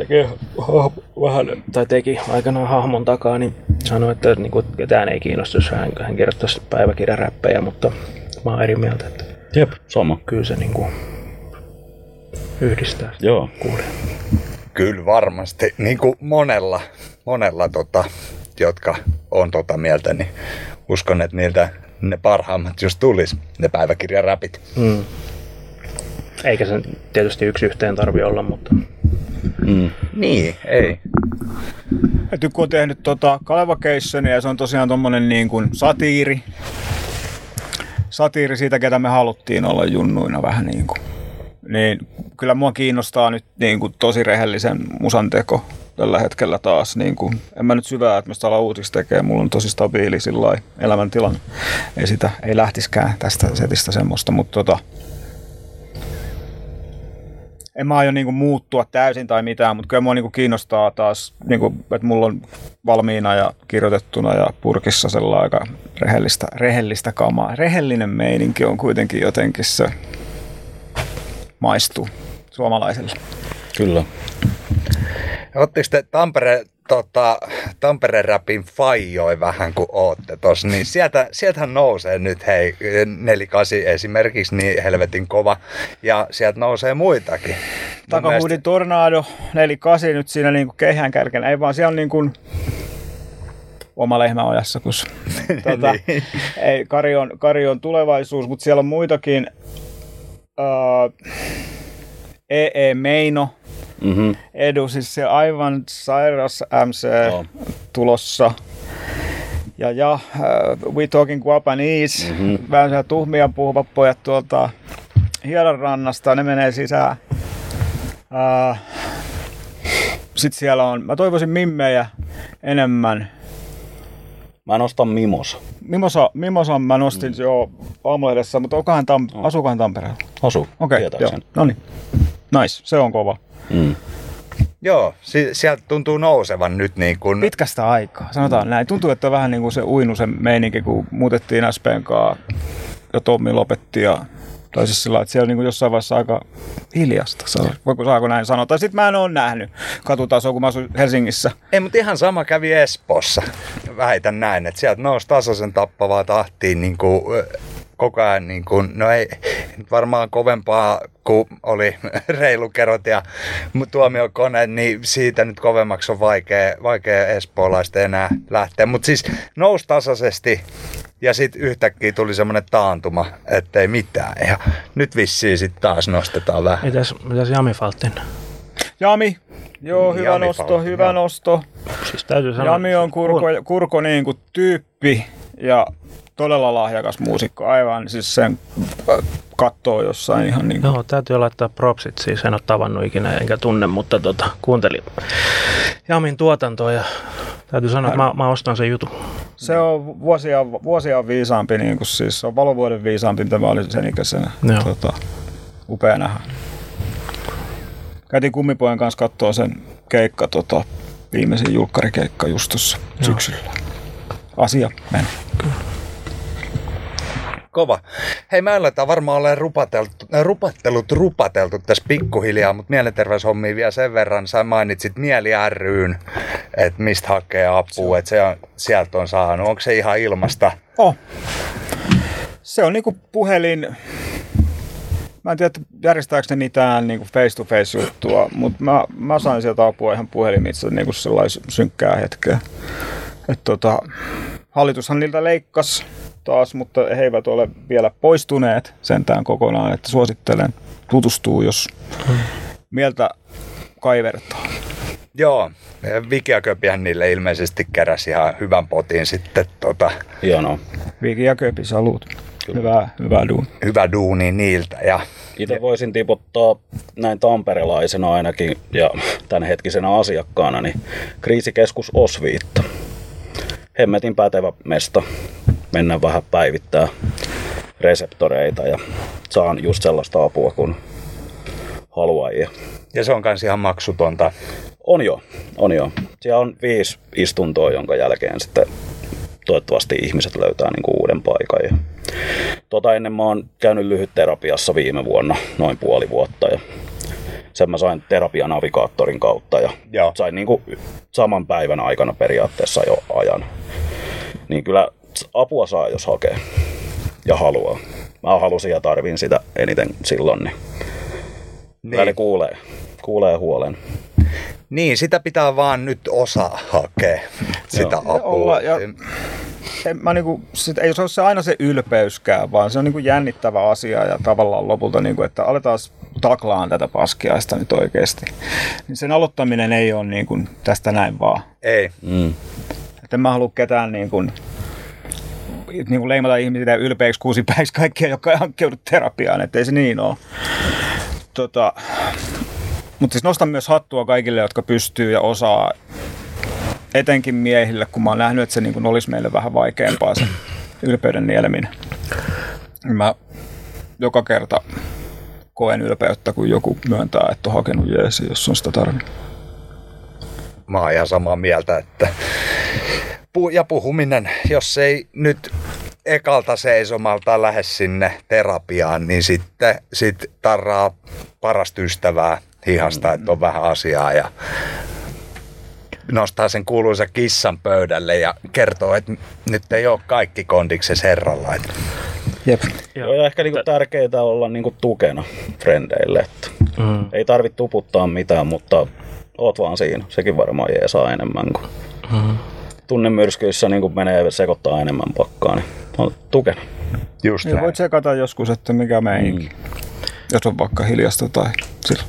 teki aikanaan hahmon takaa, niin sanoi, että niin kuin ketään ei kiinnosta, jos hän kirjoittaisi päiväkirjaräppejä, mutta mä oon eri mieltä, että jep, sama. Kyllä se niin kuin yhdistää. Joo. Kyllä varmasti. Niin kuin monella jotka on mieltä, niin uskon, että niiltä ne parhaimmat just tulis, ne päiväkirjaräpit. Eikä se tietysti yksi yhteen tarvi olla, mutta... Niin, ei. Et kun on tehnyt Kalevacationia ja se on tosiaan tommonen niin kuin satiiri siitä, ketä me haluttiin olla junnuina vähän niin kuin. Niin kyllä mua kiinnostaa nyt niin kuin tosi rehellisen musan teko tällä hetkellä taas. Niin kuin, en mä nyt syvää, että mä sitä uutista tekee. Mulla on tosi stabiili sillai elämäntilanne. Ei lähtiskään tästä setistä semmoista, mutta en mä aio niinku muuttua täysin tai mitään, mutta kyllä mua niinku kiinnostaa taas, niinku, että mulla on valmiina ja kirjoitettuna ja purkissa sellainen aika rehellistä kamaa. Rehellinen meininki on kuitenkin jotenkin se maistuu suomalaiselle. Kyllä. Ottiko te Tampereen räpin faijoi vähän kun ootte tossa, niin sieltähän nousee nyt 48 esimerkiksi niin helvetin kova ja sieltä nousee muitakin. Takahuudin Tornado 48 nyt siinä niinku keihään kärkenä, ei vaan siellä on niinku oma lehmä ojassa, kun niin. Ei, Kari on tulevaisuus, mutta siellä on muitakin. EE Meino. Edu, siis se aivan sairas MC tulossa. Ja We Talking Guapanese. Vähän siellä tuhmia puhuvat pojat tuolta Hiedanrannasta, ne menee sisään. Sitten siellä on, mä toivoisin mimmejä enemmän. Mä nostan Mimosa mä nostin jo aamulehdessä, mutta asuukohan Tampereella? Asuu, okei, joo. No niin. Nice, se on kova. Joo, sieltä tuntuu nousevan nyt niin kuin... Pitkästä aikaa, sanotaan näin. Tuntuu, että on vähän niin kuin se uinusen meininki, kun muutettiin SP:n kanssa ja Tommi lopetti. Tai siis sillä, että siellä on niin kuin jossain vaiheessa aika hiljasta. Saako näin sanoa? Tai sitten mä en ole nähnyt katutasoa, kun mä asuin Helsingissä. Ei, mutta ihan sama kävi Espoossa. Väitän näin, että sieltä nousi tasaisen tappavaa tahtiin niin kuin... Koko ajan, niin kuin, no ei varmaan kovempaa kuin oli reilukerot ja tuomiokone, niin siitä nyt kovemmaksi on vaikea espoolaista enää lähteä. Mutta siis nousi tasaisesti ja sitten yhtäkkiä tuli semmoinen taantuma, ettei mitään. Ja nyt vissiin sitten taas nostetaan vähän. Mitäs Jami Faltin? Jami, joo, hyvä nosto. Siis täytyy sanoa, Jami on kurko niin kuin tyyppi ja todella lahjakas muusikko, aivan siis sen kattoo jossain ihan niin kuin. Joo, täytyy laittaa propsit, siis en ole tavannut ikinä enkä tunne, mutta kuuntelin Jamin tuotantoa ja täytyy sanoa, että mä ostan sen jutun. Se on vuosia viisaampi, niin kuin siis se on valovuoden viisaampi, mitä mä olin sen ikäisenä. Upea nähdä. Käytiin kummipojan kanssa kattoo sen keikka, viimeisin julkkarikeikka just tuossa syksyllä. Asia meni. Kyllä. Kova. Hei, mä aletaan varmaan olemaan rupateltu tässä pikkuhiljaa, mutta mielenterveyshommia vielä sen verran. Sä mainitsit Mieli ry:n, että mistä hakee apua, että sieltä on saanut. Onko se ihan ilmasta? Se on niinku puhelin. Mä en tiedä, järjestääkö ne mitään niin kuin face-to-face juttua, mutta mä sain sieltä apua ihan puhelimitse niin kuin sellaisen synkkää hetkeä. Hallitushan niiltä leikkasi taas, mutta he eivät ole vielä poistuneet sentään kokonaan, että suosittelen tutustua, jos mieltä kaivertaa. Joo, Viki ja Köpihän niille ilmeisesti keräsi ihan hyvän potin sitten. Hienoa. Viki ja Köpi, salut. Hyvä duuni. Hyvä duuni niiltä. Ja itse voisin tiputtaa näin tamperelaisena ainakin ja tämänhetkisenä asiakkaana, niin kriisikeskus Osviitta. Hemmetin pätevä mesta. Mennään vähän päivittää reseptoreita ja saan just sellaista apua kun haluaa. Ja se on kans ihan maksutonta. On jo. Siellä on 5 istuntoa, jonka jälkeen sitten toivottavasti ihmiset löytää niinku uuden paikan. Ja ennen mä oon käynyt lyhytterapiassa viime vuonna noin puoli vuotta ja sen mä sain terapianavigaattorin kautta ja sain niinku saman päivän aikana periaatteessa jo ajan. Niin kyllä apua saa, jos hakee ja haluaa. Mä halusin ja tarvin sitä eniten silloin, niin. Ne kuulee huolen. Niin, sitä pitää vaan nyt osaa hakea sitä apua. Ei se ole se aina se ylpeyskään, vaan se on niinku jännittävä asia ja tavallaan lopulta, niinku, että aletaan taklaan tätä paskiaista nyt oikeasti. Niin sen aloittaminen ei ole niinku tästä näin vaan. Ei. Että en mä halua ketään niinku leimata ihmisiä ylpeiksi kuusipäiksi kaikkia, jotka ei hankkeudu terapiaan, ettei se niin ole. Mutta siis nostan myös hattua kaikille, jotka pystyy ja osaa, etenkin miehille, kun mä oon nähnyt, että se niin olisi meille vähän vaikeampaa se ylpeyden nieleminen. Mä joka kerta koen ylpeyttä, kun joku myöntää, että on hakenut jeesi, jos on sitä tarvinnut. Mä oon ihan samaa mieltä, että puhuminen, jos ei nyt ekalta seisomalta lähde sinne terapiaan, niin sitten tarraa parasta ystävää hihasta, että on vähän asiaa ja nostaa sen kuuluisa kissan pöydälle ja kertoo, että nyt ei ole kaikki kondiksessa herralla. Jep. Joo, ja ehkä niinku tärkeää olla niinku tukena frendeille. Ei tarvitse tuputtaa mitään, mutta oot vaan siinä. Sekin varmaan jeesaa enemmän kuin tunnemyrskyissä niin menee sekoittaa enemmän pakkaa, niin on tukena. Just niin voit sekata joskus, että mikä meininki. Jos on vaikka hiljasta tai sillä.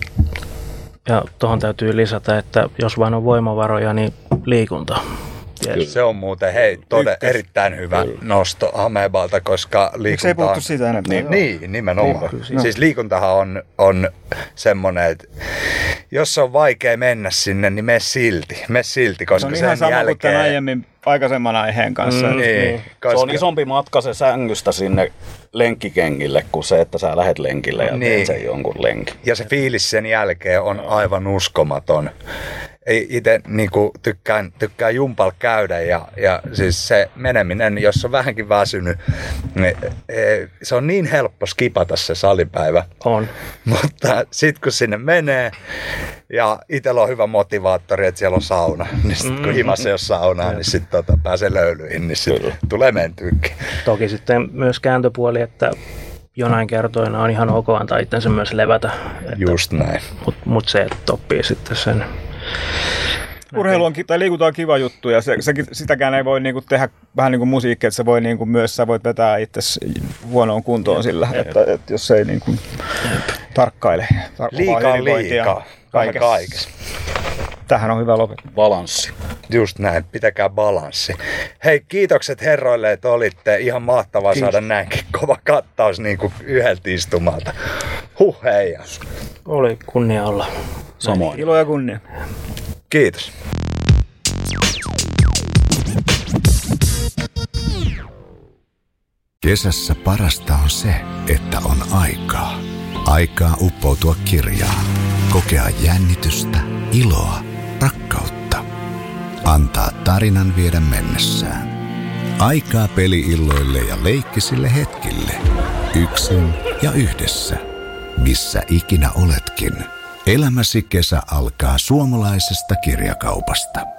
Ja tuohon täytyy lisätä, että jos vain on voimavaroja, niin liikunta. Yes. Se on muuten erittäin hyvä nosto Amebalta, koska liikunta ei puhuttu siitä enemmän? Niin, nimenomaan. Siis liikuntahan on semmoinen, että jos on vaikea mennä sinne, niin mene silti, koska se on sen ihan sama jälkeen... kuin aiemmin aikaisemman aiheen kanssa. Niin, koska... Se on isompi matka se sängystä sinne lenkkikengille kuin se, että sä lähet lenkille ja teet sen jonkun lenkin. Ja se fiilis sen jälkeen on aivan uskomaton. Itse niinku, tykkään jumpalla käydä ja siis se meneminen, jos on vähänkin väsynyt, niin se on niin helppo skipata se salipäivä. On. Mutta sitten kun sinne menee ja itsellä on hyvä motivaattori, että siellä on sauna, niin sitten kun himassa ei ole saunaa, niin sitten pääsee löylyihin, niin sitten tulee mentyykin. Toki sitten myös kääntöpuoli, että jonain kertoina on ihan ok antaa itsensä myös levätä. Just näin. Mutta se, että oppii sitten sen. Urheilu on, tai liikunta on kiva juttu ja sitäkään ei voi niinku tehdä vähän niin kuin musiikki, että se voi niinku myös, sä voit vetää itsesi huonoon kuntoon sillä, että jos ei niinku tarkkaile. Liikaa. Kaikessa. Tähän on hyvä lopettaa. Balanssi. Just näin, pitäkää balanssi. Hei, kiitokset herroille, että olitte. Ihan mahtavaa saada näinkin kova kattaus niin kuin yhdeltä istumalta. Heija. Oli kunnia olla. Samoin. Ilo ja kunnia. Kiitos. Kesässä parasta on se, että on aikaa. Aikaa uppoutua kirjaan. Kokea jännitystä, iloa, rakkautta. Antaa tarinan viedä mennessään. Aikaa peli-illoille ja leikkisille hetkille. Yksin ja yhdessä. Missä ikinä oletkin. Elämäsi kesä alkaa suomalaisesta kirjakaupasta.